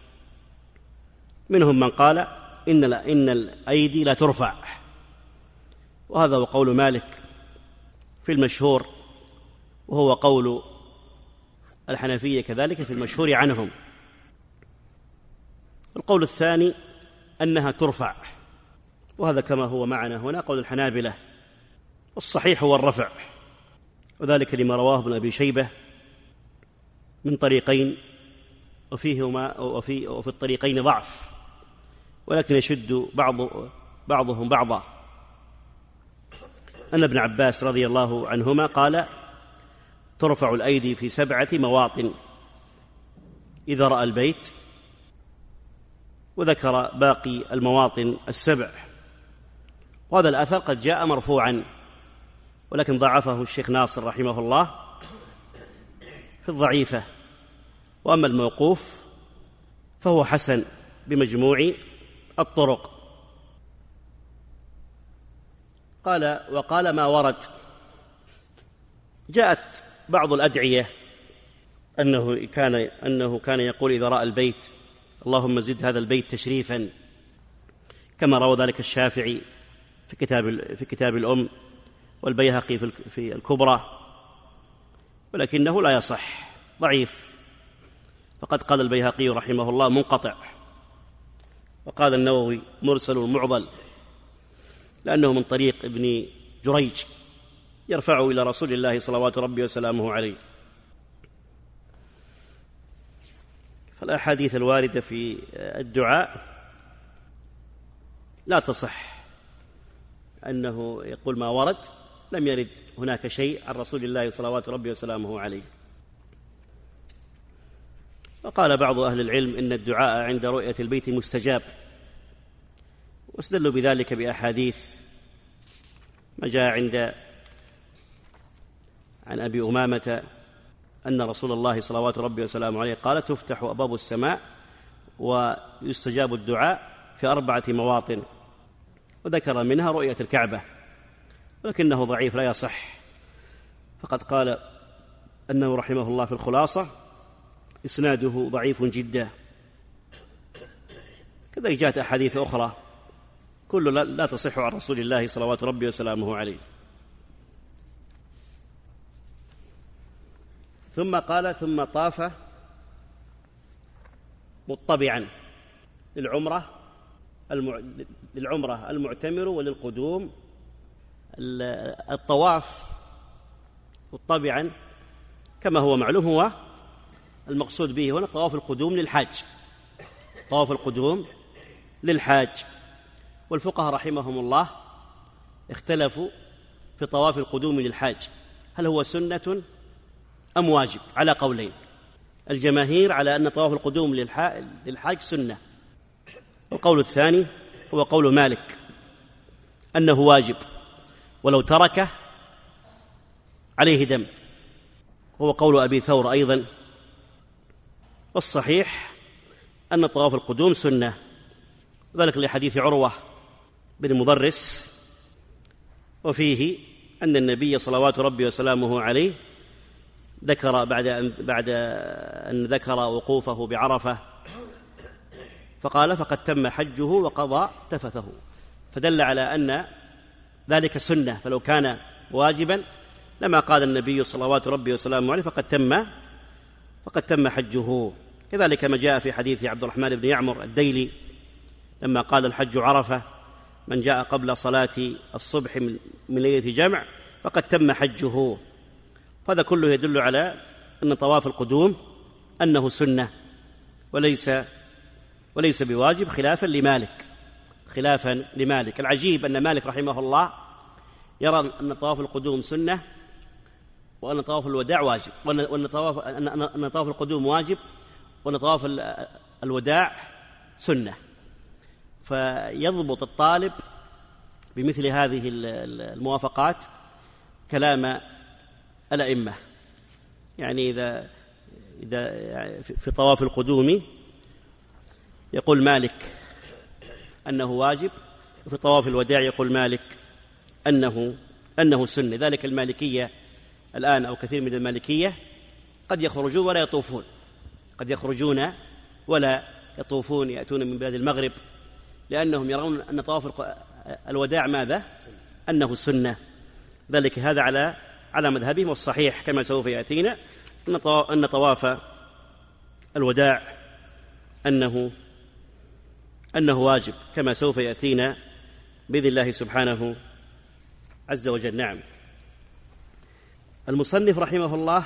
منهم من قال إن الأيدي لا ترفع، وهذا هو قول مالك في المشهور، وهو قول الحنفية كذلك في المشهور عنهم. القول الثاني أنها ترفع، وهذا كما هو معنا هنا قول الحنابلة. الصحيح هو الرفع، وذلك لما رواه ابن أبي شيبة من طريقين، وفي الطريقين ضعف، ولكن يشد بعضهم بعضا. أن ابن عباس رضي الله عنهما قال: ترفع الأيدي في 7 مواطن إذا رأى البيت، وذكر باقي المواطن 7. وهذا الأثر قد جاء مرفوعا، ولكن ضعفه الشيخ ناصر رحمه الله في الضعيفة. وأما الموقوف فهو حسن بمجموع الطرق. وقال ما ورد. جاءت بعض الأدعية أنه كان يقول إذا رأى البيت: اللهم زد هذا البيت تشريفا، كما روى ذلك الشافعي في كتاب الأم، والبيهقي في الكبرى، ولكنه لا يصح، ضعيف. فقد قال البيهقي رحمه الله منقطع، وقال النووي مرسل معضل، لأنه من طريق ابن جريج يرفعه إلى رسول الله صلوات ربي وسلامه عليه. فالأحاديث الواردة في الدعاء لا تصح، أنه يقول ما ورد، لم يرد هناك شيء عن رسول الله صلوات ربي وسلامه عليه. وقال بعض أهل العلم إن الدعاء عند رؤية البيت مستجاب، واستدلوا بذلك بأحاديث ما جاء عن أبي أمامة أن رسول الله صلوات ربي وسلامه عليه قال: تفتح أبواب السماء ويستجاب الدعاء في 4 مواطن، وذكر منها رؤية الكعبة، ولكنه ضعيف لا يصح. فقد قال أنه رحمه الله في الخلاصة: إسناده ضعيف جدا. كذلك جاءت أحاديث أخرى كل لا تصح عن رسول الله صلوات ربي وسلامه عليه. ثم قال: ثم طاف مطبعا للعمرة المعتمر وللقدوم. الطواف مطبعا كما هو معلوم هو المقصود به هنا طواف القدوم للحاج، طواف القدوم للحاج. والفقهاء رحمهم الله اختلفوا في طواف القدوم للحاج، هل هو سنة أم واجب؟ على قولين. الجماهير على أن طواف القدوم للحاج سنة، والقول الثاني هو قول مالك أنه واجب، ولو تركه عليه دم، هو قول أبي ثور أيضا. والصحيح أن طواف القدوم سنة، ذلك لحديث عروة بن مضرس، وفيه أن النبي صلوات ربي وسلامه عليه ذكر بعد أن ذكر وقوفه بعرفة فقال: فقد تم حجه وقضى تفثه، فدل على أن ذلك سنة، فلو كان واجبا لما قال النبي صلوات ربي وسلامه عليه فقد تم حجه. كذلك ما جاء في حديث عبد الرحمن بن يعمر الديلي لما قال: الحج عرفة، من جاء قبل صلاة الصبح من ليلة جمع فقد تم حجه. هذا كله يدل على أن طواف القدوم أنه سنة وليس بواجب، خلافا لمالك. العجيب أن مالك رحمه الله يرى أن طواف القدوم سنة، وأن طواف الوداع واجب، وأن طواف القدوم واجب، وأن طواف الوداع سنة. فيضبط الطالب بمثل هذه الموافقات كلام الأئمة، يعني إذا في طواف القدوم يقول مالك أنه واجب، وفي طواف الوداع يقول مالك أنه سنة. ذلك المالكية الآن أو كثير من المالكية قد يخرجون ولا يطوفون، قد يخرجون ولا يطوفون، يأتون من بلاد المغرب، لأنهم يرون أن طواف الوداع ماذا؟ أنه السنة. ذلك هذا على مذهبهم، والصحيح كما سوف يأتينا أن طواف الوداع أنه واجب، كما سوف يأتينا بإذن الله سبحانه عز وجل. نعم. المصنف رحمه الله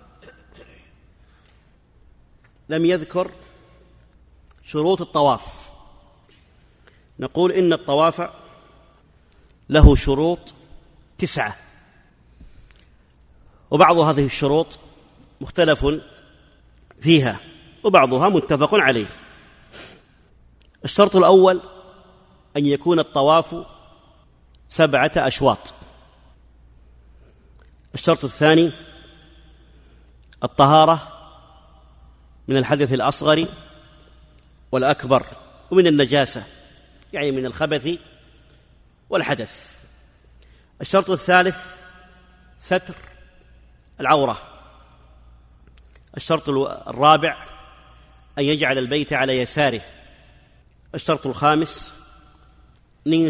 لم يذكر شروط الطواف. نقول إن الطواف له شروط 9، وبعض هذه الشروط مختلف فيها وبعضها متفق عليه. الشرط الأول أن يكون الطواف 7 أشواط. الشرط الثاني الطهارة من الحدث الأصغر والأكبر ومن النجاسة، يعني من الخبث والحدث. الشرط الثالث ستر العورة. الشرط الرابع أن يجعل البيت على يساره. الشرط الخامس نية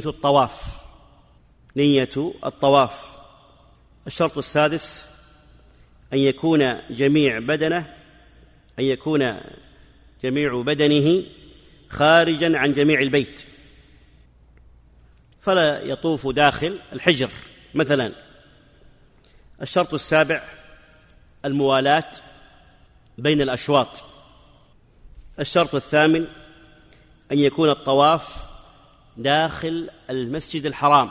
الطواف. الشرط السادس أن يكون جميع بدنه خارجا عن جميع البيت، فلا يطوف داخل الحجر مثلا. الشرط السابع الموالاة بين الأشواط. الشرط الثامن أن يكون الطواف داخل المسجد الحرام.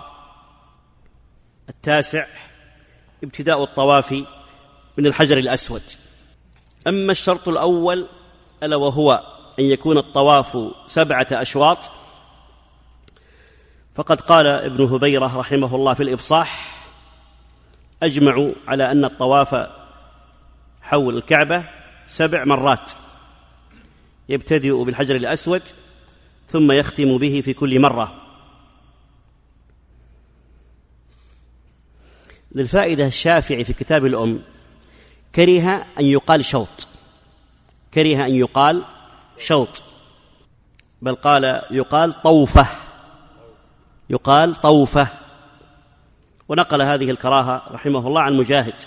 التاسع ابتداء الطواف من الحجر الأسود. أما الشرط الأول ألا وهو أن يكون الطواف 7 أشواط، فقد قال ابن هبيرة رحمه الله في الإفصاح: أجمعوا على أن الطواف حول الكعبة 7 مرات، يبتدئ بالحجر الأسود ثم يختم به في كل مرة. للفائدة الشافعي في كتاب الأم كره أن يقال شوط، بل قال يقال طوفة، ونقل هذه الكراهة رحمه الله عن مجاهد.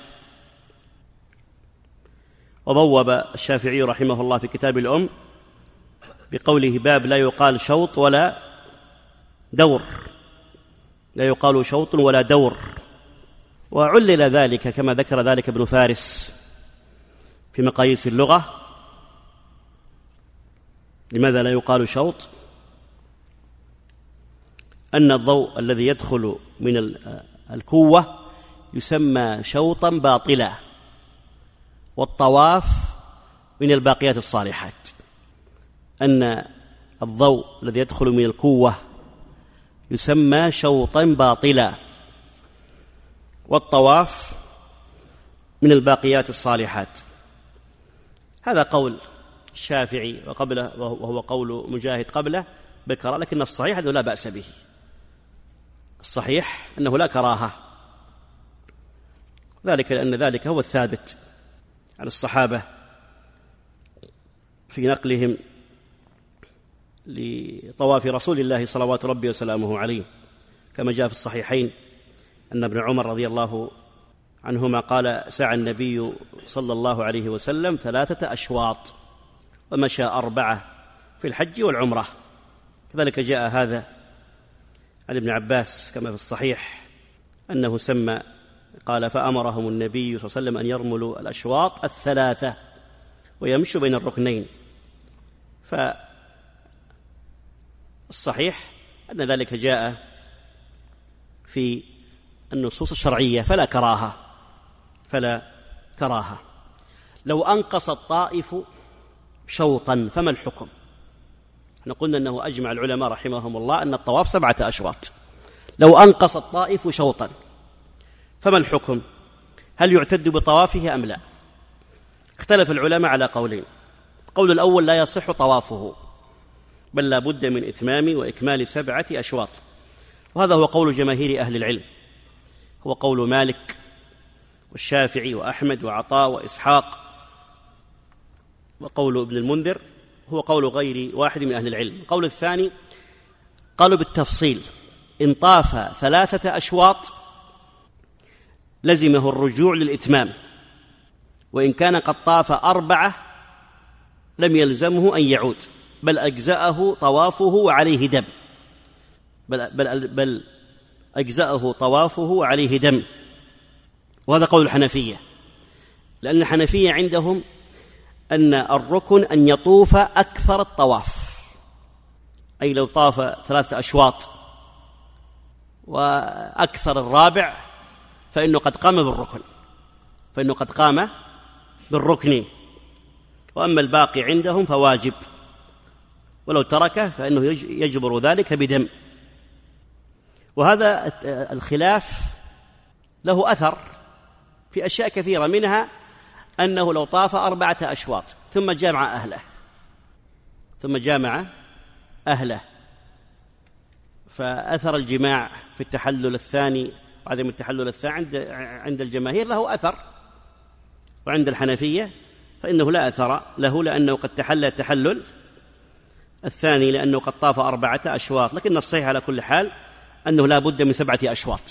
وبوب الشافعي رحمه الله في كتاب الأم بقوله: باب لا يقال شوط ولا دور، لا يقال شوط ولا دور. وعلل ذلك كما ذكر ذلك ابن فارس في مقاييس اللغة. لماذا لا يقال شوط؟ أن الضوء الذي يدخل من الكوة يسمى شوطا باطلا، والطواف من الباقيات الصالحات. أن الضوء الذي يدخل من الكوة يسمى شوطا باطلا، والطواف من الباقيات الصالحات. هذا قول الشافعي وقبله، وهو قول مجاهد قبله بكرة، لكن الصحيح أنه لا بأس به. الصحيح أنه لا كراهة، ذلك لأن ذلك هو الثابت عن الصحابة في نقلهم لطواف رسول الله صلوات ربي وسلامه عليه، كما جاء في الصحيحين أن ابن عمر رضي الله عنهما قال: سعى النبي صلى الله عليه وسلم 3 أشواط ومشى 4 في الحج والعمرة. كذلك جاء هذا عن ابن عباس كما في الصحيح أنه سمى، قال: فأمرهم النبي صلى الله عليه وسلم أن يرملوا الأشواط 3 ويمشوا بين الركنين. فالصحيح أن ذلك جاء في النصوص الشرعية، فلا كراهة. لو أنقص الطائف شوطا فما الحكم؟ احنا قلنا أنه أجمع العلماء رحمهم الله أن الطواف 7 أشواط. لو أنقص الطائف شوطا فما الحكم؟ هل يعتد بطوافه أم لا؟ اختلف العلماء على قولين. القول الأول: لا يصح طوافه، بل لا بد من إتمام وإكمال 7 أشواط، وهذا هو قول جماهير أهل العلم، هو قول مالك والشافعي وأحمد وعطاء وإسحاق وقول ابن المنذر هو قول غير واحد من أهل العلم. القول الثاني قالوا بالتفصيل: إن طاف 3 أشواط لزمه الرجوع للإتمام، وإن كان قد طاف 4 لم يلزمه أن يعود، بل أجزأه طوافه وعليه دم، بل أجزأه طوافه وعليه دم. وهذا قول الحنفية، لأن الحنفية عندهم أن الركن أن يطوف أكثر الطواف، أي لو طاف 3 أشواط وأكثر الرابع فإنه قد قام بالركن، وأما الباقي عندهم فواجب، ولو تركه فإنه يجبر ذلك بدم. وهذا الخلاف له أثر في أشياء كثيرة، منها أنه لو طاف 4 أشواط ثم جامع أهله فأثر الجماع في التحلل الثاني وعدم التحلل الثاني عند الجماهير له أثر، وعند الحنفية فإنه لا أثر له، لأنه قد تحلل التحلل الثاني لأنه قد طاف 4 أشواط. لكن الصحيح على كل حال أنه لا بد من 7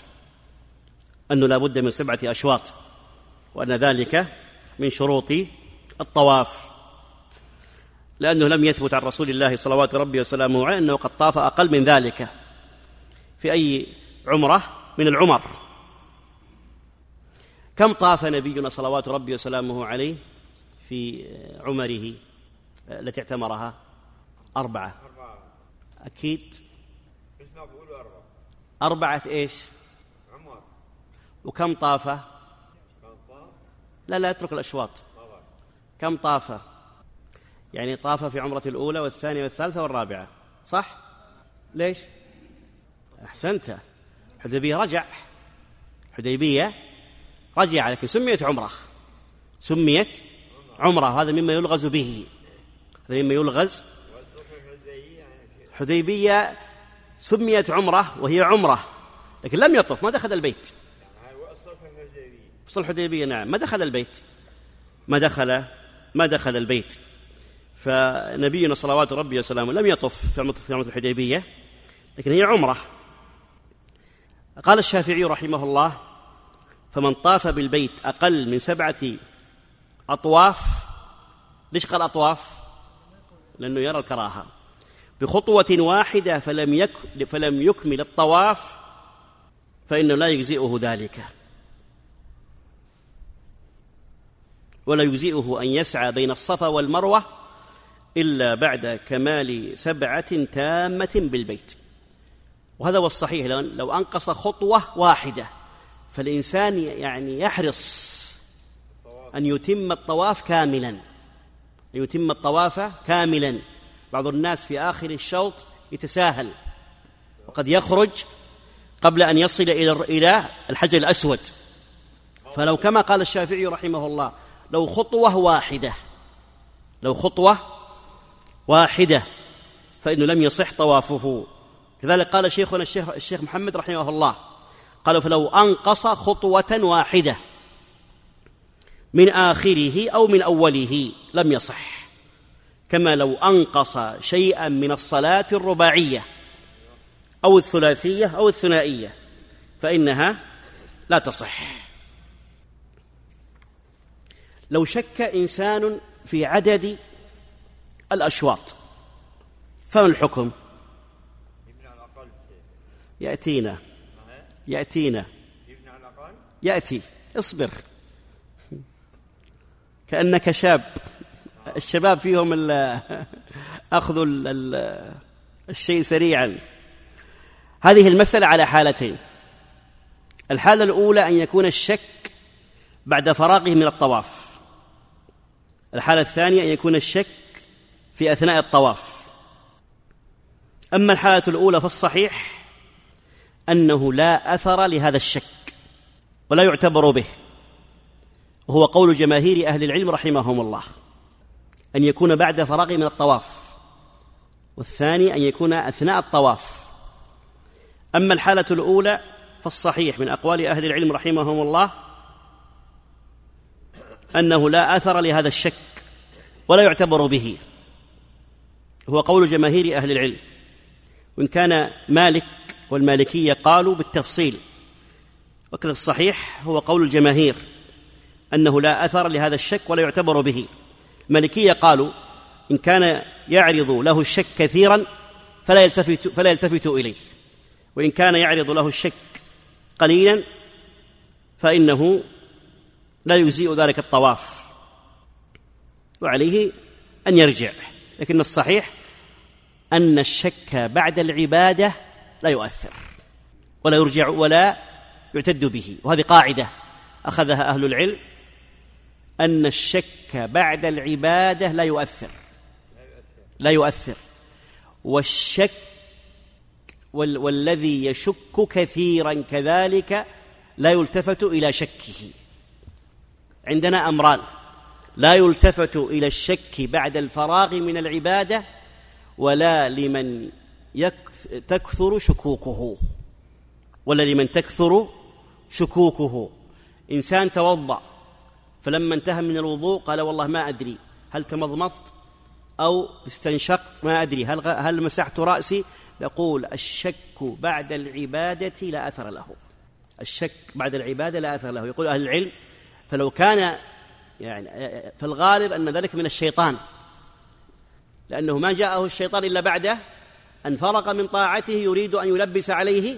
أشواط، وأن ذلك من شروط الطواف، لأنه لم يثبت عن رسول الله صلوات ربي وسلامه عليه أنه قد طاف أقل من ذلك في أي عمرة من العمر. كم طاف نبينا صلوات ربي وسلامه عليه في عمره التي اعتمرها؟ 4 أكيد. 4 إيش؟ عمر. وكم طاف؟ لا اترك الأشواط. كم طاف؟ يعني طاف في عمرة الأولى والثانية والثالثة والرابعة، صح؟ ليش؟ أحسنت. حديبية رجع، لكن سميت عمرة. هذا مما يلغز به، حديبية سميت عمرة وهي عمرة، لكن لم يطف، ما دخل البيت. صلح الحديبية نعم، ما دخل البيت. فنبينا صلوات ربي وسلامه لم يطف في عمرة الحديبية، لكن هي عمرة. قال الشافعي رحمه الله: فمن طاف بالبيت أقل من 7 أطواف، ليش قال أطواف؟ لأنه يرى الكراهة، بخطوة واحدة فلم يكمل الطواف فإنه لا يجزئه ذلك، ولا يجزئه أن يسعى بين الصفا والمروة إلا بعد كمال 7 تامة بالبيت. وهذا هو الصحيح، لو أنقص خطوة واحدة فالإنسان يعني يحرص أن يتم الطواف كاملا. بعض الناس في آخر الشوط يتساهل وقد يخرج قبل أن يصل إلى الحجر الأسود. فلو كما قال الشافعي رحمه الله لو خطوة واحدة فإنه لم يصح طوافه. كذلك قال شيخنا الشيخ محمد رحمه الله، قالوا فلو أنقص خطوة واحدة من آخره أو من أوله لم يصح، كما لو أنقص شيئا من الصلاة الرباعية أو الثلاثية أو الثنائية فإنها لا تصح. لو شك إنسان في عدد الأشواط فما الحكم؟ يأتي اصبر، كأنك شاب، الشباب فيهم أخذ الشيء سريعا. هذه المسألة على حالتين: الحالة الأولى أن يكون الشك بعد فراغه من الطواف، الحالة الثانية أن يكون الشك في أثناء الطواف. أما الحالة الأولى فالصحيح أنه لا أثر لهذا الشك ولا يعتبر به، وهو قول جماهير أهل العلم رحمهم الله، أن يكون بعد فراغه من الطواف، والثاني أن يكون أثناء الطواف. أما الحالة الأولى فالصحيح من أقوال أهل العلم رحمهم الله أنه لا أثر لهذا الشك ولا يعتبر به، هو قول جماهير أهل العلم. وإن كان مالك والمالكية قالوا بالتفصيل، وكل الصحيح هو قول الجماهير أنه لا أثر لهذا الشك ولا يعتبر به. المالكية قالوا إن كان يعرض له الشك كثيرا فلا يلتفت إليه، وإن كان يعرض له الشك قليلا فإنه لا يجزئ ذلك الطواف وعليه أن يرجع. لكن الصحيح أن الشك بعد العبادة لا يؤثر ولا يرجع ولا يعتد به، وهذه قاعدة أخذها أهل العلم، أن الشك بعد العبادة لا يؤثر. والشك والذي يشك كثيرا كذلك لا يلتفت إلى شكه. عندنا أمران: لا يلتفت إلى الشك بعد الفراغ من العبادة، ولا لمن تكثر شكوكه. إنسان توضأ فلما انتهى من الوضوء قال والله ما أدري هل تمضمضت أو استنشقت، ما أدري هل مسحت رأسي، نقول الشك بعد العبادة لا أثر له. الشك بعد العبادة لا أثر له. يقول أهل العلم فلو كان فالغالب أن ذلك من الشيطان، لأنه ما جاءه الشيطان إلا بعد أن فرغ من طاعته يريد أن يلبس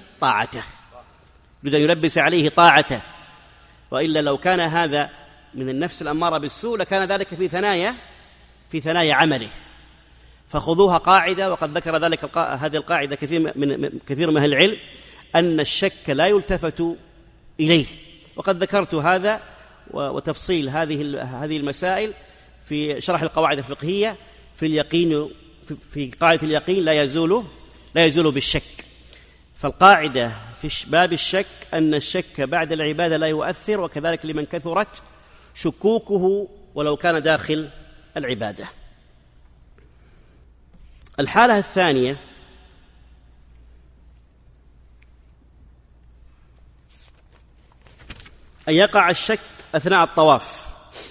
عليه طاعته. وإلا لو كان هذا من النفس الأمارة بالسوء لكان ذلك في ثنايا عمله. فخذوها قاعدة، وقد ذكر هذه القاعدة كثير من أهل العلم، أن الشك لا يلتفت إليه. وقد ذكرت هذا وتفصيل هذه المسائل في شرح القواعد الفقهية في قاعدة اليقين لا يزول بالشك. فالقاعدة في باب الشك أن الشك بعد العبادة لا يؤثر، وكذلك لمن كثرت شكوكه ولو كان داخل العبادة. الحالة الثانية أن يقع الشك أثناء الطواف.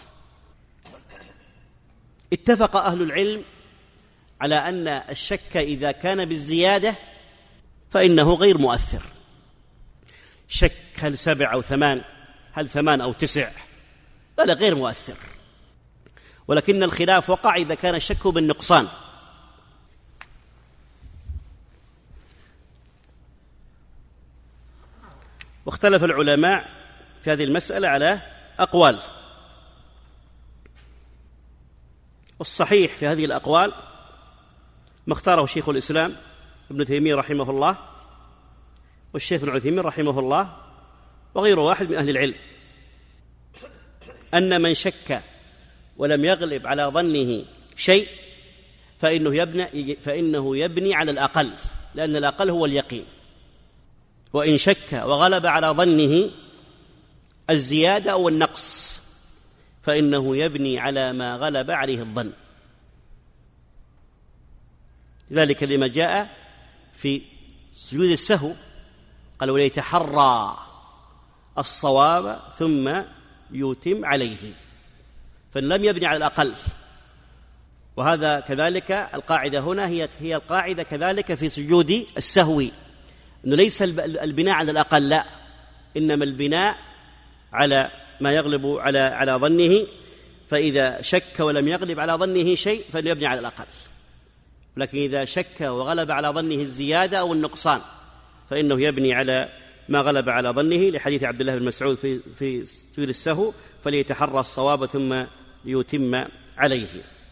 اتفق أهل العلم على أن الشك إذا كان بالزيادة فإنه غير مؤثر. شك هل 7 أو 8، هل 8 أو 9، هذا غير مؤثر. ولكن الخلاف وقع إذا كان الشك بالنقصان. واختلف العلماء في هذه المسألة على أقوال، والصحيح في هذه الأقوال ما اختاره شيخ الإسلام ابن تيمية رحمه الله والشيخ ابن عثيمين رحمه الله وغير واحد من أهل العلم، أن من شك ولم يغلب على ظنه شيء فإنه يبني على الأقل، لأن الأقل هو اليقين. وإن شك وغلب على ظنه الزيادة أو النقص فإنه يبني على ما غلب عليه الظن. ذلك لما جاء في سجود السهو، قال وليتحرى الصواب ثم يتم عليه، فإن لم يبني على الأقل. وهذا كذلك القاعدة هنا هي القاعدة كذلك في سجود السهو، أنه ليس البناء على الأقل، لا، إنما البناء على ما يغلب على ظنه. فإذا شك ولم يغلب على ظنه شيء فإنه يبني على الأقل، لكن إذا شك وغلب على ظنه الزيادة أو النقصان فإنه يبني على ما غلب على ظنه، لحديث عبد الله بن مسعود في سجود السهو فليتحرى الصواب ثم ليتم عليه.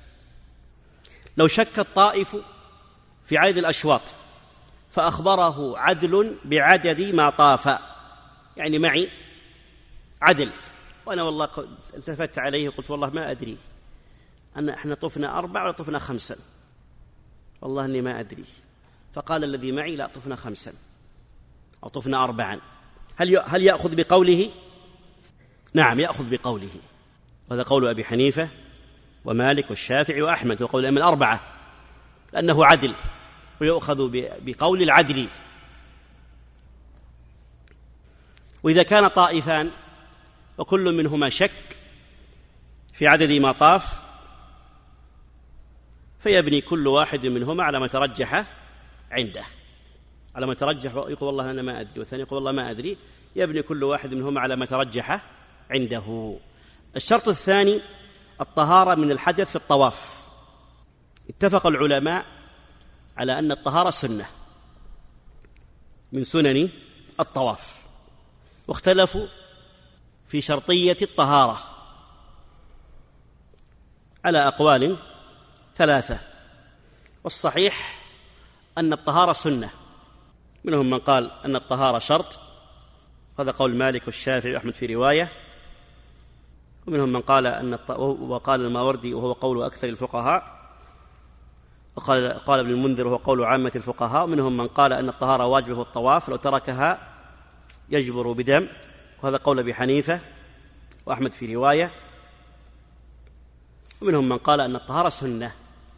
لو شك الطائف في عدد الأشواط فأخبره عدل بعدد ما طاف، يعني معي عدل وأنا والله التفت عليه وقلت والله ما أدري احنا طفنا 4 ولا طفنا 5، والله أني ما أدري. فقال الذي معي لا، طفنا 5 أو طفنا 4. هل يأخذ بقوله؟ نعم، يأخذ بقوله. وهذا قول أبي حنيفة ومالك والشافعي وأحمد وقول الأئمة الأربعة، لأنه عدل ويؤخذ بقول العدل. وإذا كان طائفان وكل منهما شك في عدد ما طاف فيبني كل واحد منهما على ما ترجح عنده، على ما ترجح، يقول والله أنا ما أدري، والثاني يقول والله ما أدري، يبني كل واحد منهما على ما ترجح عنده. الشرط الثاني الطهارة من الحدث في الطواف. اتفق العلماء على أن الطهارة سنة من سنن الطواف، واختلفوا في شرطية الطهارة على أقوال ثلاثة، والصحيح أن الطهارة سنة. منهم من قال أن الطهارة شرط، هذا قول مالك والشافعي وأحمد في رواية، ومنهم من قال وقال الماوردي وهو قول أكثر الفقهاء، وقال ابن المنذر وهو قول عامة الفقهاء، ومنهم من قال أن الطهارة واجبة في الطواف، لو تركها يجبر بدم، وهذا قول أبي حنيفة وأحمد في رواية، ومنهم من قال أن الطهارة سنة.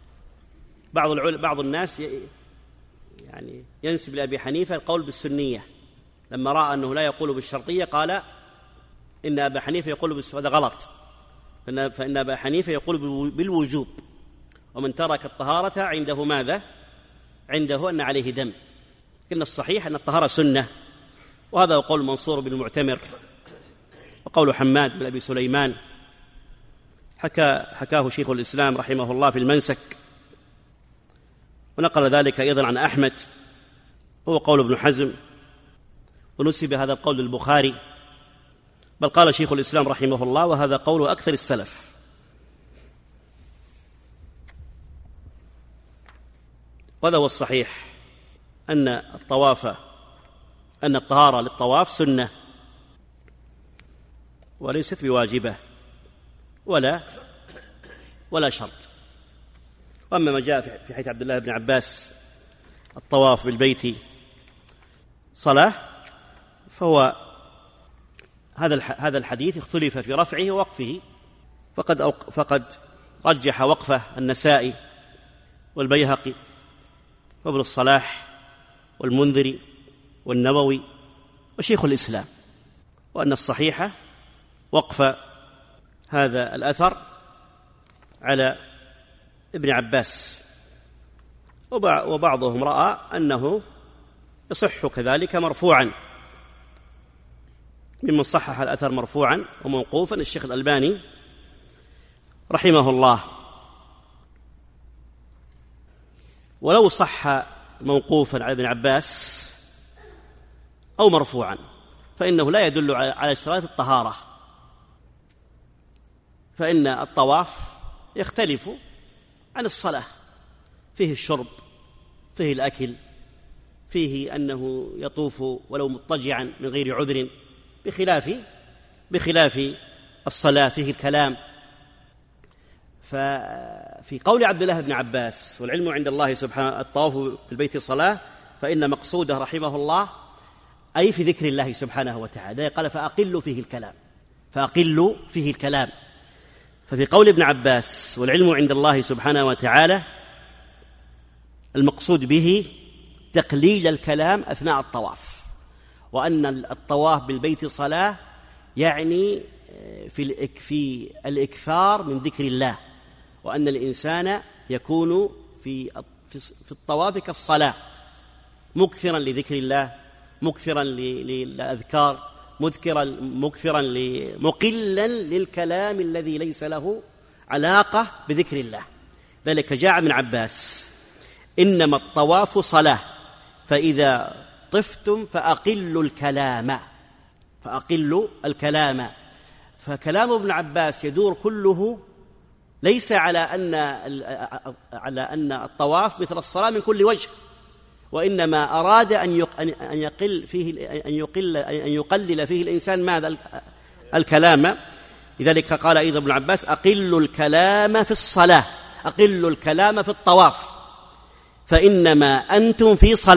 بعض الناس يعني ينسب لأبي حنيفة القول بالسنية، لما رأى أنه لا يقول بالشرطية قال إن أبا حنيفة يقول هذا غلط، فإن أبا حنيفة يقول بالوجوب، ومن ترك الطهارة عنده ماذا؟ عنده أن عليه دم. لكن الصحيح أن الطهارة سنة، وهذا قول منصور بن المعتمر، وقول حماد بن أبي سليمان حكاه شيخ الإسلام رحمه الله في المنسك، ونقل ذلك أيضا عن أحمد، هو قول ابن حزم، ونسب هذا القول للبخاري، بل قال شيخ الإسلام رحمه الله وهذا قول أكثر السلف. وهذا هو الصحيح، أن الطهارة للطواف سنة وليست بواجبة ولا شرط. وأما ما جاء في حديث عبد الله بن عباس الطواف بالبيت صلاة، فهو هذا الحديث اختلف في رفعه ووقفه، فقد رجح وقفه النسائي والبيهقي وابن الصلاح والمنذري والنووي وشيخ الإسلام، وأن الصحيح وقف هذا الأثر على ابن عباس، وبعضهم رأى أنه يصح كذلك مرفوعا، ممن صحح الأثر مرفوعا وموقوفا الشيخ الألباني رحمه الله. ولو صح موقوفا على ابن عباس أو مرفوعا فإنه لا يدل على اشتراط الطهارة، فإن الطواف يختلف عن الصلاة، فيه الشرب، فيه الأكل، فيه أنه يطوف ولو مضطجعا من غير عذر، بخلاف الصلاة فيه الكلام. ففي قول عبد الله بن عباس والعلم عند الله سبحانه الطواف بالبيت صلاة، فإن مقصوده رحمه الله أي في ذكر الله سبحانه وتعالى، قال فأقل فيه الكلام. ففي قول ابن عباس والعلم عند الله سبحانه وتعالى المقصود به تقليل الكلام أثناء الطواف، وأن الطواف بالبيت صلاة يعني في الإكثار من ذكر الله، وأن الإنسان يكون في الطواف كالصلاة، مكثرا لذكر الله، مكثرا للأذكار، مكثرا مقلا للكلام الذي ليس له علاقة بذكر الله. ذلك جاء من عباس إنما الطواف صلاة فإذا طفتم فأقلوا الكلام. فكلام ابن عباس يدور كله ليس على أن الطواف مثل الصلاة من كل وجه، وإنما أراد أن يقلل فيه الإنسان ماذا؟ الكلام. لذلك قال أيضا ابن عباس أقلوا الكلام في الصلاة، أقلوا الكلام في الطواف، فإنما أنتم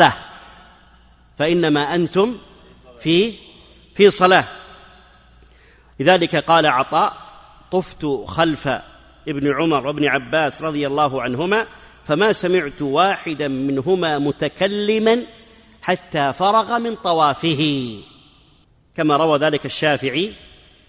في صلاة. لذلك قال عطاء طفت خلف ابن عمر وابن عباس رضي الله عنهما فما سمعت واحدا منهما متكلما حتى فرغ من طوافه، كما روى ذلك الشافعي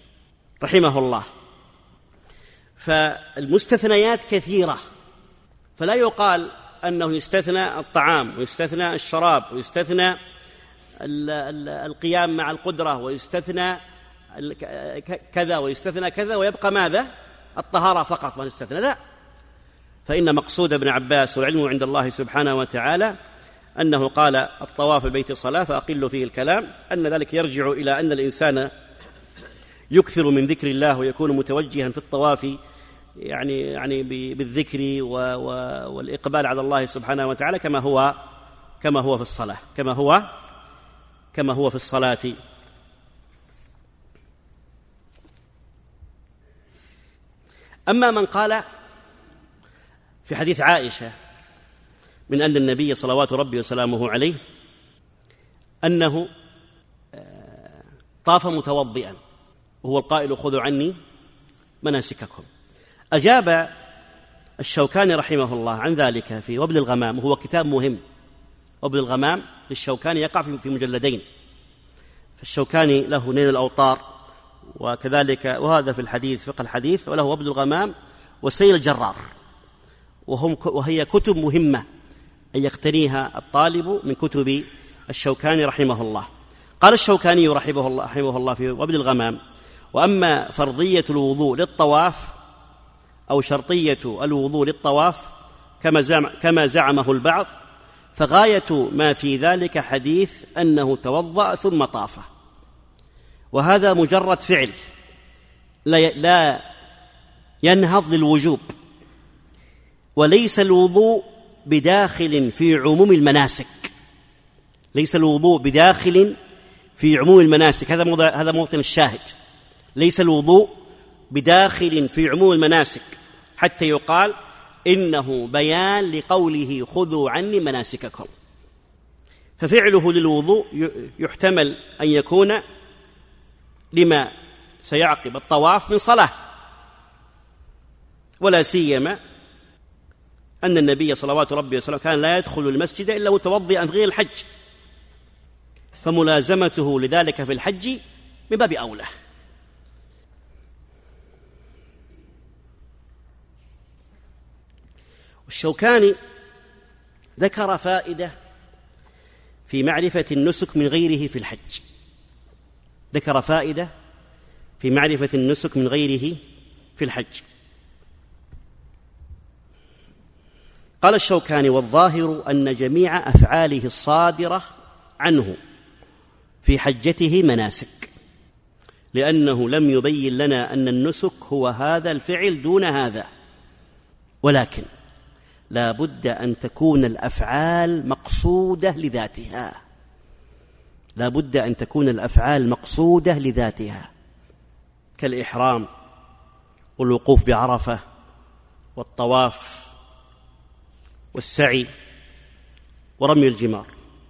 رحمه الله. فالمستثنيات كثيرة فلا يقال أنه يستثنى الطعام ويستثنى الشراب ويستثنى القيام مع القدرة ويستثنى كذا ويستثنى كذا ويبقى ماذا؟ الطهارة فقط ما يستثنى، لا. فإن مقصود ابن عباس والعلم عند الله سبحانه وتعالى أنه قال الطواف البيت صلاة فأقل فيه الكلام، أن ذلك يرجع إلى أن الإنسان يكثر من ذكر الله ويكون متوجها في الطواف يعني بالذكر والإقبال على الله سبحانه وتعالى كما هو في الصلاة، كما هو في الصلاة. أما من قال في حديث عائشة من أن النبي صلوات ربي وسلامه عليه أنه طاف متوضئا وهو القائل خذوا عني مناسككم، أجاب الشوكاني رحمه الله عن ذلك في وبل الغمام، وهو كتاب مهم. وبل الغمام للشوكاني يقع في مجلدين، فالشوكاني له نيل الأوطار وكذلك وهذا في الحديث فقه الحديث، وله وبل الغمام وسيل الجرار، وهي كتب مهمة أن يقتنيها الطالب من كتب الشوكاني رحمه الله. قال الشوكاني رحمه الله في وبل الغمام: وأما فرضية الوضوء للطواف أو شرطية الوضوء للطواف كما زعمه البعض، فغاية ما في ذلك حديث أنه توضأ ثم طاف، وهذا مجرد فعل لا ينهض للوجوب، وليس الوضوء بداخل في عموم المناسك. ليس الوضوء بداخل في عموم المناسك، هذا موطن الشاهد. ليس الوضوء بداخل في عموم المناسك حتى يقال إنه بيان لقوله خذوا عني مناسككم. ففعله للوضوء يحتمل أن يكون لما سيعقب الطواف من صلاة، ولا سيما أن النبي صلوات ربي وسلامه كان لا يدخل المسجد إلا متوضئا في غير الحج، فملازمته لذلك في الحج من باب أولى. والشوكاني ذكر فائدة في معرفة النسك من غيره في الحج، ذكر فائدة في معرفة النسك من غيره في الحج. قال الشوكاني: والظاهر أن جميع أفعاله الصادرة عنه في حجته مناسك، لأنه لم يبين لنا أن النسك هو هذا الفعل دون هذا، ولكن لا بد أن تكون الأفعال مقصودة لذاتها، لا بد أن تكون الأفعال مقصودة لذاتها، كالإحرام والوقوف بعرفة والطواف والسعي ورمي الجمار.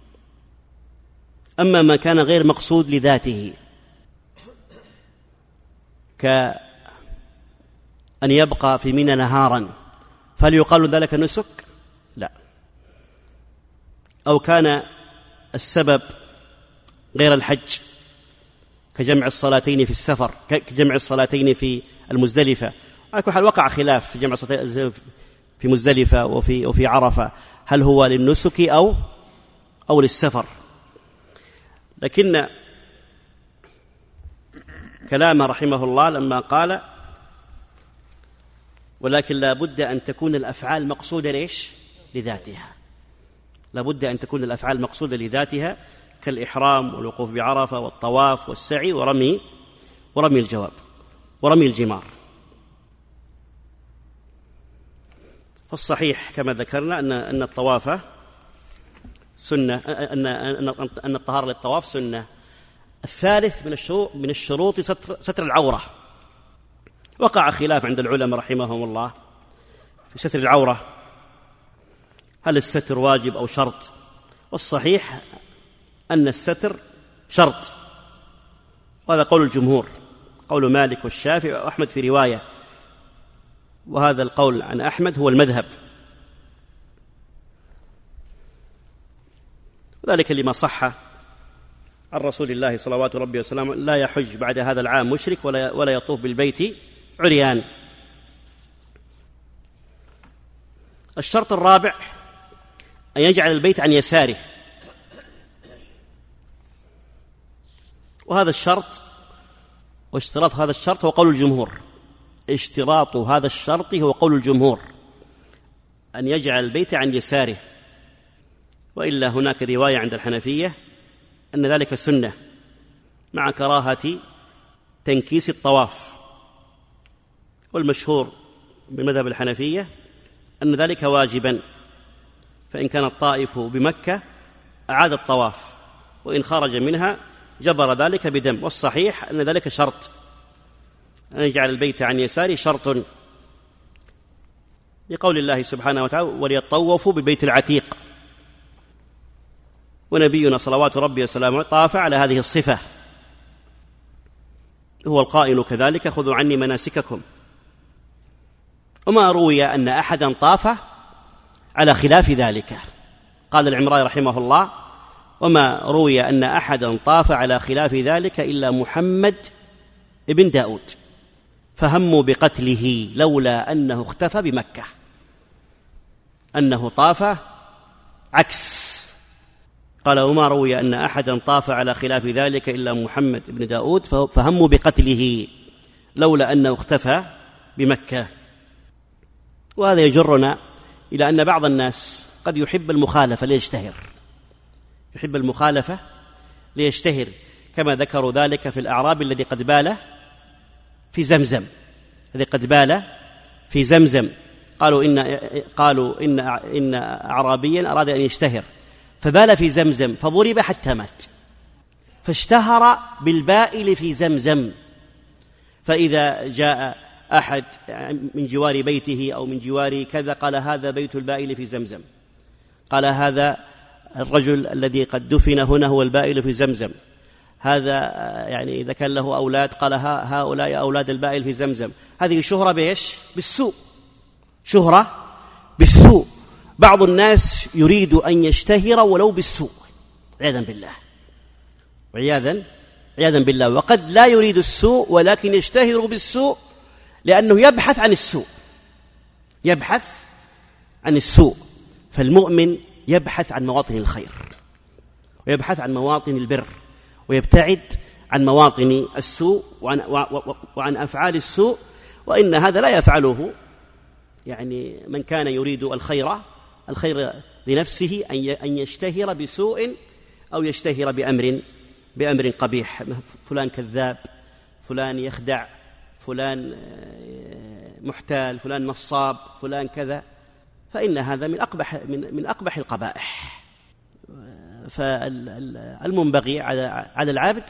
أما ما كان غير مقصود لذاته كأن يبقى في منى نهارا، فهل يقال ذلك نسك؟ لا. أو كان السبب غير الحج كجمع الصلاتين في السفر، كجمع الصلاتين في المزدلفة. على كل حال وقع خلاف في جمع الصلاتين في مزدلفة وفي عرفة، هل هو للنسك أو للسفر؟ لكن كلامه رحمه الله لما قال: ولكن لا بد أن تكون الأفعال مقصودة ليش؟ لذاتها، لا بد أن تكون الأفعال مقصودة لذاتها، كالإحرام والوقوف بعرفة والطواف والسعي ورمي الجمار. فالصحيح كما ذكرنا أن الطواف سنة، أن الطهارة للطواف سنة. الثالث من الشروط ستر العورة. وقع خلاف عند العلماء رحمهم الله في ستر العورة، هل الستر واجب أو شرط؟ والصحيح أن الستر شرط، وهذا قول الجمهور، قول مالك والشافعي وأحمد في رواية، وهذا القول عن أحمد هو المذهب، ذلك لما صح عن رسول الله صلوات ربي وسلامه: لا يحج بعد هذا العام مشرك ولا يطوف بالبيت عريان. الشرط الرابع أن يجعل البيت عن يساره، وهذا الشرط واشتراط هذا الشرط هو قول الجمهور. اشتراط هذا الشرط هو قول الجمهور أن يجعل البيت عن يساره، وإلا هناك رواية عند الحنفية أن ذلك سنة مع كراهة تنكيس الطواف، والمشهور بمذهب الحنفية أن ذلك واجبا، فإن كان الطائف بمكة أعاد الطواف، وإن خرج منها جبر ذلك بدم. والصحيح أن ذلك شرط، أن يجعل البيت عن يساره شرط، لقول الله سبحانه وتعالى وليطوفوا بالبيت العتيق، ونبينا صلوات ربي وسلامه طاف على هذه الصفة، هو القائل كذلك خذوا عني مناسككم. وما روي أن أحدا طاف على خلاف ذلك. قال العمراني رحمه الله وما روي أن أحدا طاف على خلاف ذلك إلا محمد ابن داود، فهموا بقتله لولا أنه اختفى بمكة، أنه طاف عكس. قال وما روي أن أحدا طاف على خلاف ذلك إلا محمد ابن داود، فهموا بقتله لولا أنه اختفى بمكة. وهذا يجرنا إلى أن بعض الناس قد يحب المخالفة ليشتهر، يحب المخالفة ليشتهر، كما ذكروا ذلك في الأعرابي الذي قد بال في زمزم، الذي قد بال في زمزم. قالوا إن أعرابيا أراد أن يشتهر فبال في زمزم فضرب حتى مات، فاشتهر بالبائل في زمزم. فإذا جاء أحد من جوار بيته أو من جوار كذا قال هذا بيت البائل في زمزم، قال هذا الرجل الذي قد دفن هنا هو البائل في زمزم، هذا يعني إذا كان له أولاد قال هؤلاء أولاد البائل في زمزم. هذه شهرة بإيش؟ بالسوء، شهرة بالسوء. بعض الناس يريد أن يشتهر ولو بالسوء عياذا بالله، عياذا بالله، وقد لا يريد السوء ولكن يشتهر بالسوء لأنه يبحث عن السوء، يبحث عن السوء. فالمؤمن يبحث عن مواطن الخير ويبحث عن مواطن البر، ويبتعد عن مواطن السوء وعن أفعال السوء. وإن هذا لا يفعله يعني من كان يريد الخير لنفسه أن يشتهر بسوء أو يشتهر بأمر قبيح، فلان كذاب، فلان يخدع، فلان محتال، فلان نصاب، فلان كذا، فإن هذا من أقبح القبائح. فالمنبغي على العبد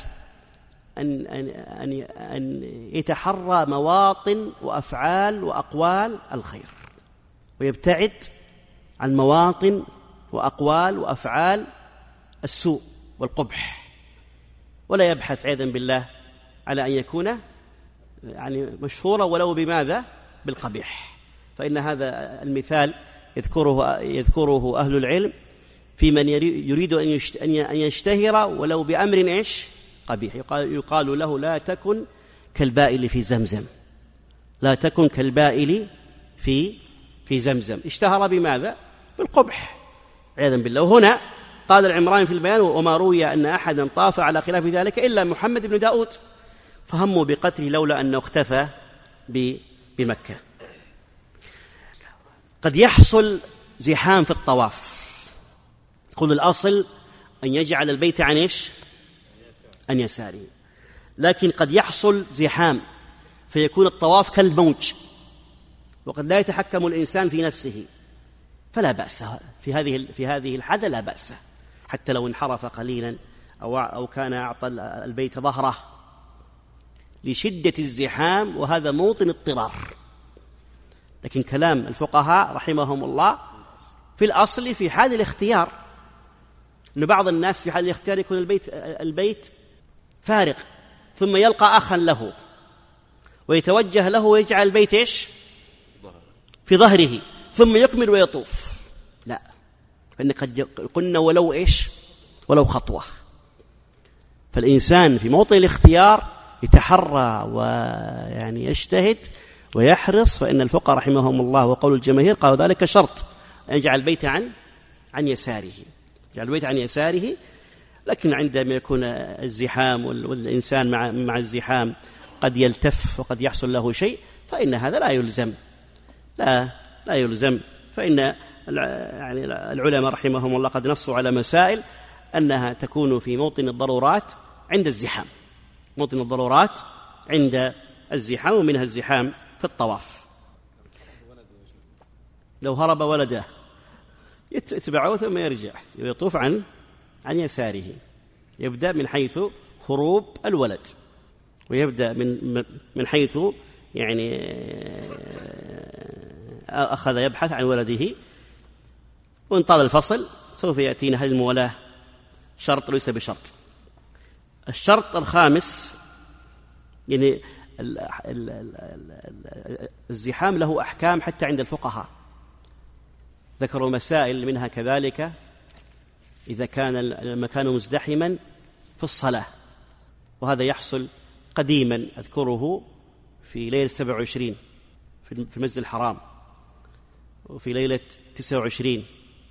أن يتحرى مواطن وأفعال وأقوال الخير، ويبتعد عن مواطن وأقوال وأفعال السوء والقبح، ولا يبحث عياذا بالله على أن يكون يعني مشهورا ولو بماذا؟ بالقبيح. فإن هذا المثال يذكره أهل العلم في من يريد أن يشتهر ولو بأمر إيش؟ قبيح. يقال له لا تكن كالبائل في زمزم، لا تكن كالبائل في زمزم. اشتهر بماذا؟ بالقبح عياذا بالله. وهنا قال العمراني في البيان وما روي أن أحدا طاف على خلاف ذلك إلا محمد بن داود، فهموا بقتله لولا أنه اختفى بمكة. قد يحصل زحام في الطواف، قل الأصل أن يجعل البيت عن إيش؟ عن يساره، لكن قد يحصل زحام فيكون الطواف كالموج، وقد لا يتحكم الإنسان في نفسه، فلا بأس في هذه الحالة، لا بأس حتى لو انحرف قليلا أو كان أعطى البيت ظهره لشدة الزحام، وهذا موطن اضطرار. لكن كلام الفقهاء رحمهم الله في الأصل في حال الاختيار، أن بعض الناس في حال الاختيار يكون البيت فارغ، ثم يلقى أخا له ويتوجه له ويجعل البيت إيش؟ في ظهره، ثم يكمل ويطوف. لا، فإن قد قلنا ولو إيش؟ ولو خطوة. فالإنسان في موطن الاختيار يتحرى ويعني يجتهد ويحرص، فإن الفقهاء رحمهم الله وقول الجماهير قالوا ذلك شرط أن يجعل البيت عن يساره، يجعل البيت عن يساره. لكن عندما يكون الزحام والإنسان مع الزحام قد يلتف وقد يحصل له شيء، فإن هذا لا يلزم، لا يلزم. فإن يعني العلماء رحمهم الله قد نصوا على مسائل أنها تكون في موطن الضرورات عند الزحام، موطن الضرورات عند الزحام، ومنها الزحام في الطواف. لو هرب ولده يتبعه ثم يرجع يطوف عن يساره، يبدأ من حيث هروب الولد، ويبدأ من حيث يعني أخذ يبحث عن ولده. وإن طال الفصل سوف يأتينا هذه الموالاة شرط ليس بشرط. الشرط الخامس، يعني الزحام له أحكام حتى عند الفقهاء، ذكروا مسائل منها كذلك إذا كان المكان مزدحما في الصلاة، وهذا يحصل قديما، أذكره في ليلة 27 في المسجد الحرام، وفي ليلة 29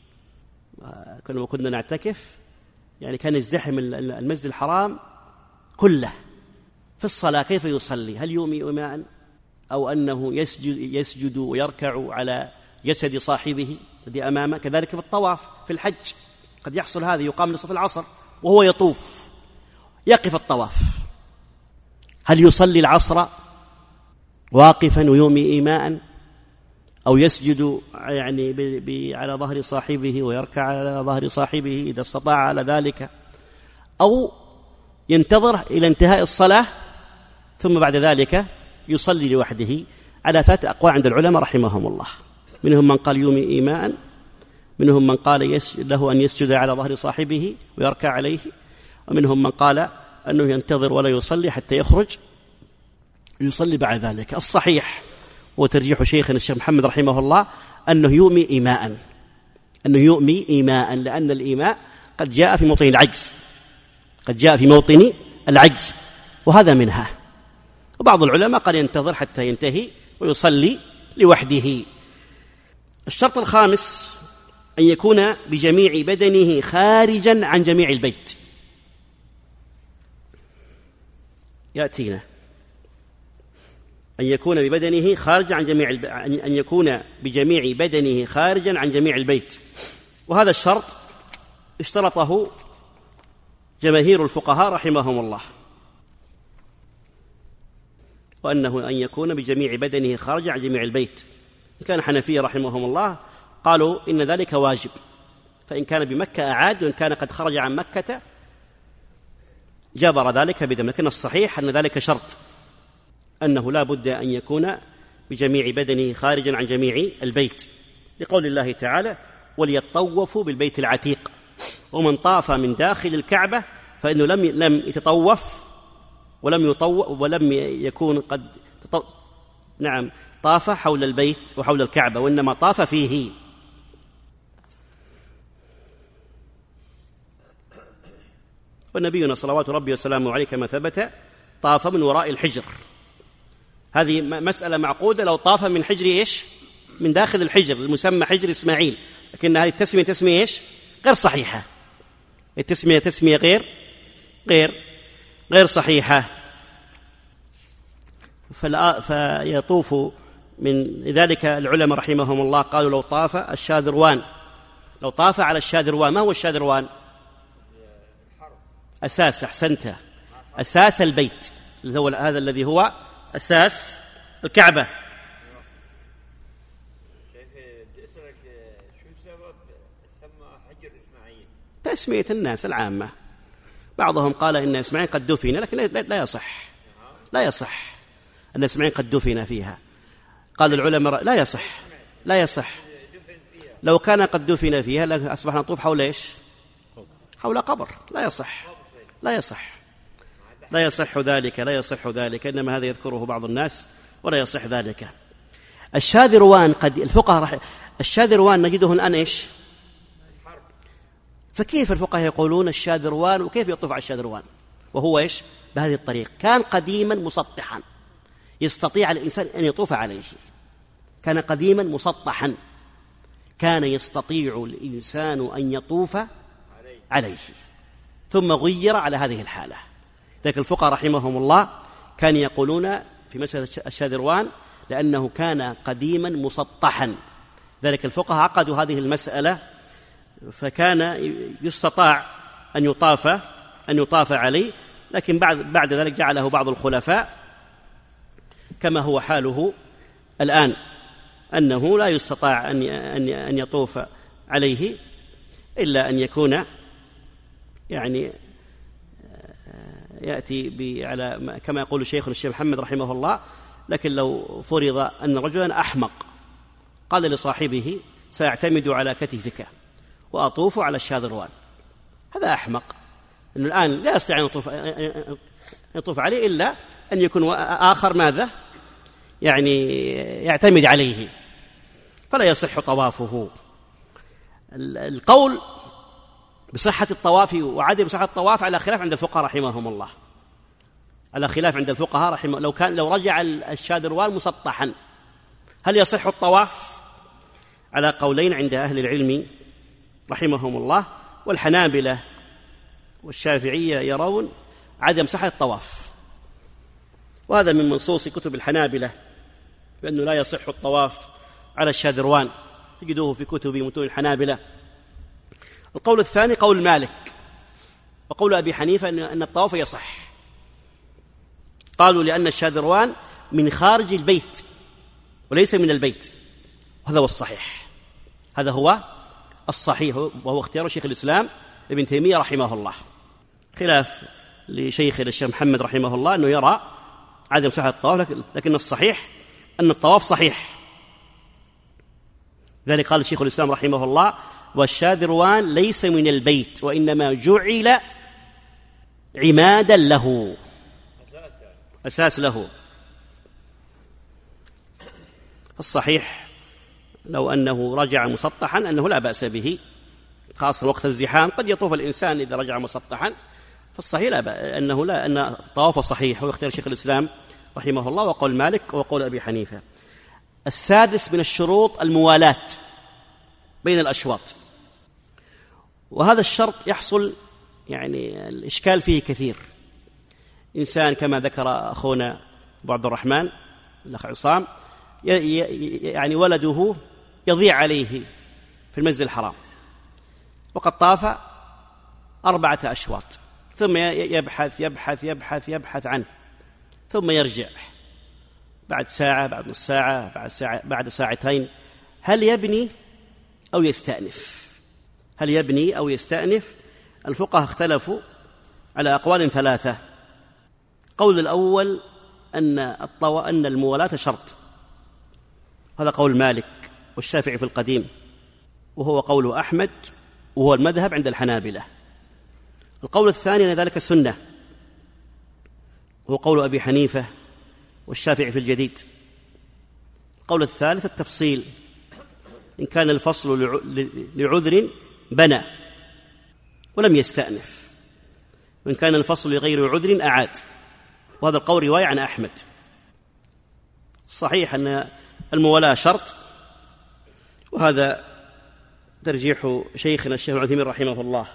كنا نعتكف، يعني كان يزدحم المسجد الحرام كله في الصلاة. كيف يصلي؟ هل يومي إيماء أو أنه يسجد ويركع على جسد صاحبه الذي أمامه؟ كذلك في الطواف في الحج قد يحصل هذا، يقام لصلاة العصر وهو يطوف يقف الطواف، هل يصلي العصر واقفا ويومي إيماء، أو يسجد يعني على ظهر صاحبه ويركع على ظهر صاحبه إذا استطاع على ذلك، أو ينتظر إلى انتهاء الصلاة ثم بعد ذلك يصلي لوحده؟ على 3 أقوال عند العلماء رحمهم الله. منهم من قال يومي إيماء، منهم من قال له أن يسجد على ظهر صاحبه ويركع عليه، ومنهم من قال أنه ينتظر ولا يصلي حتى يخرج يصلي بعد ذلك. الصحيح وترجيح شيخنا الشيخ محمد رحمه الله أنه يؤمي إيماء، أنه يؤمي إيماء، لأن الإيماء قد جاء في موطن العجز، قد جاء في موطن العجز، وهذا منها. وبعض العلماء قال ينتظر حتى ينتهي ويصلي لوحده. الشرط الخامس أن يكون بجميع بدنه خارجا عن جميع البيت. يأتينا أن يكون ببدنه خارجا عن جميع أن يكون بجميع بدنه خارجا عن جميع البيت. وهذا الشرط اشترطه جماهير الفقهاء رحمهم الله، وأنه أن يكون بجميع بدنه خارجا عن جميع البيت. إن كان حنفية رحمهم الله قالوا إن ذلك واجب، فإن كان بمكة أعاد، وإن كان قد خرج عن مكة جبر ذلك بدم. لكن الصحيح أن ذلك شرط، أنه لا بد أن يكون بجميع بدنه خارجا عن جميع البيت، لقول الله تعالى وليطوفوا بالبيت العتيق. ومن طاف من داخل الكعبة فإنه لم يتطوف ولم يكون قد طاف حول البيت وحول الكعبة، وإنما طاف فيه. ونبينا صلوات ربي وسلامه عليه كما ثبت طاف من وراء الحجر. هذه مسألة معقودة لو طاف من حجر إيش؟ من داخل الحجر المسمى حجر إسماعيل، لكن هذه التسمية تسمية إيش؟ غير صحيحة. التسمية تسمية غير صحيحة. فيطوف من ذلك العلماء رحمهم الله قالوا لو طاف الشاذروان، لو طاف على الشاذروان. ما هو الشاذروان؟ أساس، أحسنت، أساس البيت، هذا الذي هو أساس الكعبة. تسمية الناس العامة، بعضهم قال إن إسماعيل قد دفن، لكن لا يصح أن إسماعيل قد دفن فيها. قال العلماء لا يصح. لو كان قد دفن فيها لأصبحنا نطوف حول إيش؟ حول قبر. لا يصح ذلك، إنما هذا يذكره بعض الناس ولا يصح ذلك. الشاذروان قد الفقهاء الشاذروان نجده الآن إيش؟ فكيف الفقهاء يقولون الشاذروان، وكيف يطوف على الشاذروان وهو إيش؟ بهذه الطريقة. كان قديما مسطحا يستطيع الإنسان أن يطوف عليه، كان قديما مسطحا، كان يستطيع الإنسان أن يطوف عليه، ثم غير على هذه الحالة. ذلك الفقهاء رحمهم الله كانوا يقولون في مسألة الشاذروان لأنه كان قديما مسطحا، ذلك الفقهاء عقدوا هذه المسألة، فكان يستطاع أن يطاف عليه، لكن بعد ذلك جعله بعض الخلفاء كما هو حاله الآن، أنه لا يستطاع أن يطوف عليه إلا أن يكون يعني يأتي على كما يقول شيخنا الشيخ محمد رحمه الله. لكن لو فرض أن رجلا أحمق قال لصاحبه سأعتمد على كتفك وأطوف على الشاذروان، هذا أحمق، إنه الآن لا يستطيع أن يطوف عليه إلا أن يكون آخر ماذا يعني يعتمد عليه، فلا يصح طوافه. القول بصحة الطواف وعدم صحة الطواف على خلاف عند الفقهاء رحمهم الله، على خلاف عند الفقهاء رحمه. لو رجع الشاذروان مسطحا هل يصح الطواف؟ على قولين عند أهل العلم رحمهم الله، والحنابلة والشافعية يرون عدم صحة الطواف، وهذا من منصوص كتب الحنابلة بأنه لا يصح الطواف على الشاذروان، تجدوه في كتب متون الحنابلة. القول الثاني قول مالك وقول أبي حنيفة أن الطواف يصح، قالوا لأن الشاذروان من خارج البيت وليس من البيت، وهذا هو الصحيح، هذا هو الصحيح، وهو اختيار شيخ الإسلام ابن تيمية رحمه الله، خلاف لشيخ الشيخ محمد رحمه الله أنه يرى عدم صحة الطواف، لكن الصحيح أن الطواف صحيح. ذلك قال شيخ الإسلام رحمه الله والشاذروان ليس من البيت وإنما جعل عمادا له، أساس له. الصحيح لو أنه رجع مسطحا أنه لا بأس به، خاصة وقت الزحام قد يطوف الإنسان إذا رجع مسطحا، فالصحيح أنه لا، أن الطواف صحيح، ويختار شيخ الإسلام رحمه الله وقول مالك وقول أبي حنيفة. السادس من الشروط الموالاة بين الأشواط، وهذا الشرط يحصل يعني الإشكال فيه كثير. إنسان كما ذكر أخونا أبو عبد الرحمن الأخ عصام يعني ولده يضيع عليه في المسجد الحرام وقد طاف 4 أشواط، ثم يبحث يبحث يبحث يبحث عنه، ثم يرجع بعد ساعة، بعد نص ساعة، بعد ساعتين، هل يبني أو يستأنف؟ هل يبني أو يستأنف؟ الفقهاء اختلفوا على أقوال 3. قول الأول أن الموالاة شرط، هذا قول مالك والشافعي في القديم، وهو قول أحمد وهو المذهب عند الحنابلة. القول الثاني أن ذلك سنة، وهو قول أبي حنيفة والشافعي في الجديد. القول الثالث التفصيل، إن كان الفصل لعذر بنى ولم يستأنف، وإن كان الفصل لغير عذر أعاد، وهذا القول رواية عن أحمد. الصحيح أن الموالاة شرط، وهذا ترجيح شيخنا الشيخ العثيمين رحمه الله.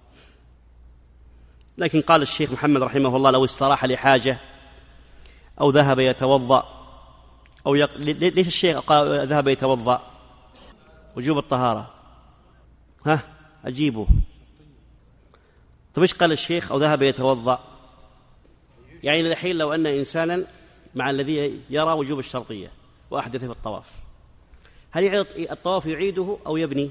لكن قال الشيخ محمد رحمه الله لو استراح لحاجة أو ذهب يتوضأ أو ليش الشيخ قال ذهب يتوضأ؟ وجوب الطهارة، أجيبه. طيب إيش قال الشيخ أو ذهب يتوضأ؟ يعني الحين لو أن إنسانا مع الذي يرى وجوب الشرطية وأحدث في الطواف، هل يعيد الطواف يعيده أو يبني؟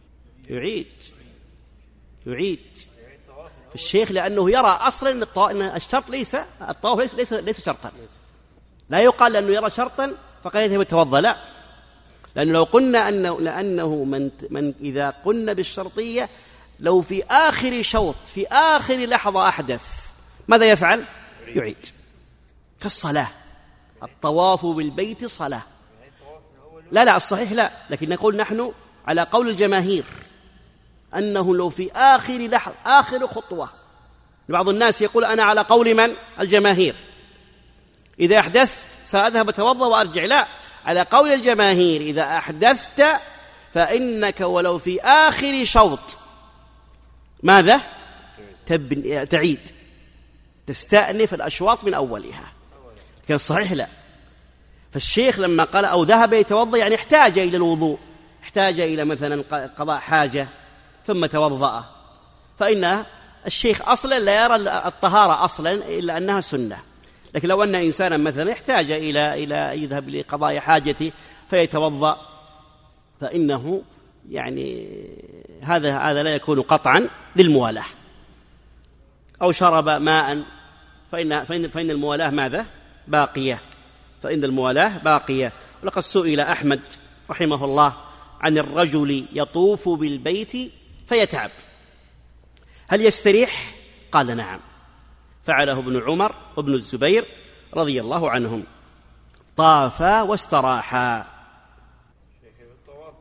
يعيد الشيخ، لأنه يرى أصلا أن الشرط الطواف ليس شرطا، لا يقال لأنه يرى شرطا فقد يذهب يتوضأ، لا، لأنه لو قلنا لأنه من إذا قلنا بالشرطية لو في آخر شوط في آخر لحظة أحدث ماذا يفعل؟ يعيد، كالصلاة، الطواف بالبيت صلاة. لا الصحيح لا، لكن نقول نحن على قول الجماهير أنه لو في آخر لحظة آخر خطوة. بعض الناس يقول أنا على قول من؟ الجماهير، إذا أحدثت سأذهب أتوضأ وأرجع، لا، على قول الجماهير إذا أحدثت فإنك ولو في آخر شوط ماذا؟ تعيد، تستأنف الأشواط من أولها. لكن الصحيح لا. فالشيخ لما قال أو ذهب يتوضأ يعني احتاج إلى الوضوء، احتاج إلى مثلا قضاء حاجة ثم توضأ، فإن الشيخ أصلا لا يرى الطهارة أصلا إلا أنها سنة. لكن لو أن إنسانا مثلا احتاج إلى يذهب لقضاء حاجته فيتوضأ، فإنه يعني هذا لا يكون قطعا للموالاة. أو شرب ماء فإن الموالاة ماذا؟ باقية، فإن الموالاة باقية. ولقد سئل أحمد رحمه الله عن الرجل يطوف بالبيت فيتعب هل يستريح؟ قال نعم، فعله ابن عمر وابن الزبير رضي الله عنهم، طافا واستراحا. الطواف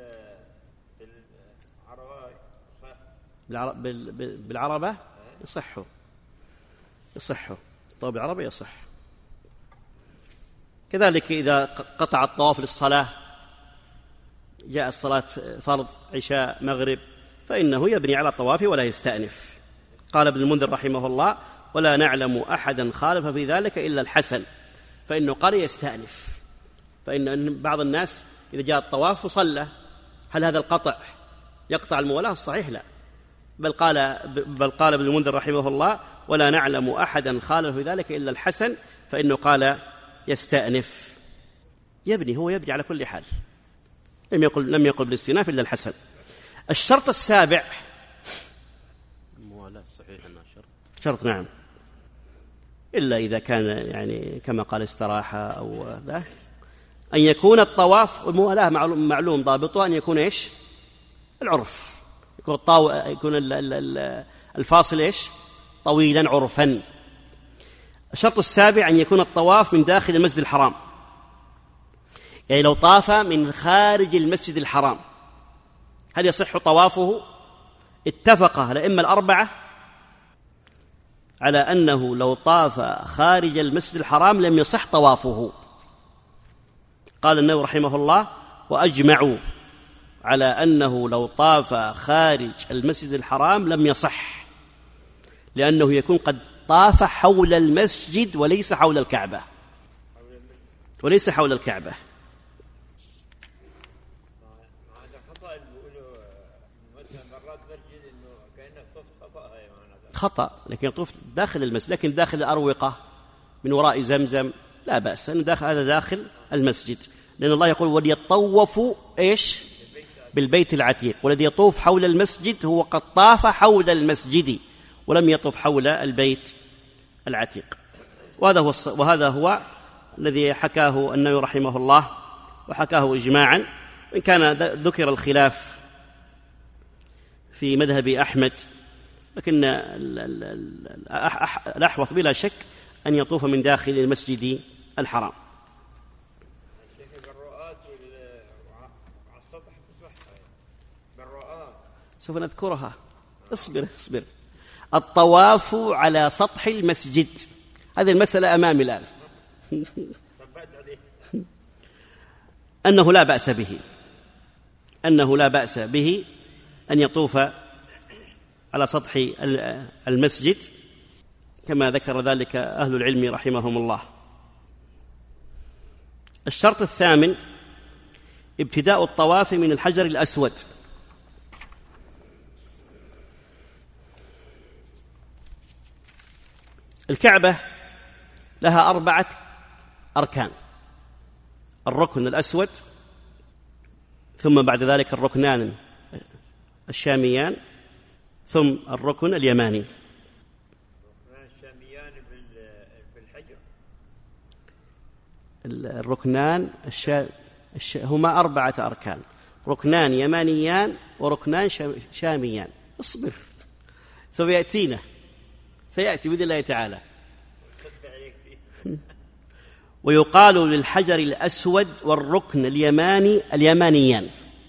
بالعربة يصح، الطواف بالعربة يصح. كذلك إذا قطع الطواف للصلاة، جاء الصلاة فرض عشاء مغرب، فإنه يبني على الطواف ولا يستأنف. قال ابن المنذر رحمه الله ولا نعلم أحدا خالف في ذلك إلا الحسن، فإنه قال يستأنف. فإن بعض الناس إذا جاء الطواف وصلى، هل هذا القطع يقطع المولاة؟ الصحيح لا، بل قال ابن المنذر رحمه الله ولا نعلم أحدا خالف في ذلك إلا الحسن، فإنه قال يستأنف. هو يبني على كل حال، لم يقل بالاستئناف إلا الحسن. الشرط السابع الموالاة، صحيح أنه شرط نعم، إلا إذا كان يعني كما قال استراحة أو ذا، أن يكون الطواف والموالاة معلوم ضابطها أن يكون إيش؟ العرف، يكون الفاصل إيش؟ طويلا عرفا. الشرط السابع أن يكون الطواف من داخل المسجد الحرام، يعني لو طاف من خارج المسجد الحرام هل يصح طوافه؟ اتفق الأئمة الأربعة على أنه لو طاف خارج المسجد الحرام لم يصح طوافه. قال النووي رحمه الله وأجمعوا على أنه لو طاف خارج المسجد الحرام لم يصح، لأنه يكون قد طاف حول المسجد وليس حول الكعبة، خطأ، لكن يطوف داخل المسجد، لكن داخل الأروقة من وراء زمزم لا بأس، هذا داخل المسجد، لأن الله يقول وليطوفوا إيش؟ بالبيت العتيق، والذي يطوف حول المسجد هو قد طاف حول المسجد ولم يطوف حول البيت العتيق. وهذا هو الذي حكاه النووي رحمه الله وحكاه إجماعا، وإن كان ذكر الخلاف في مذهب أحمد، لكن الأحوط بلا شك أن يطوف من داخل المسجد الحرام. سوف نذكرها، اصبر. الطواف على سطح المسجد، هذه المسألة أمامي الآن. أنه لا بأس به أن يطوف على سطح المسجد كما ذكر ذلك أهل العلم رحمهم الله. الشرط الثامن ابتداء الطواف من الحجر الأسود. الكعبة لها 4 أركان: الركن الأسود، ثم بعد ذلك الركنان الشاميان، ثم الركن اليماني. الركنان هما 4 أركان: ركنان يمانيان وركنان شاميان. اصبر، سيأتي بإذن الله تعالى. ويقال للحجر الأسود والركن اليمانيان،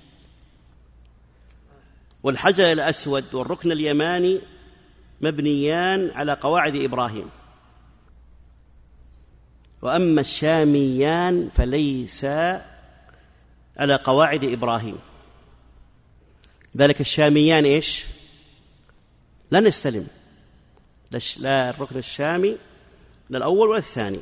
والحجر الأسود والركن اليماني مبنيان على قواعد إبراهيم، وأما الشاميان فليس على قواعد إبراهيم. ذلك الشاميان إيش؟ لا نستلم، لا الركن الشامي لا الأول ولا الثاني.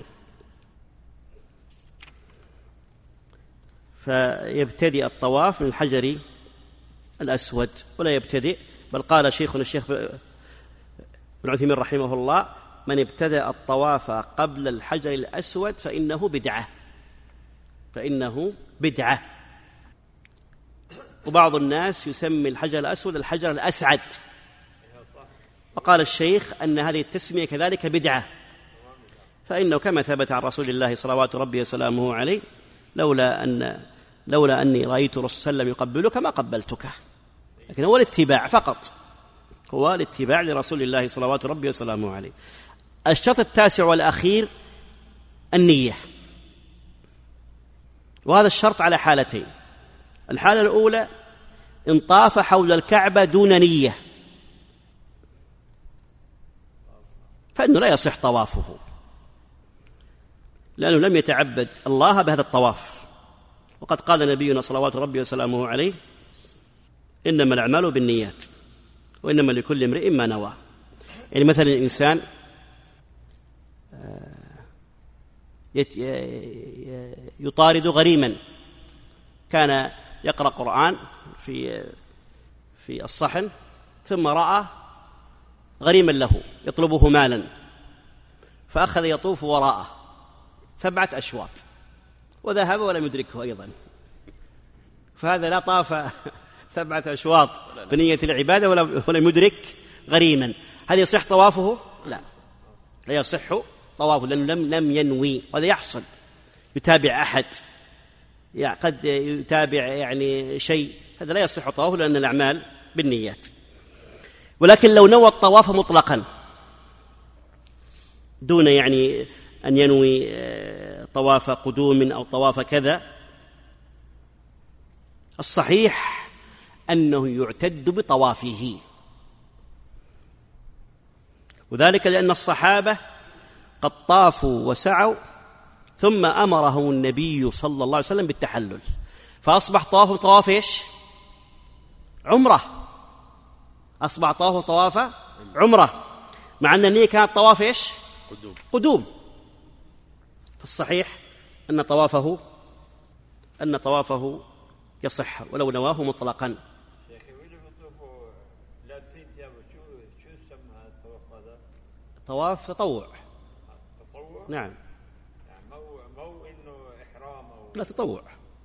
فيبتدئ الطواف من الحجر الأسود ولا يبتدئ، بل قال شيخنا الشيخ ابن عثيمين رحمه الله: من ابتدأ الطواف قبل الحجر الأسود فإنه بدعة. وبعض الناس يسمي الحجر الأسود الحجر الأسعد، وقال الشيخ أن هذه التسمية كذلك بدعة، فإنه كما ثبت عن رسول الله صلوات ربي وسلامه عليه: لولا أني رأيت الرسول صلى الله عليه وسلم يقبلك ما قبلتك. لكن هو الاتباع فقط، هو الاتباع لرسول الله صلوات ربي وسلامه عليه. الشرط التاسع والأخير النية، وهذا الشرط على حالتين: الحالة الأولى إن طاف حول الكعبة دون نية فإنه لا يصح طوافه، لأنه لم يتعبد الله بهذا الطواف. وقد قال نبينا صلوات ربي وسلامه عليه: إنما الأعمال بالنيات وإنما لكل امرئ ما نوى. يعني مثلا الإنسان يطارد غريما، كان يقرأ قرآن في الصحن، ثم رأى غريما له يطلبه مالا، فأخذ يطوف وراءه 7 أشواط وذهب ولم يدركه أيضا، فهذا لا طاف 7 أشواط بنية العبادة ولم يدرك غريما. هل يصح طوافه؟ لا يصح طوافه، لأنه لم ينوي. وهذا يحصل، يتابع أحد، قد يتابع يعني شيء، هذا لا يصح طوافه لأن الأعمال بالنيات. ولكن لو نوى الطواف مطلقا دون يعني أن ينوي طواف قدوم أو طواف كذا، الصحيح أنه يعتد بطوافه، وذلك لأن الصحابة قد طافوا وسعوا ثم أمرهم النبي صلى الله عليه وسلم بالتحلل، فأصبح طواف إيش؟ عمرة. أصبح طواف عمرة، مع أن النية كانت طواف إيش؟ قدوم. فالصحيح أن طوافه يصح ولو نواه مطلقا. طواف تطوع. نعم، مو إنه إحرام لا تطوع.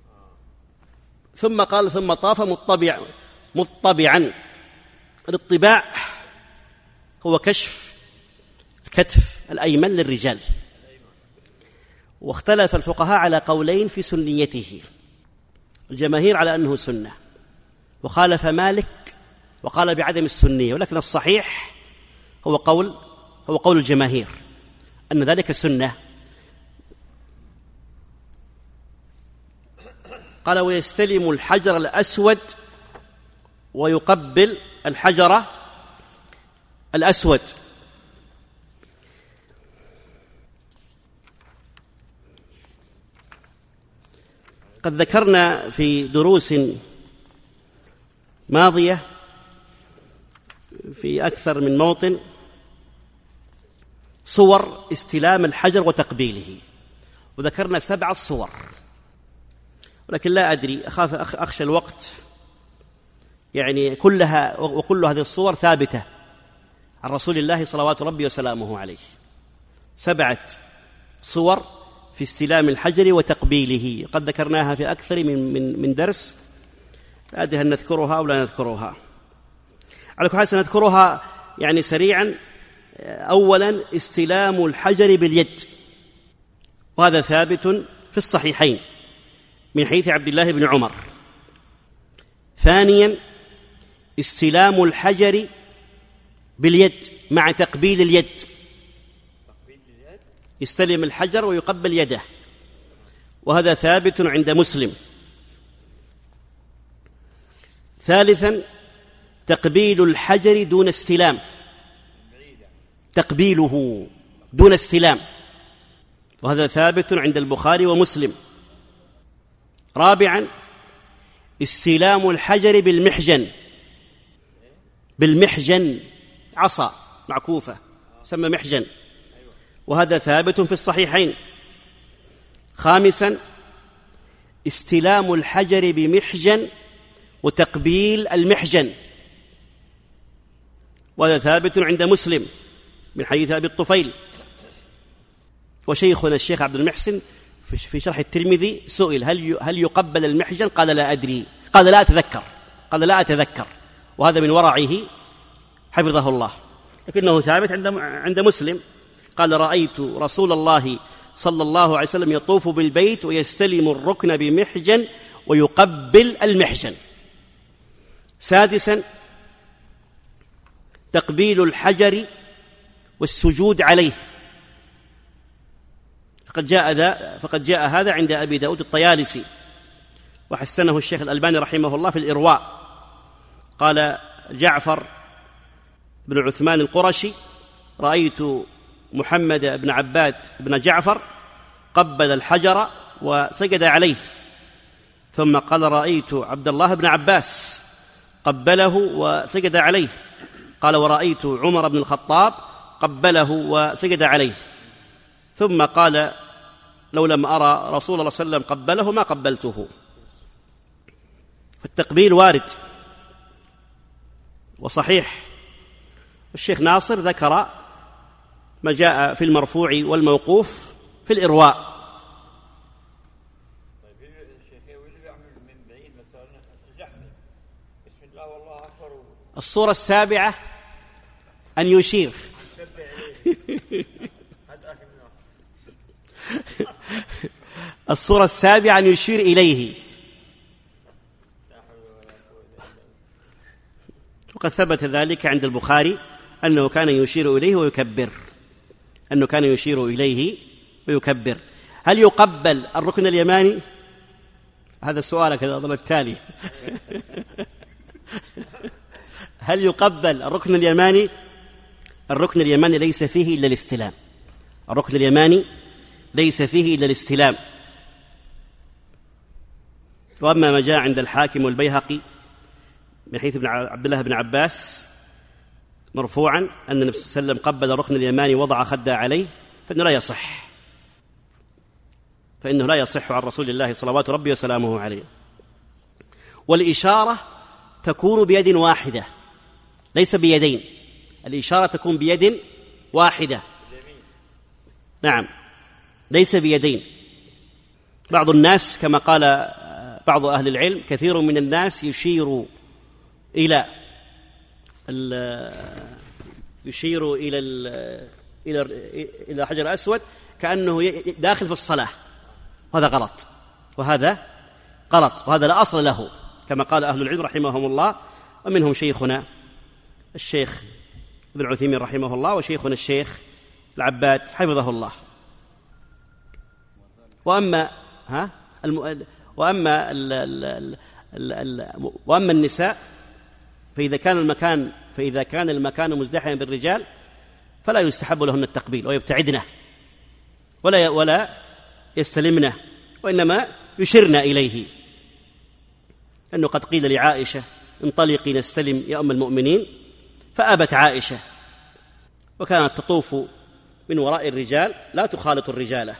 ثم قال: ثم طاف مطبعا. الاطباع هو كشف الكتف الأيمن للرجال، واختلف الفقهاء على قولين في سنيته. الجماهير على أنه سنة، وخالف مالك وقال بعدم السنية، ولكن الصحيح هو قول الجماهير أن ذلك سنة. قال: ويستلم الحجر الأسود ويقبل الحجر الأسود. قد ذكرنا في دروس ماضية في أكثر من موطن صور استلام الحجر وتقبيله، وذكرنا 7 صور، ولكن لا أدري، أخشى الوقت يعني كل هذه الصور ثابتة عن رسول الله صلوات ربي وسلامه عليه. 7 صور في استلام الحجر وتقبيله، قد ذكرناها في أكثر من درس، لا أدري هل نذكرها أو لا نذكرها. على كل حال سنذكرها يعني سريعا. أولا استلام الحجر باليد، وهذا ثابت في الصحيحين من حديث عبد الله بن عمر. ثانيا استلام الحجر باليد مع تقبيل اليد، يستلم الحجر ويقبل يده، وهذا ثابت عند مسلم. ثالثا تقبيل الحجر دون استلام، تقبيله دون استلام، وهذا ثابت عند البخاري ومسلم. رابعا استلام الحجر بالمحجن بالمحجن، عصا معكوفة سمى محجن، وهذا ثابت في الصحيحين. خامسا استلام الحجر بمحجن وتقبيل المحجن، وهذا ثابت عند مسلم من حديث أبي الطفيل. وشيخنا الشيخ عبد المحسن في شرح الترمذي سئل هل يقبل المحجن؟ قال لا أدري، قال لا أتذكر، وهذا من ورعه حفظه الله، لكنه ثابت عند مسلم. قال رأيت رسول الله صلى الله عليه وسلم يطوف بالبيت ويستلم الركن بمحجن ويقبل المحجن. سادسا تقبيل الحجر والسجود عليه، فقد جاء هذا عند أبي داود الطيالسي، وحسنه الشيخ الألباني رحمه الله في الإرواء. قال جعفر بن عثمان القرشي رأيت محمد بن عباد بن جعفر قبل الحجر وسجد عليه، ثم قال رأيت عبد الله بن عباس قبله وسجد عليه، قال ورأيت عمر بن الخطاب قبله وسجد عليه، ثم قال لو لم أرى رسول الله صلى الله عليه وسلم قبله ما قبلته. فالتقبيل وارد وصحيح. الشيخ ناصر ذكر ما جاء في المرفوع والموقوف في الإرواء. طيب الشيخ واللي بيعمل من بعيد مثلا الجحمي بسم الله والله أكبر. الصورة السابعة أن يشير الصورة السابعة أن يشير إليه، وقد ثبت ذلك عند البخاري أنه كان يشير إليه ويكبر. هل يقبل الركن اليماني؟ هذا سؤالك الأظن التالي. هل يقبل الركن اليماني؟ الركن اليماني ليس فيه إلا الاستلام. وأما ما جاء عند الحاكم والبيهقي من حيث عبد الله بن عباس مرفوعا أن النبي صلى الله عليه وسلم قبل الركن اليماني وضع خده عليه، فإنه لا يصح عن رسول الله صلوات ربي وسلامه عليه. والإشارة تكون بيد واحدة ليس بيدين، الإشارة تكون بيد واحدة، نعم ليس بيدين. بعض الناس كما قال بعض أهل العلم كثير من الناس يشير إلى حجر الأسود كأنه داخل في الصلاة، وهذا غلط وهذا لا أصل له، كما قال أهل العلم رحمهم الله، ومنهم شيخنا الشيخ ابن عثيمين رحمه الله وشيخنا الشيخ العباد حفظه الله. وأما النساء فإذا كان المكان مزدحما بالرجال فلا يستحب لهن التقبيل ويبتعدنه ولا يستلمنه، وإنما يشرن إليه، أنه قد قيل لعائشة انطلقي نستلم يا أم المؤمنين، فأبت عائشة، وكانت تطوف من وراء الرجال لا تخالط الرجال.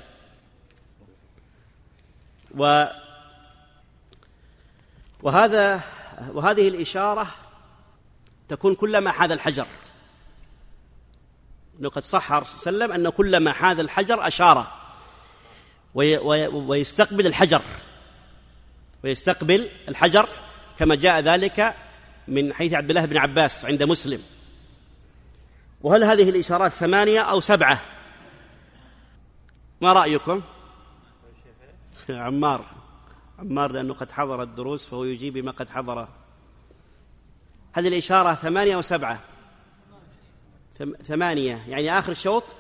وهذه الإشارة تكون كلما حاذ الحجر، أنه قد صح عليه الصلاة والسلام أن كلما حاذ الحجر أشار ويستقبل الحجر كما جاء ذلك من حيث عبد الله بن عباس عند مسلم. وهل هذه الإشارات 8 أو 7؟ ما رأيكم؟ عمار لأنه قد حضر الدروس فهو يجيب بما قد حضر. هل الإشارة 8 أو 7؟ 8 يعني آخر الشوط.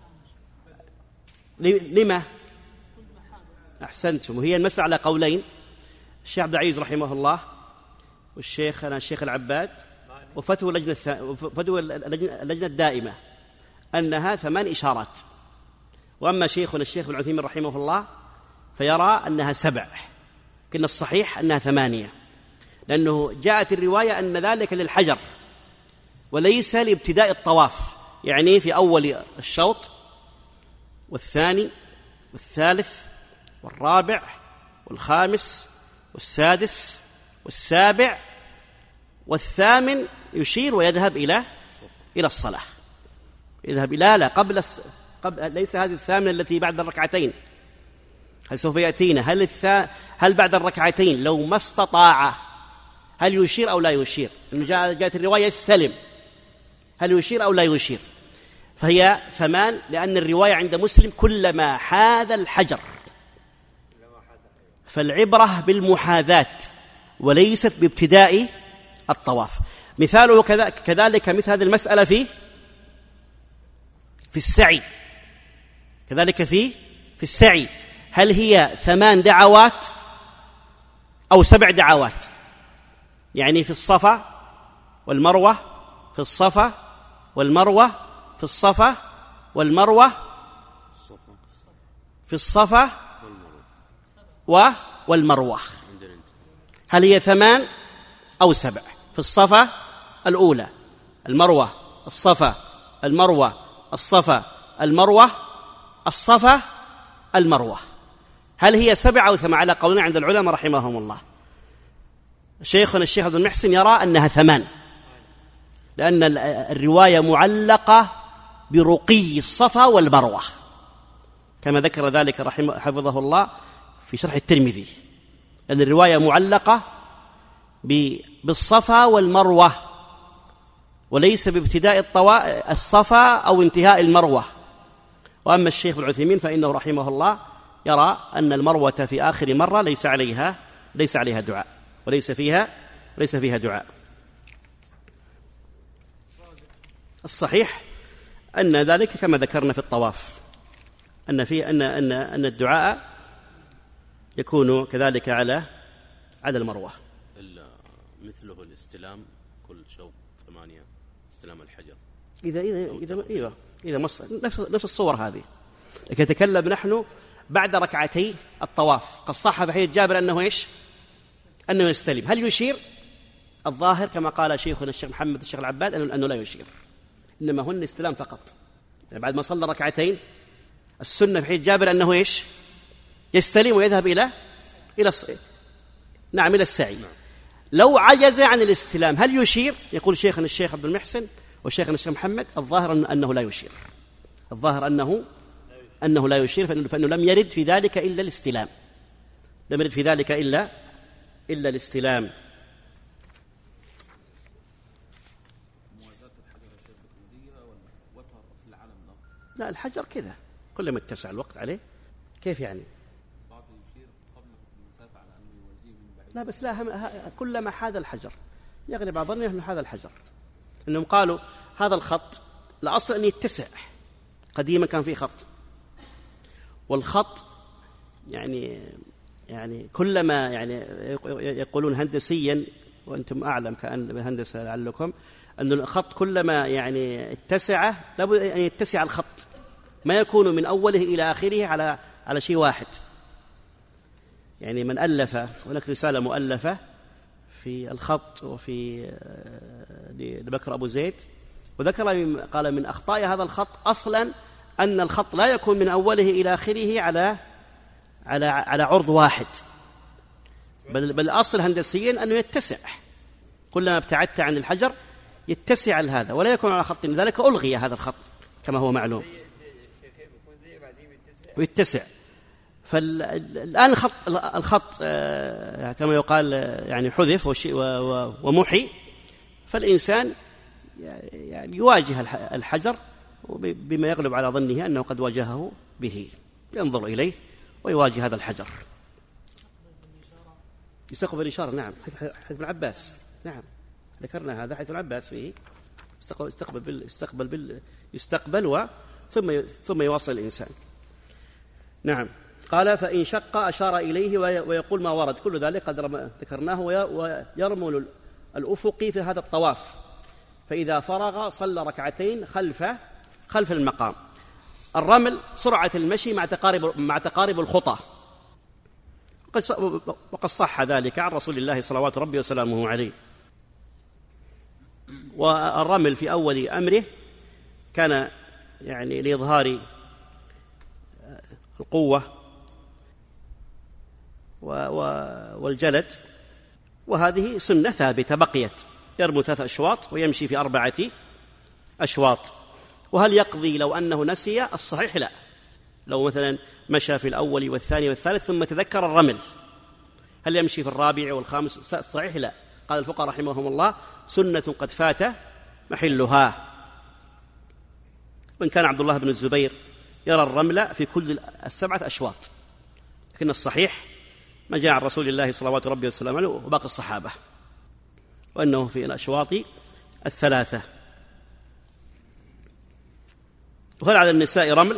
لما؟ أحسنتم. وهي المسألة على قولين، الشيخ عبد العزيز رحمه الله والشيخ العباد وفتوى اللجنة الدائمة أنها 8 إشارات. وأما شيخنا الشيخ ابن عثيمين رحمه الله فيرى أنها 7، لكن الصحيح أنها 8، لأنه جاءت الرواية أن ذلك للحجر وليس لابتداء الطواف، يعني في أول الشوط والثاني والثالث والرابع والخامس والسادس والسابع والثامن يشير ويذهب إلى الصلاة، يذهب لا قبل ليس هذه الثامنة التي بعد الركعتين، هل سوف يأتينا هل بعد الركعتين لو ما استطاع هل يشير أو لا يشير؟ جاءت الرواية يستلم، هل يشير أو لا يشير؟ فهي 8، لأن الرواية عند مسلم كلما حاذ الحجر، فالعبرة بالمحاذاة وليست بابتداء الطواف. مثاله كذلك مثل هذه المسألة في السعي، كذلك في السعي، هل هي 8 دعوات أو 7 دعوات؟ يعني في الصفا والمروة، في الصفا والمروة، في الصفا والمروة، في الصفا والمروة، هل هي 8 أو 7؟ في الصفا الأولى، المروة، الصفا، المروة، الصفا، المروة، الصفا، المروة، هل هي 7 أو 8؟ على قولنا عند العلماء رحمهم الله. شيخنا الشيخ عبد المحسن يرى أنها 8، لأن الرواية معلقة برقي الصفا والمروة، كما ذكر ذلك حفظه الله في شرح الترمذي، أن الرواية معلقة بالصفا والمروة وليس بابتداء الصفا أو انتهاء المروة. وأما الشيخ العثيمين فإنه رحمه الله يرى أن المروة في آخر مرة ليس عليها دعاء، وليس فيها دعاء. الصحيح أن ذلك كما ذكرنا في الطواف، أن الدعاء يكون كذلك على المروة. مثله الاستلام كل شوط 8 استلام الحجر، إذا نفس الصور هذه. لكن نتكلم نحن بعد ركعتي الطواف، قد صح في حديث جابر أنه يستلم، هل يشير؟ الظاهر كما قال شيخنا الشيخ محمد الشيخ العباد أنه لا يشير، إنما هن استلام فقط. يعني بعد ما صلى ركعتين السنة في حديث جابر أنه يستلم ويذهب إلى السعي. لو عجز عن الاستلام هل يشير؟ يقول شيخنا الشيخ عبد المحسن وشيخنا الشيخ محمد الظاهر أنه لا يشير، الظاهر أنه لا يشير، فإنه لم يرد في ذلك إلا الاستلام، لم يرد في ذلك إلا الاستلام. لا، الحجر كذا كلما اتسع الوقت عليه. كيف يعني؟ لا بس لا، كلما حاذ الحجر يغلب على ظنه أنه هذا الحجر، أنهم قالوا هذا الخط الأصل أن يتسع، قديما كان فيه خط، والخط يعني كلما يقولون هندسيا، وأنتم أعلم كأن بالهندسة لعلكم، أن الخط كلما اتسع لابد أن يتسع الخط، ما يكون من أوله إلى آخره على شيء واحد. يعني من ألف، هناك رسالة مؤلفة في الخط وفي لبكر أبو زيد، وذكر قال من أخطاء هذا الخط أصلا أن الخط لا يكون من أوله إلى آخره على عرض واحد، بل أصل هندسيا أنه يتسع، كلما ابتعدت عن الحجر يتسع هذا ولا يكون على خط، لذلك ألغي هذا الخط كما هو معلوم ويتسع. فالآن الخط كما يقال يعني حذف ومحي، فالإنسان يعني يواجه الحجر بما يغلب على ظنه أنه قد واجهه به، ينظر إليه ويواجه هذا الحجر. يستقبل الإشارة، نعم، حيث ابن عباس، نعم ذكرنا هذا، حيث ابن عباس فيه يستقبل ثم يواصل الإنسان. نعم. قال فإن شق أشار إليه ويقول ما ورد، كل ذلك قد ذكرناه، ويرمل الأفقي في هذا الطواف، فإذا فرغ صلى ركعتين خلف المقام. الرمل سرعة المشي مع تقارب الخطى، وقد صح ذلك عن رسول الله صلوات ربي وسلامه عليه. والرمل في أول أمره كان يعني لإظهار القوة والجلد، وهذه سنة ثابتة بقيت، يرمي 3 أشواط ويمشي في 4 أشواط. وهل يقضي لو أنه نسي؟ الصحيح لا. لو مثلا مشى في الأول والثاني والثالث ثم تذكر الرمل، هل يمشي في الرابع والخامس؟ الصحيح لا. قال الفقهاء رحمهم الله: سنة قد فات محلها. وإن كان عبد الله بن الزبير يرى الرمل في كل 7 أشواط، لكن الصحيح ما جاء عن رسول الله صلوات ربي وسلامه عليه وباقي الصحابة، وأنه في الأشواط 3. وهل على النساء رمل؟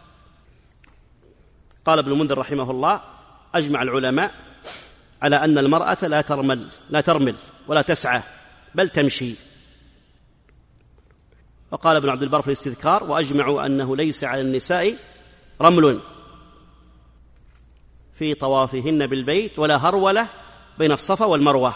قال ابن المنذر رحمه الله: أجمع العلماء على أن المرأة لا ترمل ولا تسعى بل تمشي. وقال ابن عبد البر في الاستذكار: وأجمعوا أنه ليس على النساء رمل في طوافهن بالبيت ولا هرولة بين الصفا والمروة.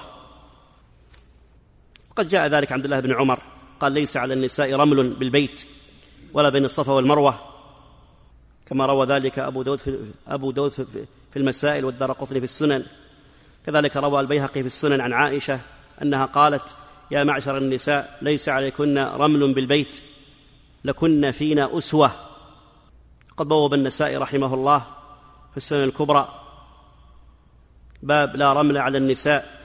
وقد جاء ذلك عند الله بن عمر قال: ليس على النساء رمل بالبيت ولا بين الصفا والمروة، كما روى ذلك أبو داود في المسائل والدارقطني في السنن. كذلك روى البيهقي في السنن عن عائشة أنها قالت: يا معشر النساء ليس عليكن رمل بالبيت لكن فينا أسوة. قد بوب النسائي رحمه الله في السنن الكبرى باب لا رمل على النساء.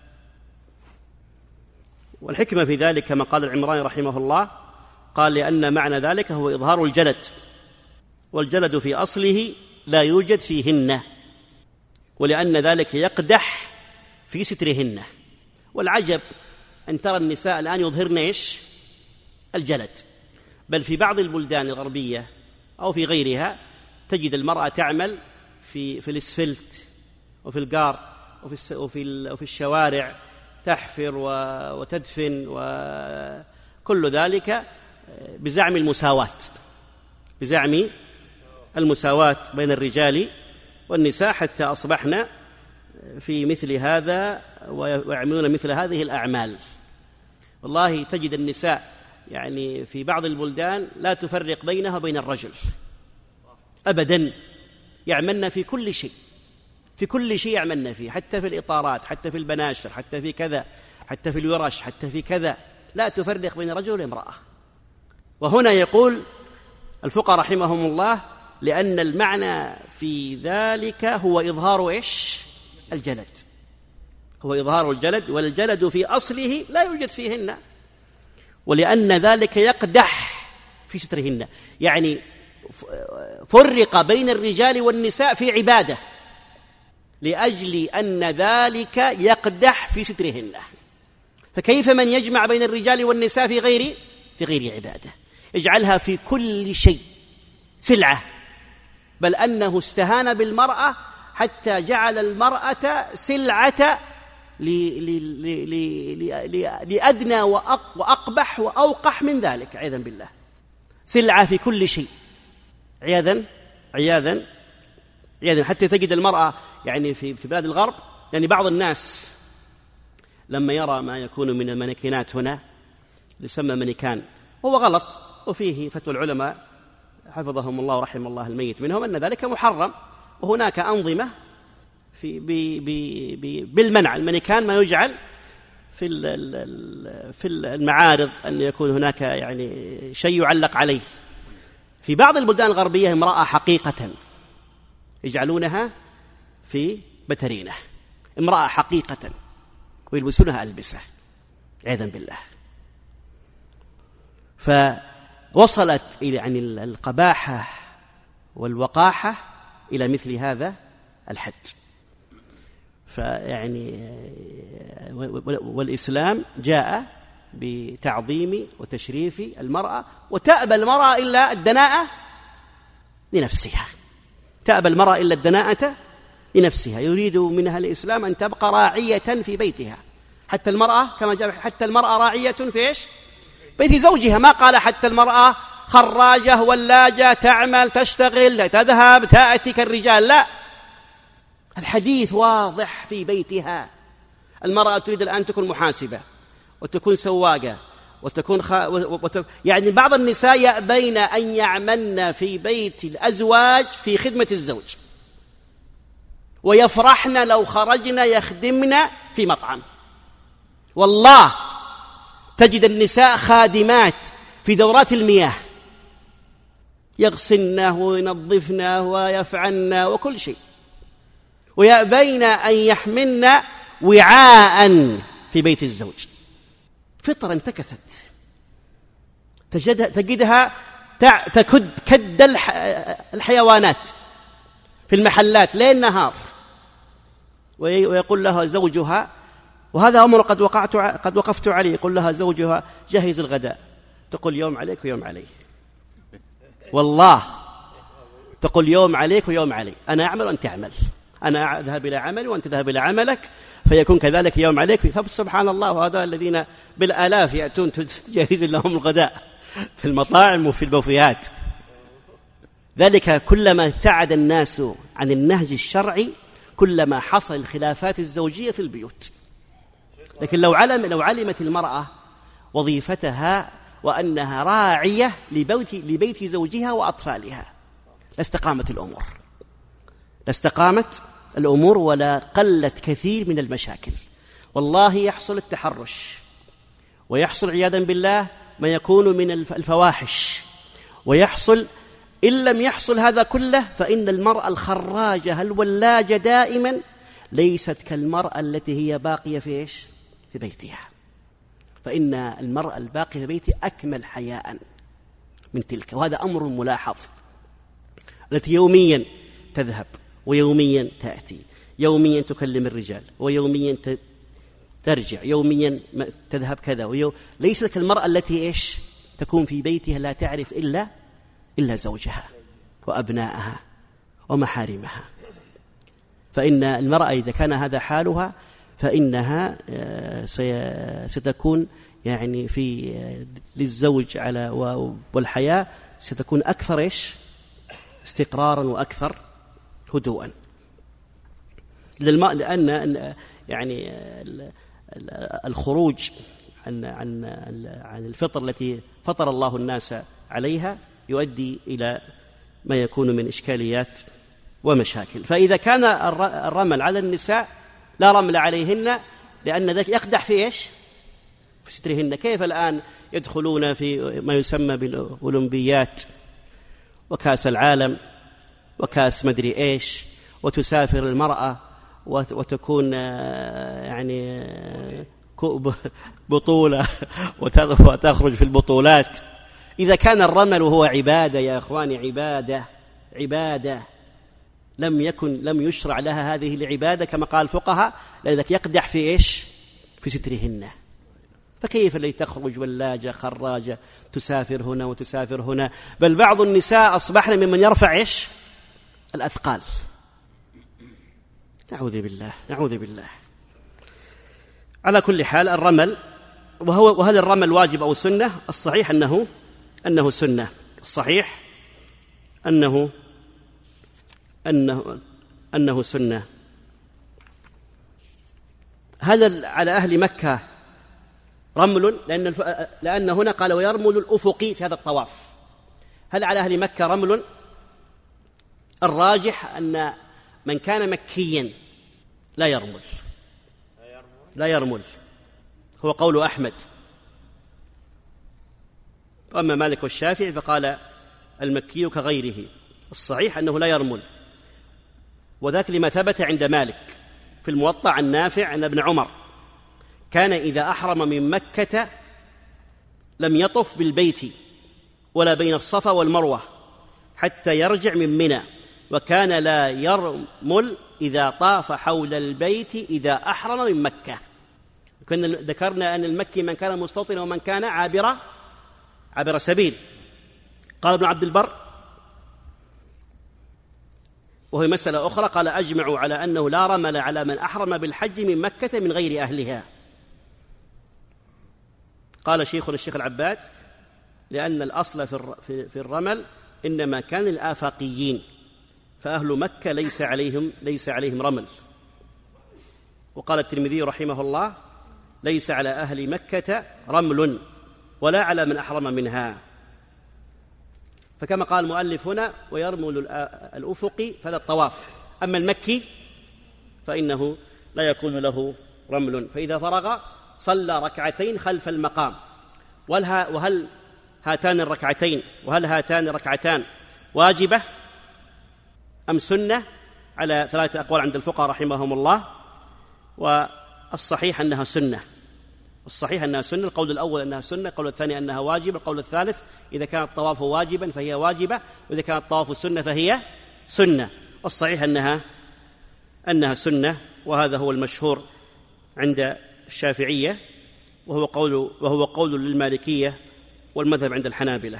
والحكمة في ذلك كما قال العمراني رحمه الله، قال: لأن معنى ذلك هو إظهار الجلد، والجلد في أصله لا يوجد فيهن، ولأن ذلك يقدح في سترهن. والعجب أن ترى النساء الآن يظهرن الجلد، بل في بعض البلدان الغربية أو في غيرها تجد المرأة تعمل في الإسفلت وفي القار وفي الشوارع، تحفر وتدفن وكل ذلك بزعم المساواة بين الرجال والنساء، حتى أصبحنا في مثل هذا ويعملون مثل هذه الأعمال. والله تجد النساء يعني في بعض البلدان لا تفرق بينها وبين الرجل أبدا، يعملن في كل شيء يعملن فيه، حتى في الإطارات، حتى في البناشر، حتى في كذا، حتى في الورش، حتى في كذا، لا تفرق بين رجل وامرأة. وهنا يقول الفقهاء رحمهم الله: لأن المعنى في ذلك هو إظهار الجلد، هو إظهار الجلد، والجلد في أصله لا يوجد فيهن، ولأن ذلك يقدح في سترهن. يعني فرق بين الرجال والنساء في عبادة لأجل أن ذلك يقدح في سترهن. فكيف من يجمع بين الرجال والنساء في غير عبادة؟ يجعلها في كل شيء سلعة، بل أنه استهان بالمرأة حتى جعل المرأة سلعة لأدنى وأقبح وأوقح من ذلك، عياذا بالله، سلعة في كل شيء، عياذا حتى تجد المرأة يعني في بلاد الغرب، يعني بعض الناس لما يرى ما يكون من المانيكينات هنا يسمى مانيكان، وهو غلط، وفيه فتوى العلماء حفظهم الله ورحم الله الميت منهم أن ذلك محرم، وهناك أنظمة بالمنع. المانيكان ما يجعل في المعارض أن يكون هناك يعني شيء يعلق عليه. في بعض البلدان الغربية امرأة حقيقة يجعلونها في بترينة، امرأة حقيقة، ويلبسونها ألبسة، عياذا بالله. فوصلت إلى يعني القباحة والوقاحة إلى مثل هذا الحد. فيعني والإسلام جاء بتعظيم وتشريف المرأة، وتأبى المرأة إلا الدناءة لنفسها، تأبى المرأة إلا الدناءة لنفسها. يريد منها الإسلام أن تبقى راعية في بيتها، حتى المرأة كما جاء حتى المرأة راعية في بيت زوجها، ما قال حتى المرأة خراجة ولاجة تعمل تشتغل تذهب تأتي كالرجال، لا، الحديث واضح في بيتها. المرأة تريد الآن تكون محاسبة وتكون سواقة يعني بعض النساء يأبين أن يعملن في بيت الأزواج في خدمة الزوج، ويفرحن لو خرجن يخدمن في مطعم. والله تجد النساء خادمات في دورات المياه، يغسلنه وينظفنه ويفعلن وكل شيء، ويأبين أن يحملن وعاء في بيت الزوج. فطرة انتكست، تجدها تكد كد الحيوانات في المحلات ليل نهار، ويقول لها زوجها، وهذا أمر قد وقفت عليه، يقول لها زوجها جهز الغداء، تقول يوم عليك ويوم علي، والله تقول يوم عليك ويوم علي، أنا أعمل وأنت تعمل، أنا أذهب إلى عملي وأنت تذهب إلى عملك، فيكون كذلك يوم عليك. سبحان الله، وهذا الذين بالآلاف يأتون تجهز لهم الغداء في المطاعم وفي البوفيات. ذلك كلما ابتعد الناس عن النهج الشرعي كلما حصل الخلافات الزوجية في البيوت. لكن لو علمت المرأة وظيفتها وأنها راعية لبيت زوجها وأطفالها لاستقامت الأمور ولا قلت كثير من المشاكل. والله يحصل التحرش، ويحصل عياذا بالله ما يكون من الفواحش، ويحصل إن لم يحصل هذا كله فإن المرأة الخراجة الولاجة دائما ليست كالمرأة التي هي باقية في بيتها، فإن المرأة الباقية في بيتها أكمل حياء من تلك. وهذا أمر ملاحظ، التي يوميا تذهب ويوميا تأتي، يوميا تكلم الرجال ويوميا ترجع، يوميا تذهب كذا ليست كالمرأة التي تكون في بيتها لا تعرف إلا زوجها وأبنائها ومحارمها. فإن المرأة إذا كان هذا حالها فإنها ستكون يعني للزوج والحياة ستكون أكثر استقرارا وأكثر هدوءا، لأن يعني الخروج عن الفطر التي فطر الله الناس عليها يؤدي إلى ما يكون من إشكاليات ومشاكل. فإذا كان الرمل على النساء لا رمل عليهن، لأن ذلك يقدح في في سترهن. كيف الآن يدخلون في ما يسمى بالأولمبيات وكاس العالم وكاس مدري وتسافر المرأة وتكون يعني بطولة وتخرج في البطولات. إذا كان الرمل هو عبادة يا إخواني، عبادة لم يشرع لها هذه العبادة كما قال الفقهاء، لذلك يقدح في في سترهن. فكيف اللي تخرج ولاجة خراجة تسافر هنا وتسافر هنا؟ بل بعض النساء أصبحن ممن يرفع الأثقال. نعوذ بالله. على كل حال الرمل، وهل الرمل واجب أو سنة؟ الصحيح أنه سنة. الصحيح أنه سنة. هل على أهل مكة رمل؟ لأن هنا قال ويرمل الأفقي في هذا الطواف. هل على أهل مكة رمل؟ الراجح أن من كان مكيا لا يرمل، هو قول أحمد. وأما مالك والشافعي فقال المكي كغيره. الصحيح أنه لا يرمل، وذاك لما ثبت عند مالك في الموطأ عن نافع أن ابن عمر كان إذا أحرم من مكة لم يطف بالبيت ولا بين الصفا والمروة حتى يرجع من منى، وكان لا يرمل إذا طاف حول البيت إذا أحرم من مكة. كنا ذكرنا أن المكي من كان مستوطنا ومن كان عابر سبيل. قال ابن عبد البر وهي مسألة أخرى، قال أجمعوا على أنه لا رمل على من أحرم بالحج من مكة من غير أهلها. قال شيخنا الشيخ العباد لأن الأصل في الرمل إنما كان الآفاقيين، فأهل مكة ليس عليهم رمل. وقال الترمذي رحمه الله ليس على أهل مكة رمل ولا على من أحرم منها. فكما قال المؤلف هنا: ويرمل الأفق فلا الطواف. أما المكي فإنه لا يكون له رمل، فإذا فرغ صلى ركعتين خلف المقام. وهل هاتان الركعتان واجبة أم سنة؟ على 3 أقوال عند الفقهاء رحمهم الله، والصحيح أنها سنة. القول الأول أنها سنة، القول الثاني أنها واجبة، القول الثالث إذا كان الطواف واجبا فهي واجبة، وإذا كان الطواف سنة فهي سنة. والصحيح أنها سنة، وهذا هو المشهور عند الشافعية، وهو قول للمالكية والمذهب عند الحنابلة.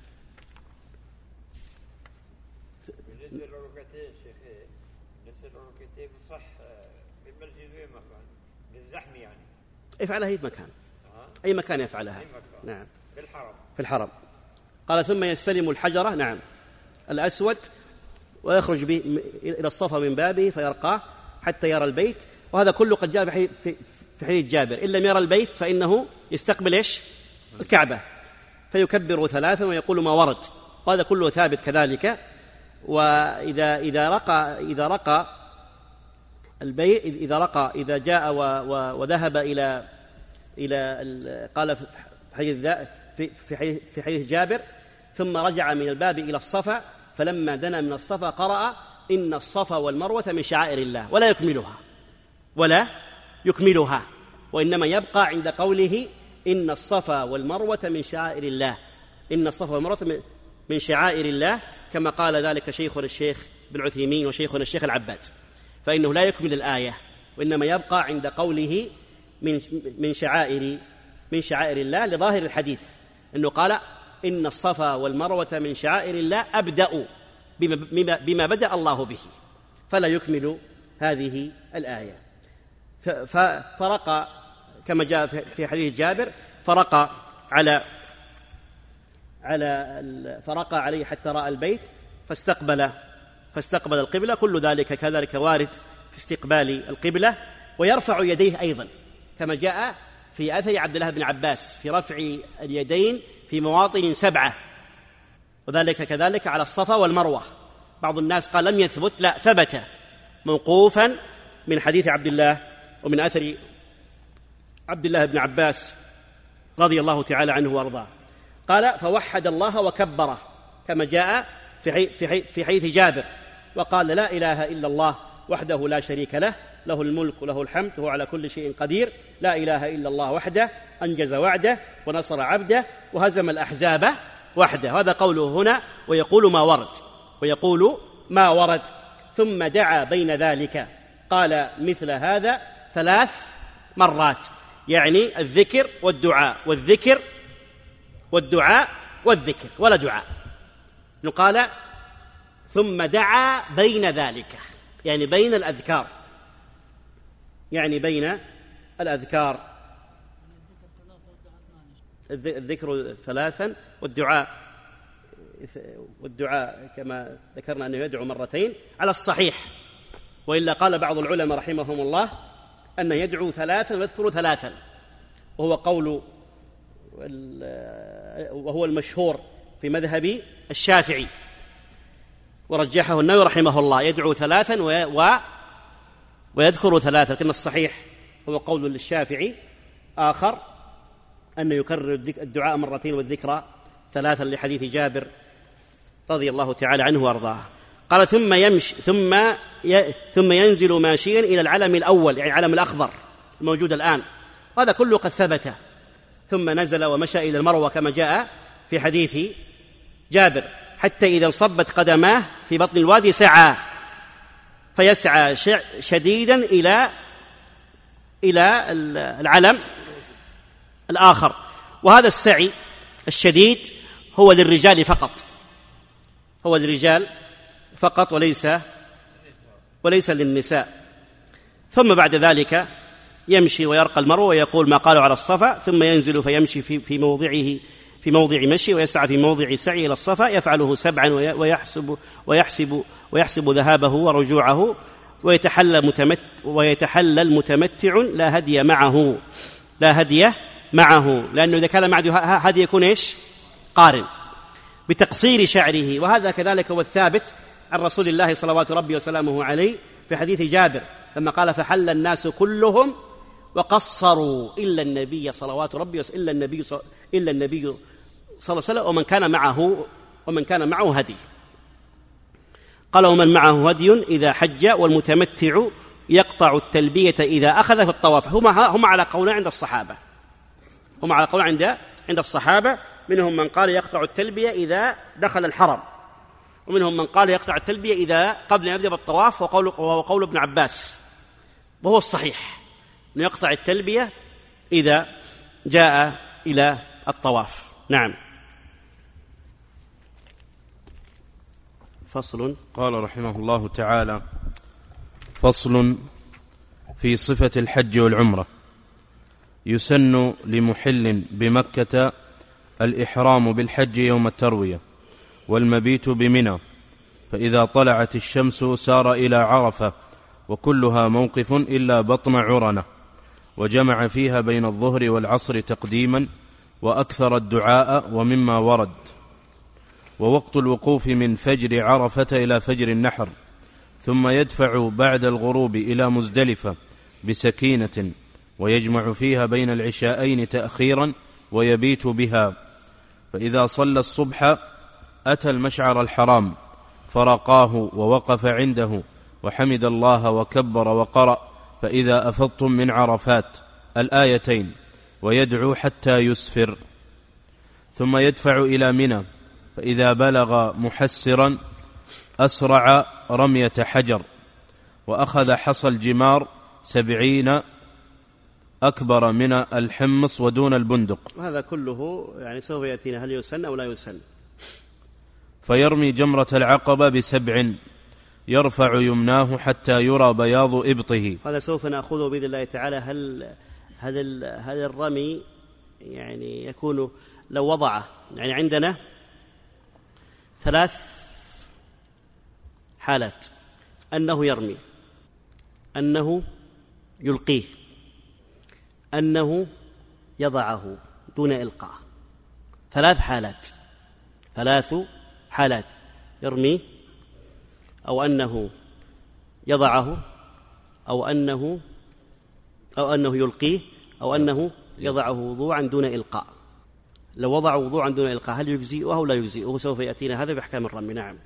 بالنسبة للركعتين شيخ، بالنسبة للركعتين صح بالمسجد وين مكان؟ بالزحمة يعني يفعلها أي مكان، أي مكان يفعلها. نعم، في الحرم. قال: ثم يستلم الحجرة، نعم، الأسود، ويخرج به إلى الصفا من بابه فيرقاه حتى يرى البيت. وهذا كله قد جاء في حديث جابر: إن لم يرى البيت فإنه يستقبل الكعبة، فيكبر 3 ويقول ما ورد. وهذا كله ثابت كذلك. وإذا رقى البيت، إذا جاء وذهب إلى قال في حديث جابر: ثم رجع من الباب إلى الصفا، فلما دنا من الصفا قرأ: إن الصفا والمروة من شعائر الله، ولا يكملها، وإنما يبقى عند قوله: إن الصفا والمروة من شعائر الله. إن الصفا والمروة من شعائر الله، كما قال ذلك شيخنا الشيخ بن عثيمين وشيخنا الشيخ العباد، فإنه لا يكمل الآية، وإنما يبقى عند قوله من شعائر الله، لظاهر الحديث أنه قال: إن الصفا والمروة من شعائر الله، أبدأ بما بدأ الله به، فلا يكمل هذه الآية. فرقى كما جاء في حديث جابر، فرقى عليه حتى رأى البيت فاستقبل القبلة. كل ذلك كذلك وارد في استقبال القبلة. ويرفع يديه أيضا كما جاء في أثر عبد الله بن عباس في رفع اليدين في مواطن 7، وذلك كذلك على الصفا والمروة. بعض الناس قال لم يثبت، لا، ثبت موقوفا من حديث عبد الله ومن أثر عبد الله بن عباس رضي الله تعالى عنه وارضاه. قال: فوحد الله وكبره كما جاء في حديث جابر، وقال: لا إله إلا الله وحده لا شريك له، له الملك وله الحمد وهو على كل شيء قدير، لا إله إلا الله وحده أنجز وعده ونصر عبده وهزم الأحزاب وحده. هذا قوله هنا: ويقول ما ورد. ثم دعا بين ذلك، قال مثل هذا 3 مرات، يعني الذكر والدعاء والذكر والدعاء والذكر، ولا دعاء. قال: ثم دعا بين ذلك، يعني بين الأذكار، الذكر 3 والدعاء كما ذكرنا أنه يدعو 2 مرتين على الصحيح. وإلا قال بعض العلماء رحمهم الله أن يدعو 3 ويذكر 3، وهو المشهور في مذهب الشافعي، ورجحه النووي رحمه الله، يدعو 3 ويذكر 3. لكن الصحيح هو قول للشافعي آخر أنه يكرر الدعاء 2 مرتين والذكر 3 لحديث جابر رضي الله تعالى عنه وارضاه. قال: ثم ينزل ماشيا إلى العلم الأول، يعني العلم الأخضر الموجود الآن، وهذا كله قد ثبت. ثم نزل ومشى إلى المروة كما جاء في حديث جابر، حتى إذا انصبت قدماه في بطن الوادي سعى، فيسعى شديدا إلى العلم الآخر. وهذا السعي الشديد هو للرجال فقط، وليس للنساء. ثم بعد ذلك يمشي ويرقى المروة ويقول ما قالوا على الصفا، ثم ينزل فيمشي في موضع مشي، ويسعى في موضع سعي إلى الصفا، يفعله 7 ويحسب ذهابه ورجوعه، ويتحلل متمتع لا هدي معه، لأنه إذا كان معه هذا يكون إيش؟ قارن بتقصير شعره. وهذا كذلك هو الثابت عن رسول الله صلوات ربي وسلامه عليه في حديث جابر لما قال فحل الناس كلهم وقصروا إلا النبي صلوات ربي إلا النبي صلى الله عليه وسلم ومن كان معه هدي. قال ومن معه هدي إذا حج، والمتمتع يقطع التلبية إذا أخذ في الطواف. هم على قول عند الصحابة، عند الصحابة منهم من قال يقطع التلبية إذا دخل الحرم، ومنهم من قال يقطع التلبية إذا قبل أن يبدأ بالطواف، وهو قول ابن عباس، وهو الصحيح أن يقطع التلبية إذا جاء إلى الطواف. نعم. فصل. قال رحمه الله تعالى: فصل في صفة الحج والعمرة. يسن لمحل بمكة الإحرام بالحج يوم التروية والمبيت بمنى، فإذا طلعت الشمس سار إلى عرفة، وكلها موقف إلا بطن عرنة، وجمع فيها بين الظهر والعصر تقديما، وأكثر الدعاء ومما ورد. ووقت الوقوف من فجر عرفة إلى فجر النحر، ثم يدفع بعد الغروب إلى مزدلفة بسكينة، ويجمع فيها بين العشاءين تأخيرا ويبيت بها. فإذا صلى الصبح أتى المشعر الحرام فرقاه ووقف عنده وحمد الله وكبر وقرأ فإذا أفضتم من عرفات الآيتين، ويدعو حتى يسفر، ثم يدفع إلى منى، فإذا بلغ محسرا أسرع رمية حجر، وأخذ حصى الجمار 70 أكبر من الحمص ودون البندق. هذا كله يعني سوف يأتينا هل يسن أو لا يسن. فيرمي جمرة العقبة ب7 يرفع يمناه حتى يرى بياض إبطه. هذا سوف نأخذه بإذن الله تعالى. هل الرمي يعني يكون لو وضعه، يعني عندنا 3 حالات: أنه يرمي، أنه يلقيه، أنه يضعه دون إلقاء. 3 حالات: يرمي، أو أنه يضعه، أو أنه يلقيه، أو أنه يضعه وضوعا دون إلقاء. لو وضعه وضوعا دون إلقاء هل يجزئه أو لا يجزئه؟ سوف يأتينا هذا بأحكام الرمي. نعم.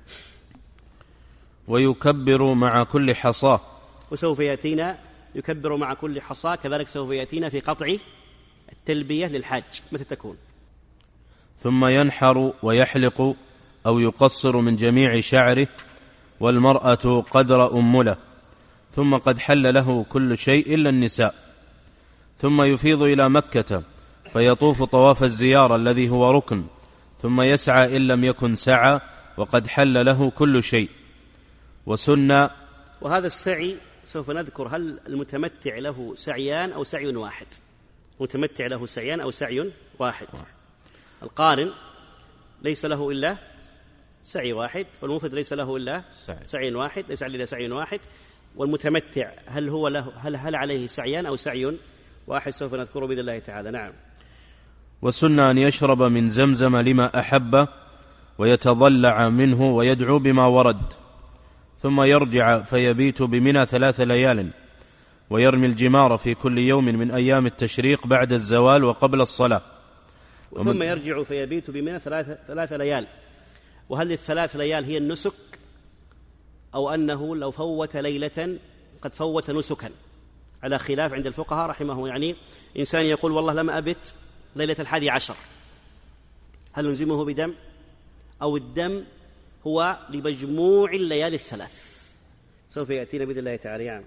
ويكبر مع كل حصاه، وسوف يأتينا يكبر مع كل حصاه. كذلك سوف يأتينا في قطع التلبية للحاج متى تكون. ثم ينحر ويحلق أو يقصر من جميع شعره، والمرأة قدر أمله، ثم قد حل له كل شيء إلا النساء. ثم يفيض إلى مكة فيطوف طواف الزيارة الذي هو ركن، ثم يسعى إن لم يكن سعى، وقد حل له كل شيء. وسن. وهذا السعي سوف نذكر هل المتمتع له سعيان أو سعي واحد. المتمتع له سعيان أو سعي واحد. القارن ليس له إلا سعي واحد، والمفرد ليس له إلا سعي واحد، ليس عليه إلا سعي واحد. والمتمتع هل عليه سعيان أو سعي واحد؟ سوف نذكره بإذن الله تعالى. نعم. وسن أن يشرب من زمزم لما أحب، ويتضلع منه ويدعو بما ورد، ثم يرجع فيبيت بمنى 3 ليال، ويرمي الجمار في كل يوم من أيام التشريق بعد الزوال وقبل الصلاة. ثم يرجع فيبيت بمنى 3 ليال. وهل ال3 ليال هي النسك، أو أنه لو فوت ليلة قد فوت نسكا؟ على خلاف عند الفقهاء رحمه. يعني إنسان يقول والله لم أبت ليلة 11، هل نلزمه بدم، أو الدم هو لمجموع الليالي 3؟ سوف يأتينا بإذن الله تعالى. يعني.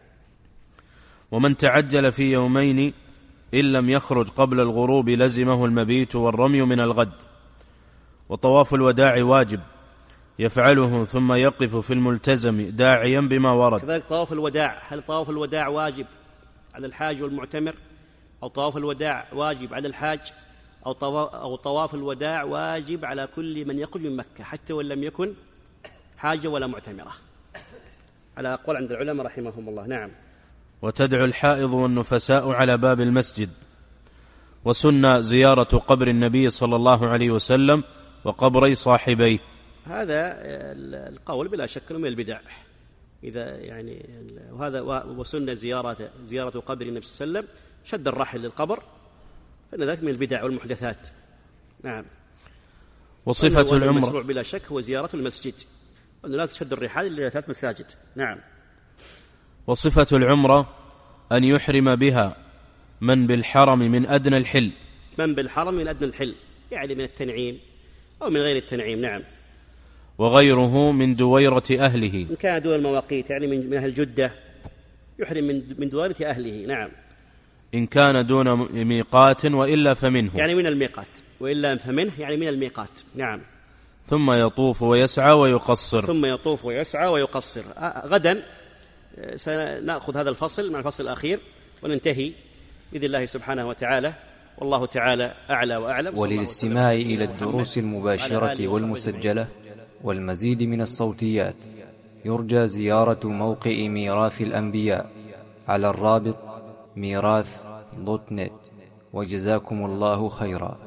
ومن تعجل في يومين إن لم يخرج قبل الغروب لزمه المبيت والرمي من الغد. وطواف الوداع واجب يفعله ثم يقف في الملتزم داعيا بما ورد. كذلك طواف الوداع، هل طواف الوداع واجب على الحاج والمعتمر، أو طواف الوداع واجب على الحاج، أو طواف الوداع واجب على كل من يخرج من مكة حتى وإن لم يكن حاجة ولا معتمرة؟ على أقوال عند العلماء رحمهم الله. نعم. وتدعو الحائض والنفساء على باب المسجد. وسن زيارة قبر النبي صلى الله عليه وسلم وقبري صاحبيه. هذا القول بلا شك من البدع، إذا يعني وهذا وسن زيارة قبر النبي صلى الله عليه وسلم، شد الرحل للقبر، فإن ذلك من البدع والمحدثات. نعم. وصفة العمرة المشروع بلا شك هو زيارة المسجد، وأن لا تشد الرحال إلا 3 مساجد. نعم. وصفة العمرة أن يحرم بها من بالحرم من أدنى الحل، من بالحرم من أدنى الحل، يعني من التنعيم أو من غير التنعيم. نعم. وغيره من دويرة أهله، إن كان دون المواقيت، يعني من أهل جدة يحرم من دويرة أهله. نعم. إن كان دون ميقات وإلا فمنه، يعني من الميقات، وإلا فمنه يعني من الميقات. نعم. ثم يطوف ويسعى ويقصر. ثم يطوف ويسعى ويقصر. غدا سنأخذ هذا الفصل مع الفصل الأخير وننتهي بإذن الله سبحانه وتعالى، والله تعالى أعلى وأعلم. وللاستماع إلى الدروس المباشرة والمسجلة والمزيد من الصوتيات يرجى زيارة موقع ميراث الأنبياء على الرابط ميراث.net. وجزاكم الله خيرا.